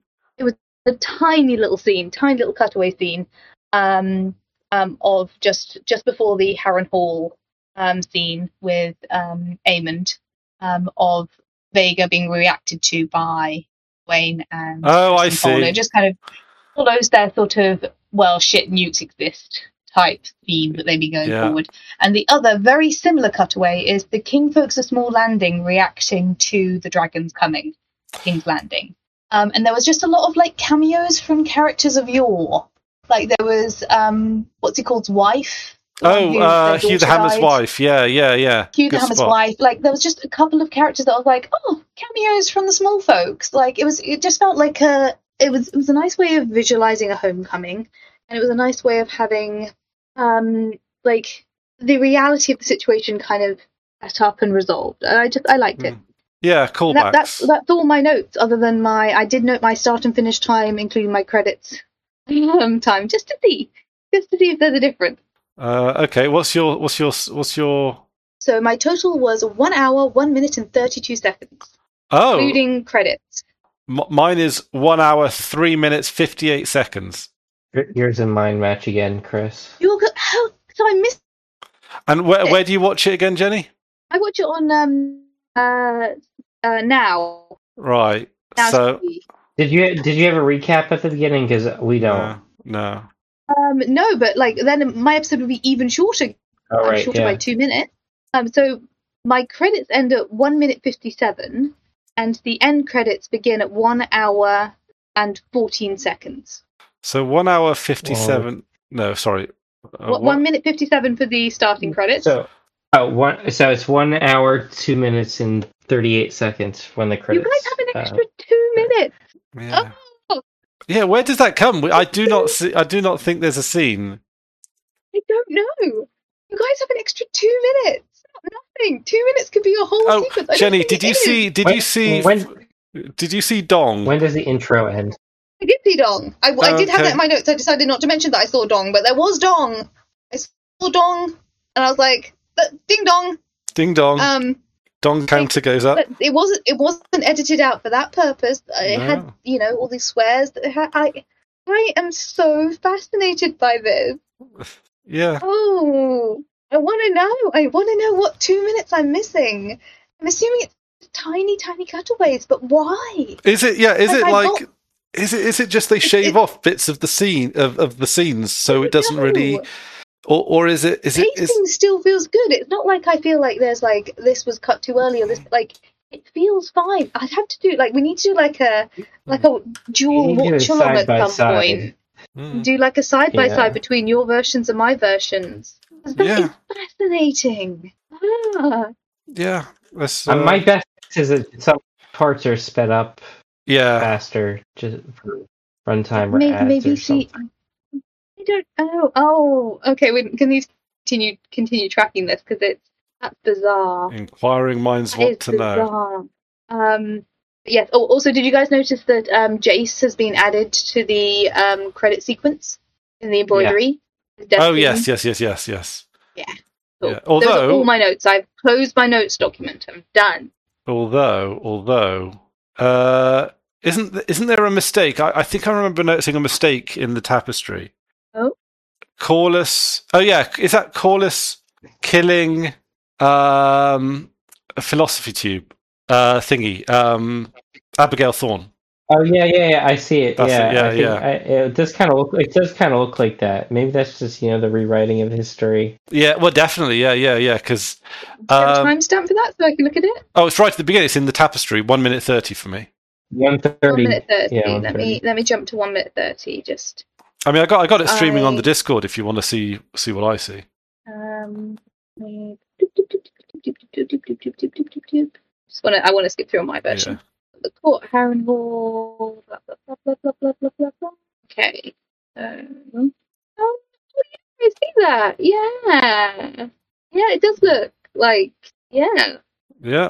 B: A tiny little scene, tiny little cutaway scene, um, um, of just just before the Harren Hall um, scene with um, Aemond, um, of Vega being reacted to by Wayne and
A: Oh, I
B: Kristen Cole.
A: see.
B: It just kind of follows their sort of well, shit, nukes exist type theme that they be going
A: Yeah.
B: forward. And the other very similar cutaway is the Kingfolk's A Small Landing reacting to the dragons coming, King's Landing. Um, and there was just a lot of like cameos from characters of yore. Like there was um, what's he called's wife. the one
A: Oh,
B: who-
A: uh,
B: their
A: Hugh the
B: daughter
A: Hammer's
B: died.
A: wife. Yeah, yeah, yeah.
B: Hugh the
A: Good
B: Hammer's
A: spot.
B: wife. Like there was just a couple of characters that I was like, oh, cameos from the small folks. Like it was, it just felt like a, it was, it was a nice way of visualizing a homecoming, and it was a nice way of having, um, like the reality of the situation kind of set up and resolved. And I just, I liked it.
A: Mm. Yeah,
B: And
A: callbacks.
B: That, that's that's all my notes. Other than my, I did note my start and finish time, including my credits um, time, just to see, just to see if there's a difference.
A: Uh, okay, what's your what's your what's your?
B: So my total was one hour, one minute, and thirty-two seconds,
A: Oh,
B: including credits.
A: m- mine is one hour, three minutes, fifty-eight seconds.
C: Yours and mine match again, Chris.
B: You all go, how? So I missed.
A: And where where do you watch it again, Jenny?
B: I watch it on um uh uh now.
A: Right.
B: Now
A: So
B: T V.
C: Did you did you have a recap at the beginning? Because we don't.
A: no, no.
B: Um no, but like then my episode would be even shorter.
C: Oh
B: I'm
C: right,
B: shorter
C: yeah.
B: by two minutes. Um, so my credits end at one minute fifty-seven, and the end credits begin at one hour and fourteen seconds.
A: So one hour fifty-seven. No, sorry. Uh,
B: What,
A: what-
B: one minute fifty-seven for the starting credits.
C: So, oh, one. So it's one hour, two minutes, and thirty-eight seconds when the
B: you
C: credits.
B: guys have an
C: uh,
B: extra two minutes.
A: Yeah.
B: Oh,
A: Yeah. Where does that come? I do not see. I do not think there's a scene.
B: I don't know. You guys have an extra two minutes. Nothing. Two minutes could be a whole
A: Oh,
B: sequence. I don't
A: Jenny,
B: think
A: did
B: it
A: you
B: is.
A: see? Did
C: When-
A: you see?
C: when-
A: Did you see Dong?
C: When does the intro end?
B: I did see Dong. I, I did have
A: Okay.
B: that in my notes. I decided not to mention that I saw Dong, but there was Dong. I saw Dong, and I was like, "Ding dong."
A: Ding dong.
B: Um,
A: Dong counter goes up.
B: but it wasn't. It wasn't edited out for that purpose. It
A: No.
B: had, you know, all these swears. That it had, I, I am so fascinated by this.
A: Yeah.
B: Oh, I want to know. I want to know what two minutes I'm missing. I'm assuming it's tiny, tiny cutaways, but why?
A: Is it? Yeah. Is
B: Like,
A: it
B: I
A: like?
B: got-
A: Is it? Is it just they shave
B: it-
A: off bits of the scene of, of the scenes so it doesn't
B: No.
A: really, or or is it? Is it?
B: Pacing
A: Is
B: still feels good. It's not like I feel like there's like this was cut too early or this like it feels fine. I'd have to do like we need to do like a like a dual
C: You can do it
B: watch along
C: side
B: at
C: by
B: some
C: side.
B: point.
A: Mm.
B: Do like a side by
C: Yeah.
B: side between your versions and my versions. 'Cause that is
A: Yeah.
B: fascinating. Ah.
A: Yeah. That's,
C: Uh,
A: uh,
C: my best is that some parts are sped up
A: yeah.
C: faster just for runtime or
B: Maybe,
C: ads
B: maybe
C: or
B: see.
C: something.
B: I don't. Oh, oh. Okay, we can you continue continue tracking this because it's that's bizarre.
A: Inquiring minds
B: That
A: want
B: is
A: to know.
B: bizarre. Um, yes. Oh, also, did you guys notice that um, Jace has been added to the um, credit sequence in the embroidery? His death
A: Oh
B: scene?
A: yes, yes, yes, yes, yes.
B: Cool.
A: Yeah.
B: Those are
A: Although,
B: all my notes. I've closed my notes document. I'm done.
A: although, although, uh, isn't th- isn't there a mistake? I, I think I remember noticing a mistake in the tapestry.
B: Oh?
A: Corlys. Oh yeah, is that Corlys killing um, a philosophy tube uh, thingy? Um, Abigail Thorne.
C: Oh yeah, yeah, yeah. I see it.
A: That's
C: yeah,
A: it, yeah,
C: I think
A: yeah.
C: I, it does kind of look. It does kind of look like that. Maybe that's just you know the rewriting of history.
A: Yeah, well, definitely, yeah, yeah, yeah. Because
B: Do you have a
A: um,
B: timestamp for that so I can look at it?
A: oh, it's right at the beginning. It's in the tapestry. One minute thirty for me.
C: One
B: One
C: thirty.
B: minute thirty.
C: Yeah,
B: let me let me jump to one minute thirty. Just
A: I mean, I got I got it streaming on
B: I-
A: the Discord if you want to see see what I see.
B: um. Just want to. I want to skip through on my version. The court, Harrenhal, blah, blah, blah, blah, blah, blah, blah, blah, blah. Okay. Um, oh, yeah, I see that. Yeah. Yeah, it does look like, yeah.
A: Yeah.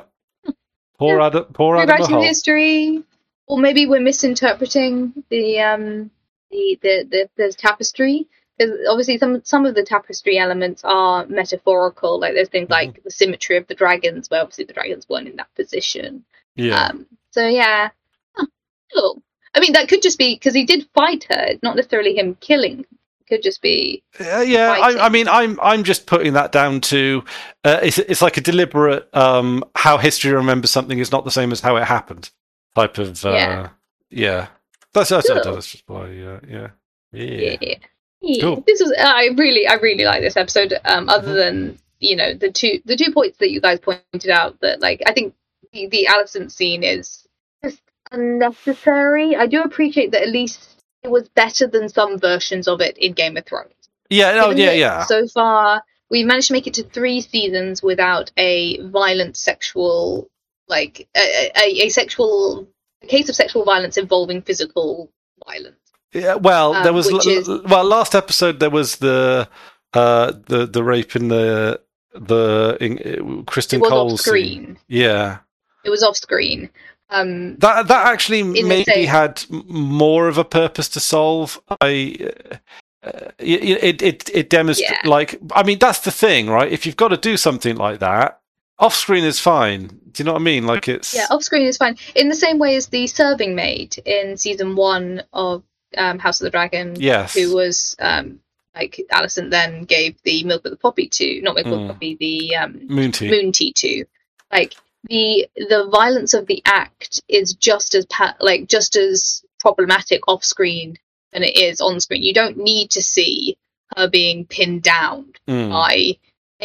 A: Poor Adam. Poor Adam
B: Rewriting
A: Mahal.
B: history. Or maybe we're misinterpreting the, um, the, the, the, the tapestry. Because obviously some some of the tapestry elements are metaphorical. Like there's things like the symmetry of the dragons, where obviously the dragons weren't in that position.
A: Yeah.
B: Um, so yeah, huh, cool. I mean, that could just be because he did fight her. It's not necessarily him killing. It could just be.
A: Uh, yeah,
B: fighting.
A: I, I mean, I'm I'm just putting that down to uh, it's it's like a deliberate um, how history remembers something is not the same as how it happened type of uh,
B: Yeah.
A: yeah. That's that's,
B: Cool.
A: that's just why uh, yeah yeah
B: Yeah. yeah.
A: Cool.
B: This was. I really, I really like this episode. Um, other
A: Mhm.
B: than you know the two the two points that you guys pointed out that like I think the the Alicent scene is just unnecessary. I do appreciate that at least it was better than some versions of it in Game of Thrones.
A: yeah no
B: Given
A: yeah
B: that
A: yeah
B: So far, we've managed to make it to three seasons without a violent sexual, like a, a, a sexual a case of sexual violence involving physical violence.
A: yeah. Well,
B: um,
A: there was
B: which
A: l-
B: is-
A: well last episode there was the uh, the the rape in the the in, uh, Kristen
B: It was
A: Cole
B: off
A: scene.
B: screen.
A: Yeah.
B: It was off screen. Um,
A: That that actually
B: the
A: maybe
B: same-
A: had m- more of a purpose to solve. I uh, it it it, it demonstrates
B: Yeah.
A: like I mean that's the thing, right? If you've got to do something like that, off screen is fine. Do you know what I mean? Like it's
B: yeah, off screen is fine. In the same way as the serving maid in season one of um, House of the Dragon,
A: yes,
B: who was um, like Alicent then gave the milk of the poppy to, not milk of
A: Mm.
B: the poppy, the um,
A: Moon tea.
B: moon tea to. Like the the violence of the act is just as pa- like just as problematic off screen than it is on screen. You don't need to see her being pinned down
A: Mm.
B: by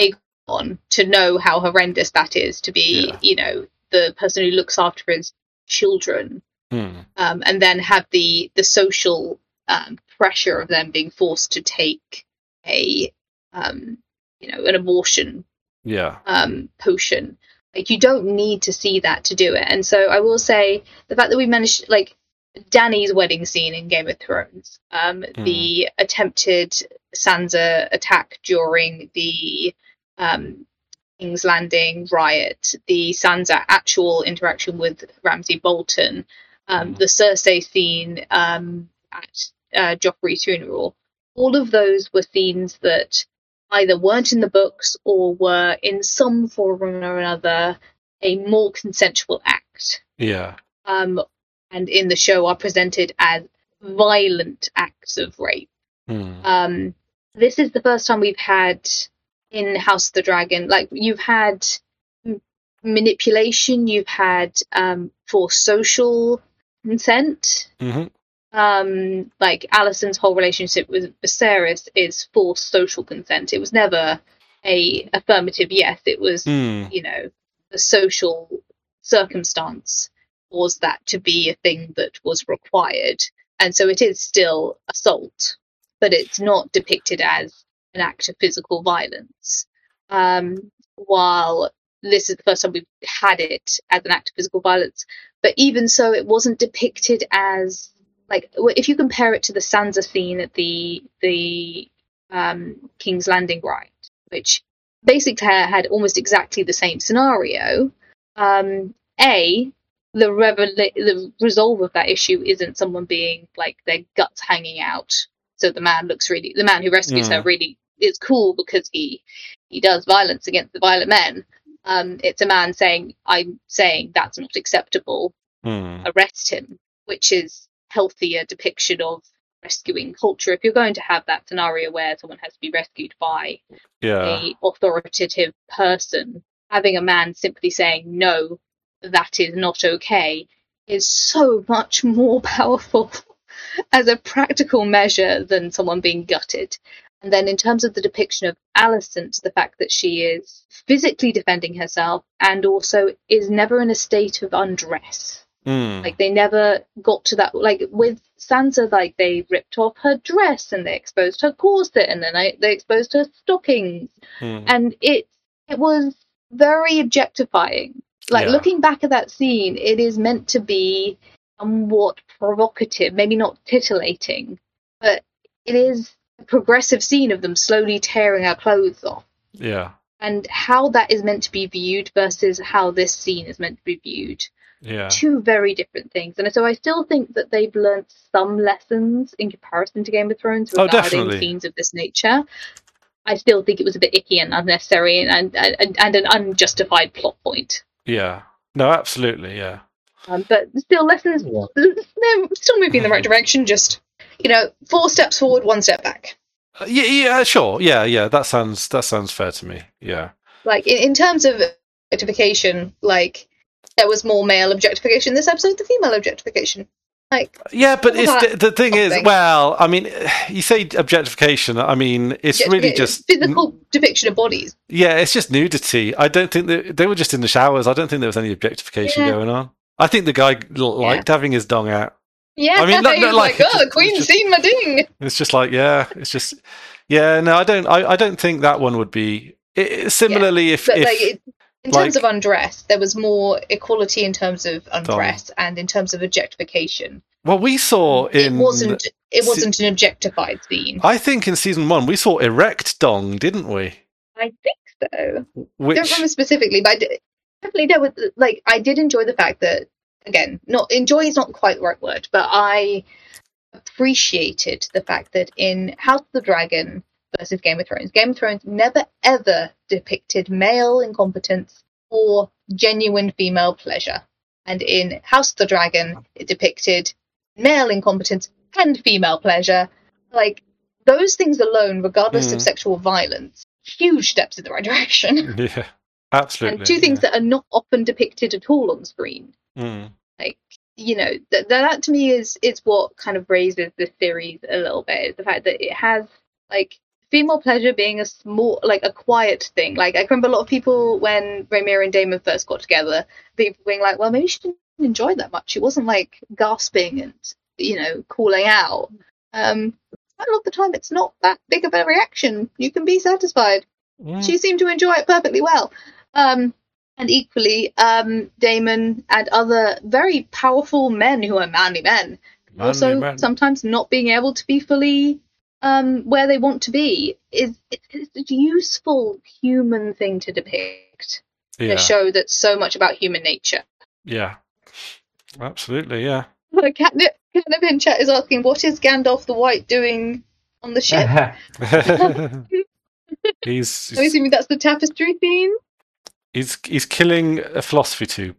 B: Aegon to know how horrendous that is to be,
A: Yeah.
B: you know, the person who looks after his children,
A: Mm.
B: um, and then have the the social um, pressure of them being forced to take a um, you know an abortion
A: Yeah,
B: um, potion. Like you don't need to see that to do it. And so I will say the fact that we managed, like Dany's wedding scene in Game of Thrones, um,
A: Mm.
B: the attempted Sansa attack during the um, King's Landing riot, the Sansa actual interaction with Ramsay Bolton, um,
A: Mm.
B: the Cersei scene um, at uh, Joffrey's funeral. All of those were scenes that either weren't in the books or were in some form or another a more consensual act.
A: Yeah.
B: Um, and in the show are presented as violent acts of rape.
A: Mm.
B: Um, this is the first time we've had in House of the Dragon, like you've had m- manipulation, you've had um, for social consent.
A: hmm
B: Um, like Alicent's whole relationship with Viserys is for social consent. It was never a affirmative yes. It was,
A: Mm.
B: you know, the social circumstance caused that to be a thing that was required, and so it is still assault, but it's not depicted as an act of physical violence. Um, while this is the first time we've had it as an act of physical violence, but even so, it wasn't depicted as like if you compare it to the Sansa scene at the the um, King's Landing riot, which basically had almost exactly the same scenario. Um, a the revel- the resolve of that issue isn't someone being like their guts hanging out, so the man looks really the man who rescues
A: Mm.
B: her really is cool because he he does violence against the violent men. Um, it's a man saying, "I'm saying that's not acceptable.
A: Mm.
B: Arrest him," which is healthier depiction of rescuing culture. If you're going to have that scenario where someone has to be rescued by
A: Yeah.
B: a authoritative person, having a man simply saying no, that is not okay, is so much more powerful as a practical measure than someone being gutted. And then in terms of the depiction of Alicent, the fact that she is physically defending herself and also is never in a state of undress.
A: Mm.
B: Like they never got to that. Like with Sansa, like they ripped off her dress and they exposed her corset and then I, they exposed her stockings,
A: Mm.
B: and it it was very objectifying. Like
A: Yeah.
B: looking back at that scene, it is meant to be somewhat provocative, maybe not titillating, but it is a progressive scene of them slowly tearing her clothes off.
A: Yeah.
B: And how that is meant to be viewed versus how this scene is meant to be viewed.
A: Yeah.
B: Two very different things. And so I still think that they've learned some lessons in comparison to Game of Thrones
A: Oh,
B: regarding
A: definitely.
B: scenes of this nature. I still think it was a bit icky and unnecessary and, and, and, and an unjustified plot point.
A: Yeah. No, absolutely. Yeah.
B: Um, but still, lessons,
C: Yeah.
B: they're still moving in the right direction, just, you know, four steps forward, one step back.
A: Uh, yeah. Yeah. Sure. Yeah. Yeah. That sounds that sounds fair to me. Yeah.
B: Like, in, in terms of objectification, like, there was more male objectification in this episode than female objectification. Like,
A: Yeah, but
B: all
A: it's
B: that
A: the, the thing is,
B: something.
A: well, I mean, you say objectification. I mean, it's really
B: objectific-
A: just
B: physical depiction of bodies.
A: yeah, it's just nudity. I don't think that they were just in the showers. I don't think there was any objectification
B: Yeah.
A: going on. I think the guy l- liked having his dong out.
B: Yeah,
A: I mean, no-
B: he
A: no,
B: was
A: like,
B: like,
A: it's
B: oh,
A: just-
B: the queen's
A: it's just-
B: seen my ding.
A: It's just like, yeah, it's just, yeah. No, I don't. I, I don't think that one would be. It, similarly, if
B: But
A: if
B: like, it, in
A: like-
B: terms of undress, there was more equality in terms of undress and in terms of objectification.
A: well, we saw in
B: it wasn't. It
A: se-
B: wasn't an objectified scene.
A: I think in season one we saw erect dong, didn't we?
B: I think so.
A: Which
B: I don't remember specifically, but I did, definitely there was like I did enjoy the fact that again, not enjoy is not quite the right word, but I appreciated the fact that in House of the Dragon versus Game of Thrones, Game of Thrones never ever depicted male incompetence or genuine female pleasure, and in House of the Dragon it depicted male incompetence and female pleasure. Like those things alone, regardless of
A: Mm.
B: sexual violence, huge steps in the right direction.
A: yeah, absolutely.
B: And two things that are not often depicted at all on screen.
A: yeah. Mm.
B: Like, you know, that that to me is is what kind of raises this series a little bit. Is the fact that it has like female pleasure being a small, like a quiet thing. Like I remember a lot of people when Rhaenyra and Daemon first got together, people being like, "Well, maybe she didn't enjoy that much. It wasn't like gasping and you know calling out." Um, quite a lot of the time, it's not that big of a reaction. You can be satisfied.
A: Mm.
B: She seemed to enjoy it perfectly well. Um, and equally, um, Daemon and other very powerful men who are manly men,
A: Manly
B: also
A: man.
B: sometimes not being able to be fully um, where they want to be is it's, it's a useful human thing to depict in
A: Yeah.
B: a show that's so much about human nature.
A: Yeah. Absolutely, yeah.
B: Catnip, Catnip in chat is asking, what is Gandalf the White doing on the ship?
A: he's
B: I'm
A: he's,
B: assuming that's the tapestry theme.
A: he's he's killing a philosophy tube.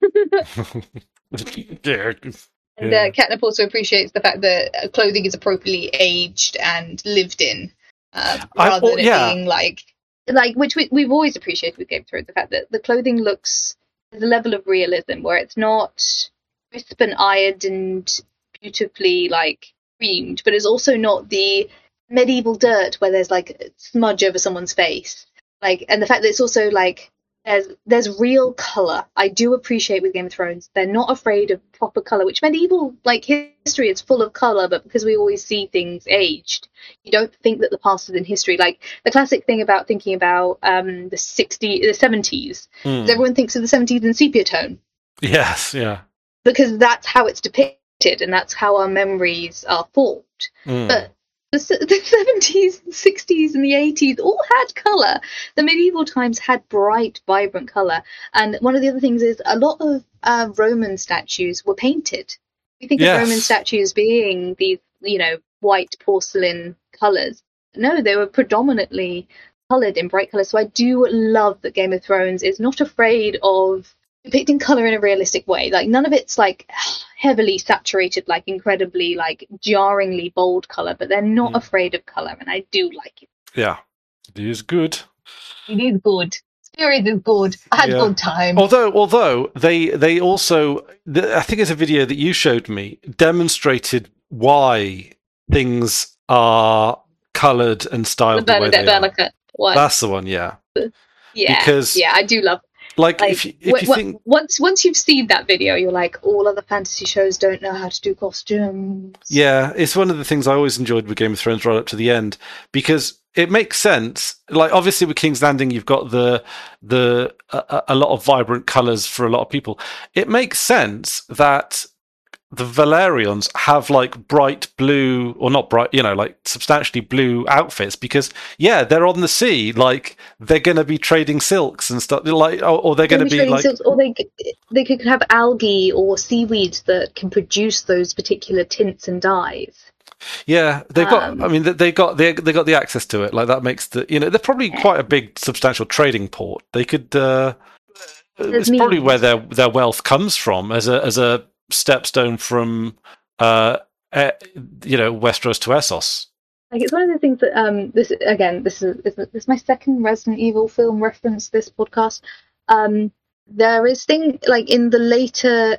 A: yeah.
B: And
A: Yeah.
B: uh, Catnip also appreciates the fact that uh, clothing is appropriately aged and lived in, uh,
A: I-
B: rather
A: oh,
B: than
A: yeah.
B: it being like, like which we, we've always appreciated with Game of Thrones, the fact that the clothing looks, there's a level of realism where it's not crisp and ironed and beautifully like creamed, but it's also not the medieval dirt where there's like a smudge over someone's face. Like, and the fact that it's also like there's there's real color. I do appreciate with Game of Thrones they're not afraid of proper color, which medieval like history is full of color, but because we always see things aged, you don't think that the past is in history. Like the classic thing about thinking about um the sixties, the seventies,
A: Mm.
B: is everyone thinks of the seventies in sepia tone
A: Yes, yeah.
B: because that's how it's depicted and that's how our memories are formed.
A: Mm.
B: But the, se- the seventies, the sixties, and the eighties all had colour. The medieval times had bright, vibrant colour. And one of the other things is a lot of uh, Roman statues were painted. We think
A: Yes.
B: of Roman statues being these, you know, white porcelain colours. No, they were predominantly coloured in bright colours. So I do love that Game of Thrones is not afraid of depicting colour in a realistic way. Like none of it's like heavily saturated, like incredibly like jarringly bold colour, but they're not
A: Mm.
B: afraid of colour, and I do like it.
A: Yeah. It is good.
B: It is good. Series is good. I had
A: Yeah.
B: a good time.
A: Although, although they they also, the, I think it's a video that you showed me demonstrated why things are coloured and
B: the
A: styled the way
B: Bernadette
A: they are.
B: Bernacle one.
A: That's the one, yeah.
B: yeah,
A: because-
B: yeah, I do love.
A: Like,
B: Like
A: if you, if
B: wh-
A: you
B: wh-
A: think,
B: once once you've seen that video, you're like, all other fantasy shows don't know how to do costumes.
A: yeah, it's one of the things I always enjoyed with Game of Thrones right up to the end because it makes sense. Like, obviously, with King's Landing, you've got the the a, a lot of vibrant colours for a lot of people. It makes sense that the Valerians have like bright blue, or not bright, you know, like substantially blue outfits because, yeah, they're on the sea. Like, they're going to be trading silks and stuff. Like, or, or they're going to be
B: trading
A: like,
B: silks, or they could, they could have algae or seaweeds that can produce those particular tints and dyes.
A: yeah, they've got.
B: Um,
A: I mean, they they got they they got the access to it. Like that makes the, you know, they're probably quite a big, substantial trading port. They could. Uh,
B: There's
A: it's probably
B: means.
A: where their their wealth comes from as a as a stepstone from, uh, eh, you know, Westeros to Essos.
B: Like it's one of the things that um this again this is this is my second Resident Evil film reference this podcast. Um, there is thing like in the later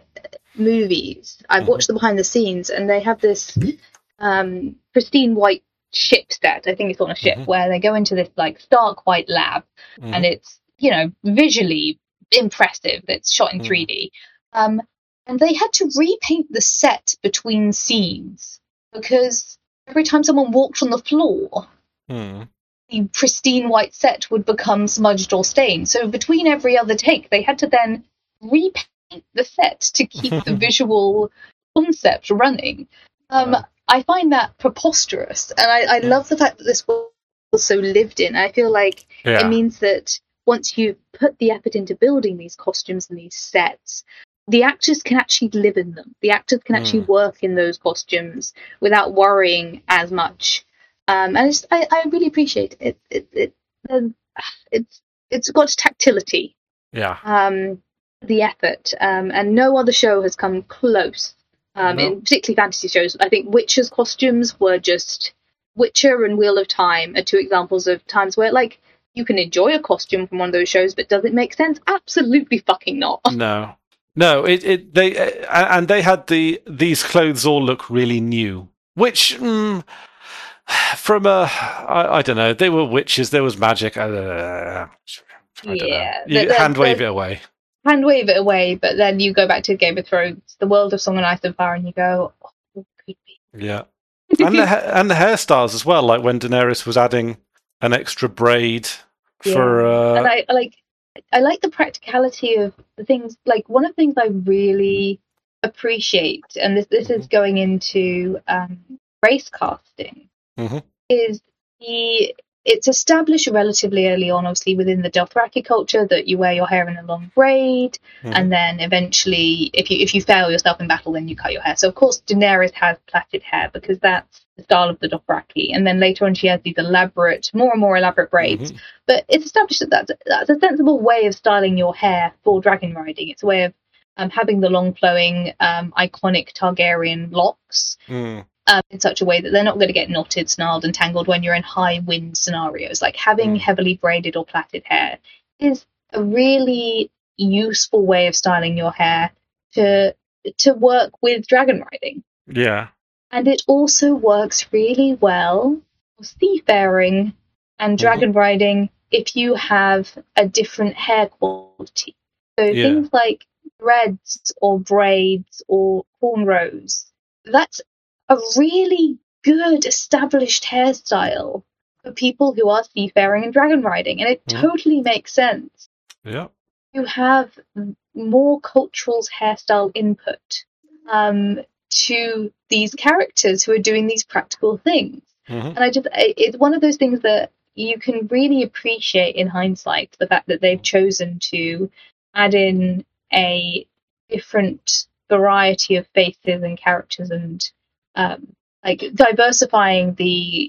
B: movies, I've
A: Mhm.
B: watched the behind the scenes, and they have this um pristine white ship set. I think it's on a ship
A: Mhm.
B: where they go into this like stark white lab,
A: Mhm.
B: and it's you know visually impressive. It's shot in
A: Mm.
B: three D. Um, and they had to repaint the set between scenes because every time someone walked on the floor,
A: Hmm.
B: the pristine white set would become smudged or stained. So between every other take, they had to then repaint the set to keep the visual concept running. Um,
A: Wow.
B: I find that preposterous, and I, I
A: Yeah.
B: love the fact that this was so lived in. I feel like
A: Yeah.
B: it means that once you put the effort into building these costumes and these sets, the actors can actually live in them. The actors can actually
A: Mm.
B: work in those costumes without worrying as much. Um, and I, just, I, I really appreciate it. It, it, um, it's it's got tactility,
A: Yeah.
B: um, the effort, um, and no other show has come close. Um,
A: No.
B: in particularly fantasy shows, I think Witcher's costumes were just Witcher and Wheel of Time are two examples of times where like you can enjoy a costume from one of those shows, but does it make sense? Absolutely fucking not.
A: No. No, it, it they uh, and they had the these clothes all look really new, which mm, from a I, I don't know, they were witches, there was magic. Uh, I don't
B: Yeah,
A: know. You
B: there-
A: hand wave
B: there-
A: it away.
B: Hand wave it away, but then you go back to Game of Thrones, the world of Song and Ice and Fire, and you go, oh, creepy.
A: Yeah, and the ha- and the hairstyles as well. Like when Daenerys was adding an extra braid for. Uh,
B: and I, I like I like the practicality of the things. Like one of the things I really appreciate, and this this is going into um, race casting,
A: Mhm.
B: is the it's established relatively early on, obviously within the Dothraki culture, that you wear your hair in a long braid, mm-hmm. and then eventually, if you if you fail yourself in battle, then you cut your hair. So of course Daenerys has plaited hair because that's the style of the Dothraki, and then later on she has these elaborate, more and more elaborate braids. Mm-hmm. But it's established that that's, that's a sensible way of styling your hair for dragon riding. It's a way of um, having the long flowing, um, iconic Targaryen locks. Mm. Um, in such a way that they're not going to get knotted, snarled, and tangled when you're in high wind scenarios. Like having mm. heavily braided or plaited hair is a really useful way of styling your hair to to work with dragon riding.
A: Yeah.
B: And it also works really well for seafaring and dragon mm-hmm. riding if you have a different hair quality. So yeah. things like threads or braids or cornrows, that's a really good established hairstyle for people who are seafaring and dragon riding, and it mm. totally makes sense.
A: Yeah,
B: you have more cultural hairstyle input um, to these characters who are doing these practical things, mm-hmm. and I just it's one of those things that you can really appreciate in hindsight, the fact that they've chosen to add in a different variety of faces and characters and Um, like diversifying the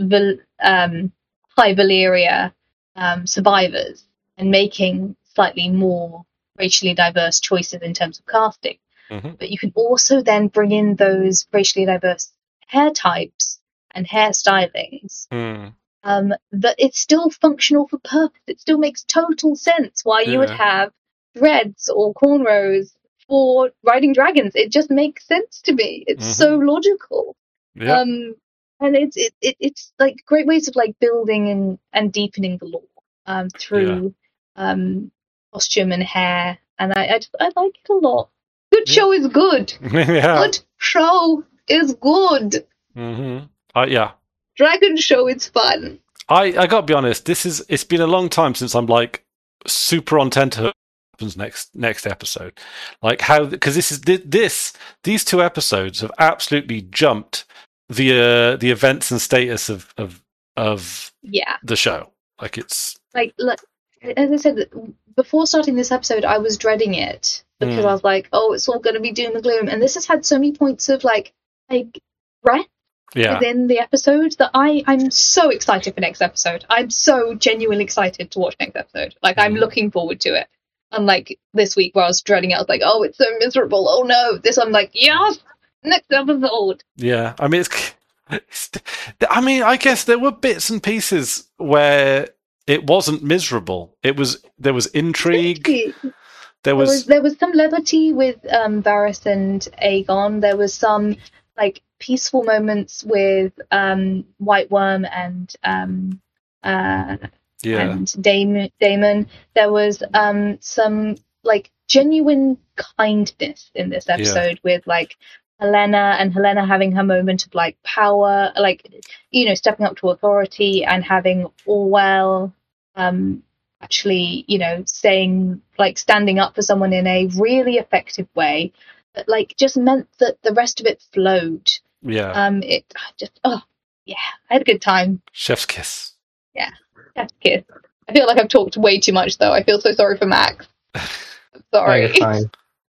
B: um, High Valyria um, survivors and making slightly more racially diverse choices in terms of casting. Mm-hmm. But you can also then bring in those racially diverse hair types and hairstylings mm. um, that it's still functional for purpose. It still makes total sense why you yeah. would have dreads or cornrows for riding dragons. It just makes sense to me. It's mm-hmm. so logical.
A: Yeah.
B: Um, and it's it, it it's like great ways of like building and, and deepening the lore um, through yeah. um, costume and hair. And I I, just, I like it a lot. Good yeah. show is good.
A: yeah.
B: Good show is good.
A: Mm-hmm. Uh, yeah.
B: Dragon show is fun.
A: I I gotta be honest. This is it's been a long time since I'm like super on tenterhooks. Happens next next episode, like how because this is this these two episodes have absolutely jumped the uh, the events and status of of of
B: yeah
A: the show. Like it's
B: like like as I said before starting this episode, I was dreading it because mm. I was like, oh, it's all going to be doom and gloom, and this has had so many points of like like breath
A: yeah.
B: within the episode that I I'm so excited for next episode. I'm so genuinely excited to watch next episode. Like I'm mm. looking forward to it. Unlike this week where I was dreading it, I was like, oh, it's so miserable. Oh no. This I'm like, yes, next episode.
A: Yeah. I mean, it's, it's I mean, I guess there were bits and pieces where it wasn't miserable. It was, there was intrigue. There,
B: there
A: was...
B: was, there was some levity with um, Varys and Aegon. There was some like peaceful moments with um, White Worm and, um, uh,
A: Yeah.
B: and Damon, Damon. There was um, some like genuine kindness in this episode yeah. with like Helena and Helena having her moment of like power, like you know, stepping up to authority and having Orwell um, actually, you know, saying like standing up for someone in a really effective way that like just meant that the rest of it flowed.
A: Yeah.
B: Um. It just oh yeah, I had a good time.
A: Chef's kiss.
B: Yeah. Chef's kiss. I feel like I've talked way too much, though. I feel so sorry for Max. I'm sorry.
C: No, fine.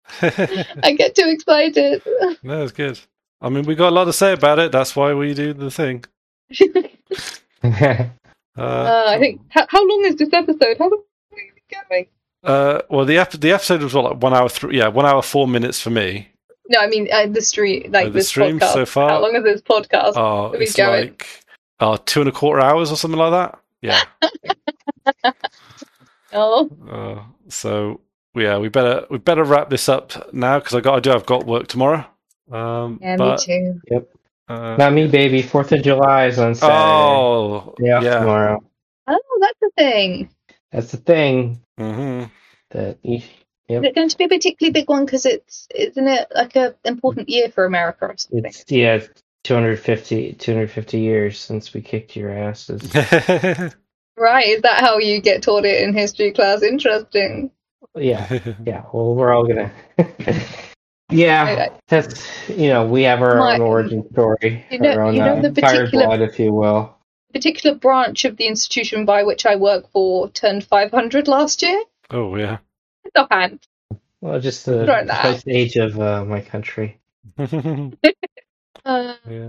B: I get too excited.
A: No, it's good. I mean, we got a lot to say about it. That's why we do the thing.
B: uh, uh, I think. How, how long is this episode? How long are we going?
A: Uh, well, the ep- the episode was what, like one hour. Th- yeah, one hour four minutes for me.
B: No, I mean uh, the stream, like
A: oh, the
B: this
A: stream
B: podcast.
A: So far.
B: How long is this podcast?
A: Oh, it's going? like oh, two and a quarter hours or something like that. Yeah.
B: oh.
A: Uh, so yeah, we better we better wrap this up now because I got I do have got work tomorrow. Um,
B: yeah,
A: but,
B: me too.
C: Yep.
A: Uh,
C: Not me, baby. Fourth of July is on Saturday.
A: Oh,
C: yeah,
A: yeah.
C: tomorrow.
B: Oh, that's the thing.
C: That's the thing.
A: Mm-hmm.
C: That. You, Yep.
B: Is it going to be a particularly big one because it's isn't it like a important year for America or something?
C: It's, yeah, two hundred fifty, two hundred fifty years since we kicked your asses.
B: Right, is that how you get taught it in history class? Interesting.
C: Yeah, yeah. Well, we're all gonna. yeah, that's you know we have our
B: My,
C: own origin story,
B: you know,
C: our own
B: you know
C: uh,
B: the particular...
C: fire blood, if you will.
B: particular branch of the institution by which I work for turned five hundred last year.
A: Oh, yeah.
B: It's offhand.
C: Well, just the
B: Throw that
C: twice the age of uh, my country.
B: Uh,
A: yeah.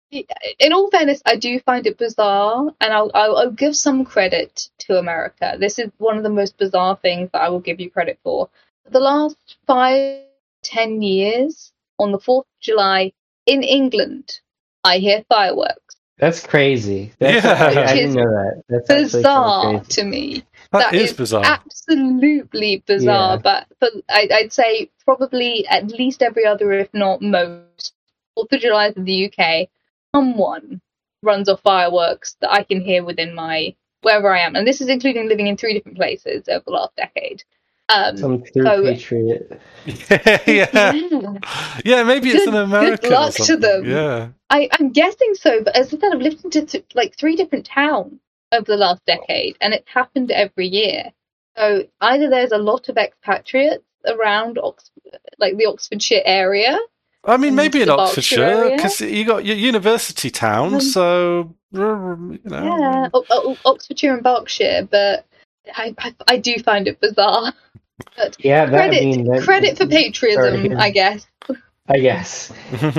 B: in all fairness, I do find it bizarre, and I'll, I'll, I'll give some credit to America. This is one of the most bizarre things that I will give you credit for. For the last five, ten years, on the fourth of July in England, I hear fireworks.
C: That's crazy. That's,
A: Yeah.
C: I, I
B: Which
C: didn't
B: is
C: know that. That's actually
B: Bizarre
C: kinda crazy.
B: to me.
A: that is,
B: is
A: bizarre.
B: absolutely bizarre,
C: Yeah.
B: but, but I, I'd say probably at least every other, if not most, fourth of July in the U K, someone runs off fireworks that I can hear within my, wherever I am. And this is including living in three different places over the last decade. Um,
C: Some true
B: so-
C: patriot.
A: yeah.
B: yeah.
A: Yeah, maybe it's
B: Good-
A: an American.
B: good luck
A: or
B: to
A: something.
B: them.
A: Yeah.
B: I, I'm guessing so, but as I said, I've lived into th- like three different towns over the last decade, and it's happened every year. So either there's a lot of expatriates around Ox- like the Oxfordshire area.
A: I mean,
B: And
A: maybe in
B: the Berkshire
A: Oxfordshire,
B: area?
A: because you got your university town,
B: Um,
A: so, you know.
B: Yeah, o- o- Oxfordshire and Berkshire, but I, I, I do find it bizarre. But
C: Yeah, that,
B: credit,
C: I mean, that,
B: credit for
C: Sorry to
B: patriotism,
C: hear.
B: I guess.
C: I guess.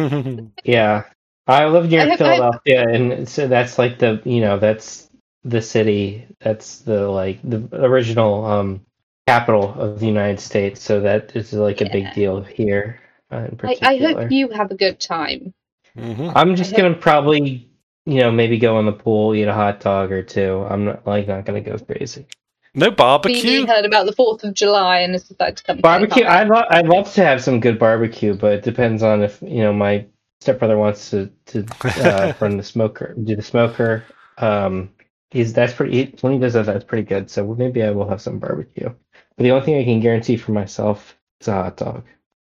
C: Yeah, I live near
B: I have- I have-
C: Philadelphia, and so that's like the you know that's the city. That's the like the original um capital of the United States. So that is like a
B: Yeah.
C: big deal here uh, in
B: I,
C: particular.
B: I hope you have a good time.
A: Mhm.
C: I'm just
B: I hope-
C: gonna probably you know maybe go in the pool, eat a hot dog or two. I'm not like not gonna go crazy.
A: No barbecue?
B: Phoebe heard about the fourth of July and has decided to come.
C: Barbecue.
B: Come.
C: I'd, lo- I'd love to have some good barbecue, but it depends on if you know my stepbrother wants to to uh, run the smoker, do the smoker. Um, he's that's pretty. He, when he does that, that's pretty good. So maybe I will have some barbecue. But the only thing I can guarantee for myself is a hot dog.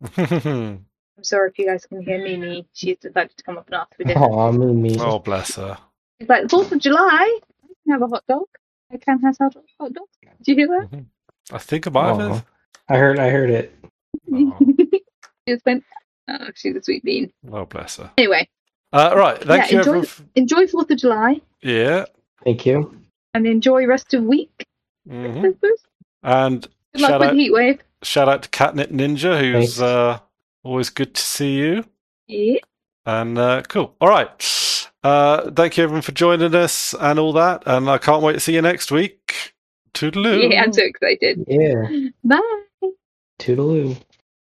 B: I'm sorry if you guys can hear Mimi. She's decided to come up and ask for dinner.
C: Oh, me, me.
A: Oh, bless her.
B: It's like the fourth of July. I can have a hot dog. I can have hot dog. Hot dog. Do you hear that?
A: Mhm. I think I might
C: Aw.
A: have.
C: I heard. I heard it.
A: Oh.
B: She just went. Oh, she's a sweet bean.
A: Oh, bless her.
B: Anyway,
A: Uh, right, thank
B: Yeah,
A: you,
B: enjoy-
A: everyone. f-
B: enjoy fourth of July
A: Yeah.
C: Thank you.
B: and enjoy rest of week.
A: Mhm.
B: I suppose.
A: And
B: Good luck
A: shout
B: with
A: out,
B: Heatwave.
A: shout out to Catnip Ninja, who's
C: Thanks.
A: uh, always good to see you.
B: Yeah.
A: And uh, cool. All right. Uh, thank you, everyone, for joining us and all that. And I can't wait to see you next week. Toodaloo.
B: Yeah, I'm so excited.
C: Yeah.
B: Bye.
C: Toodaloo.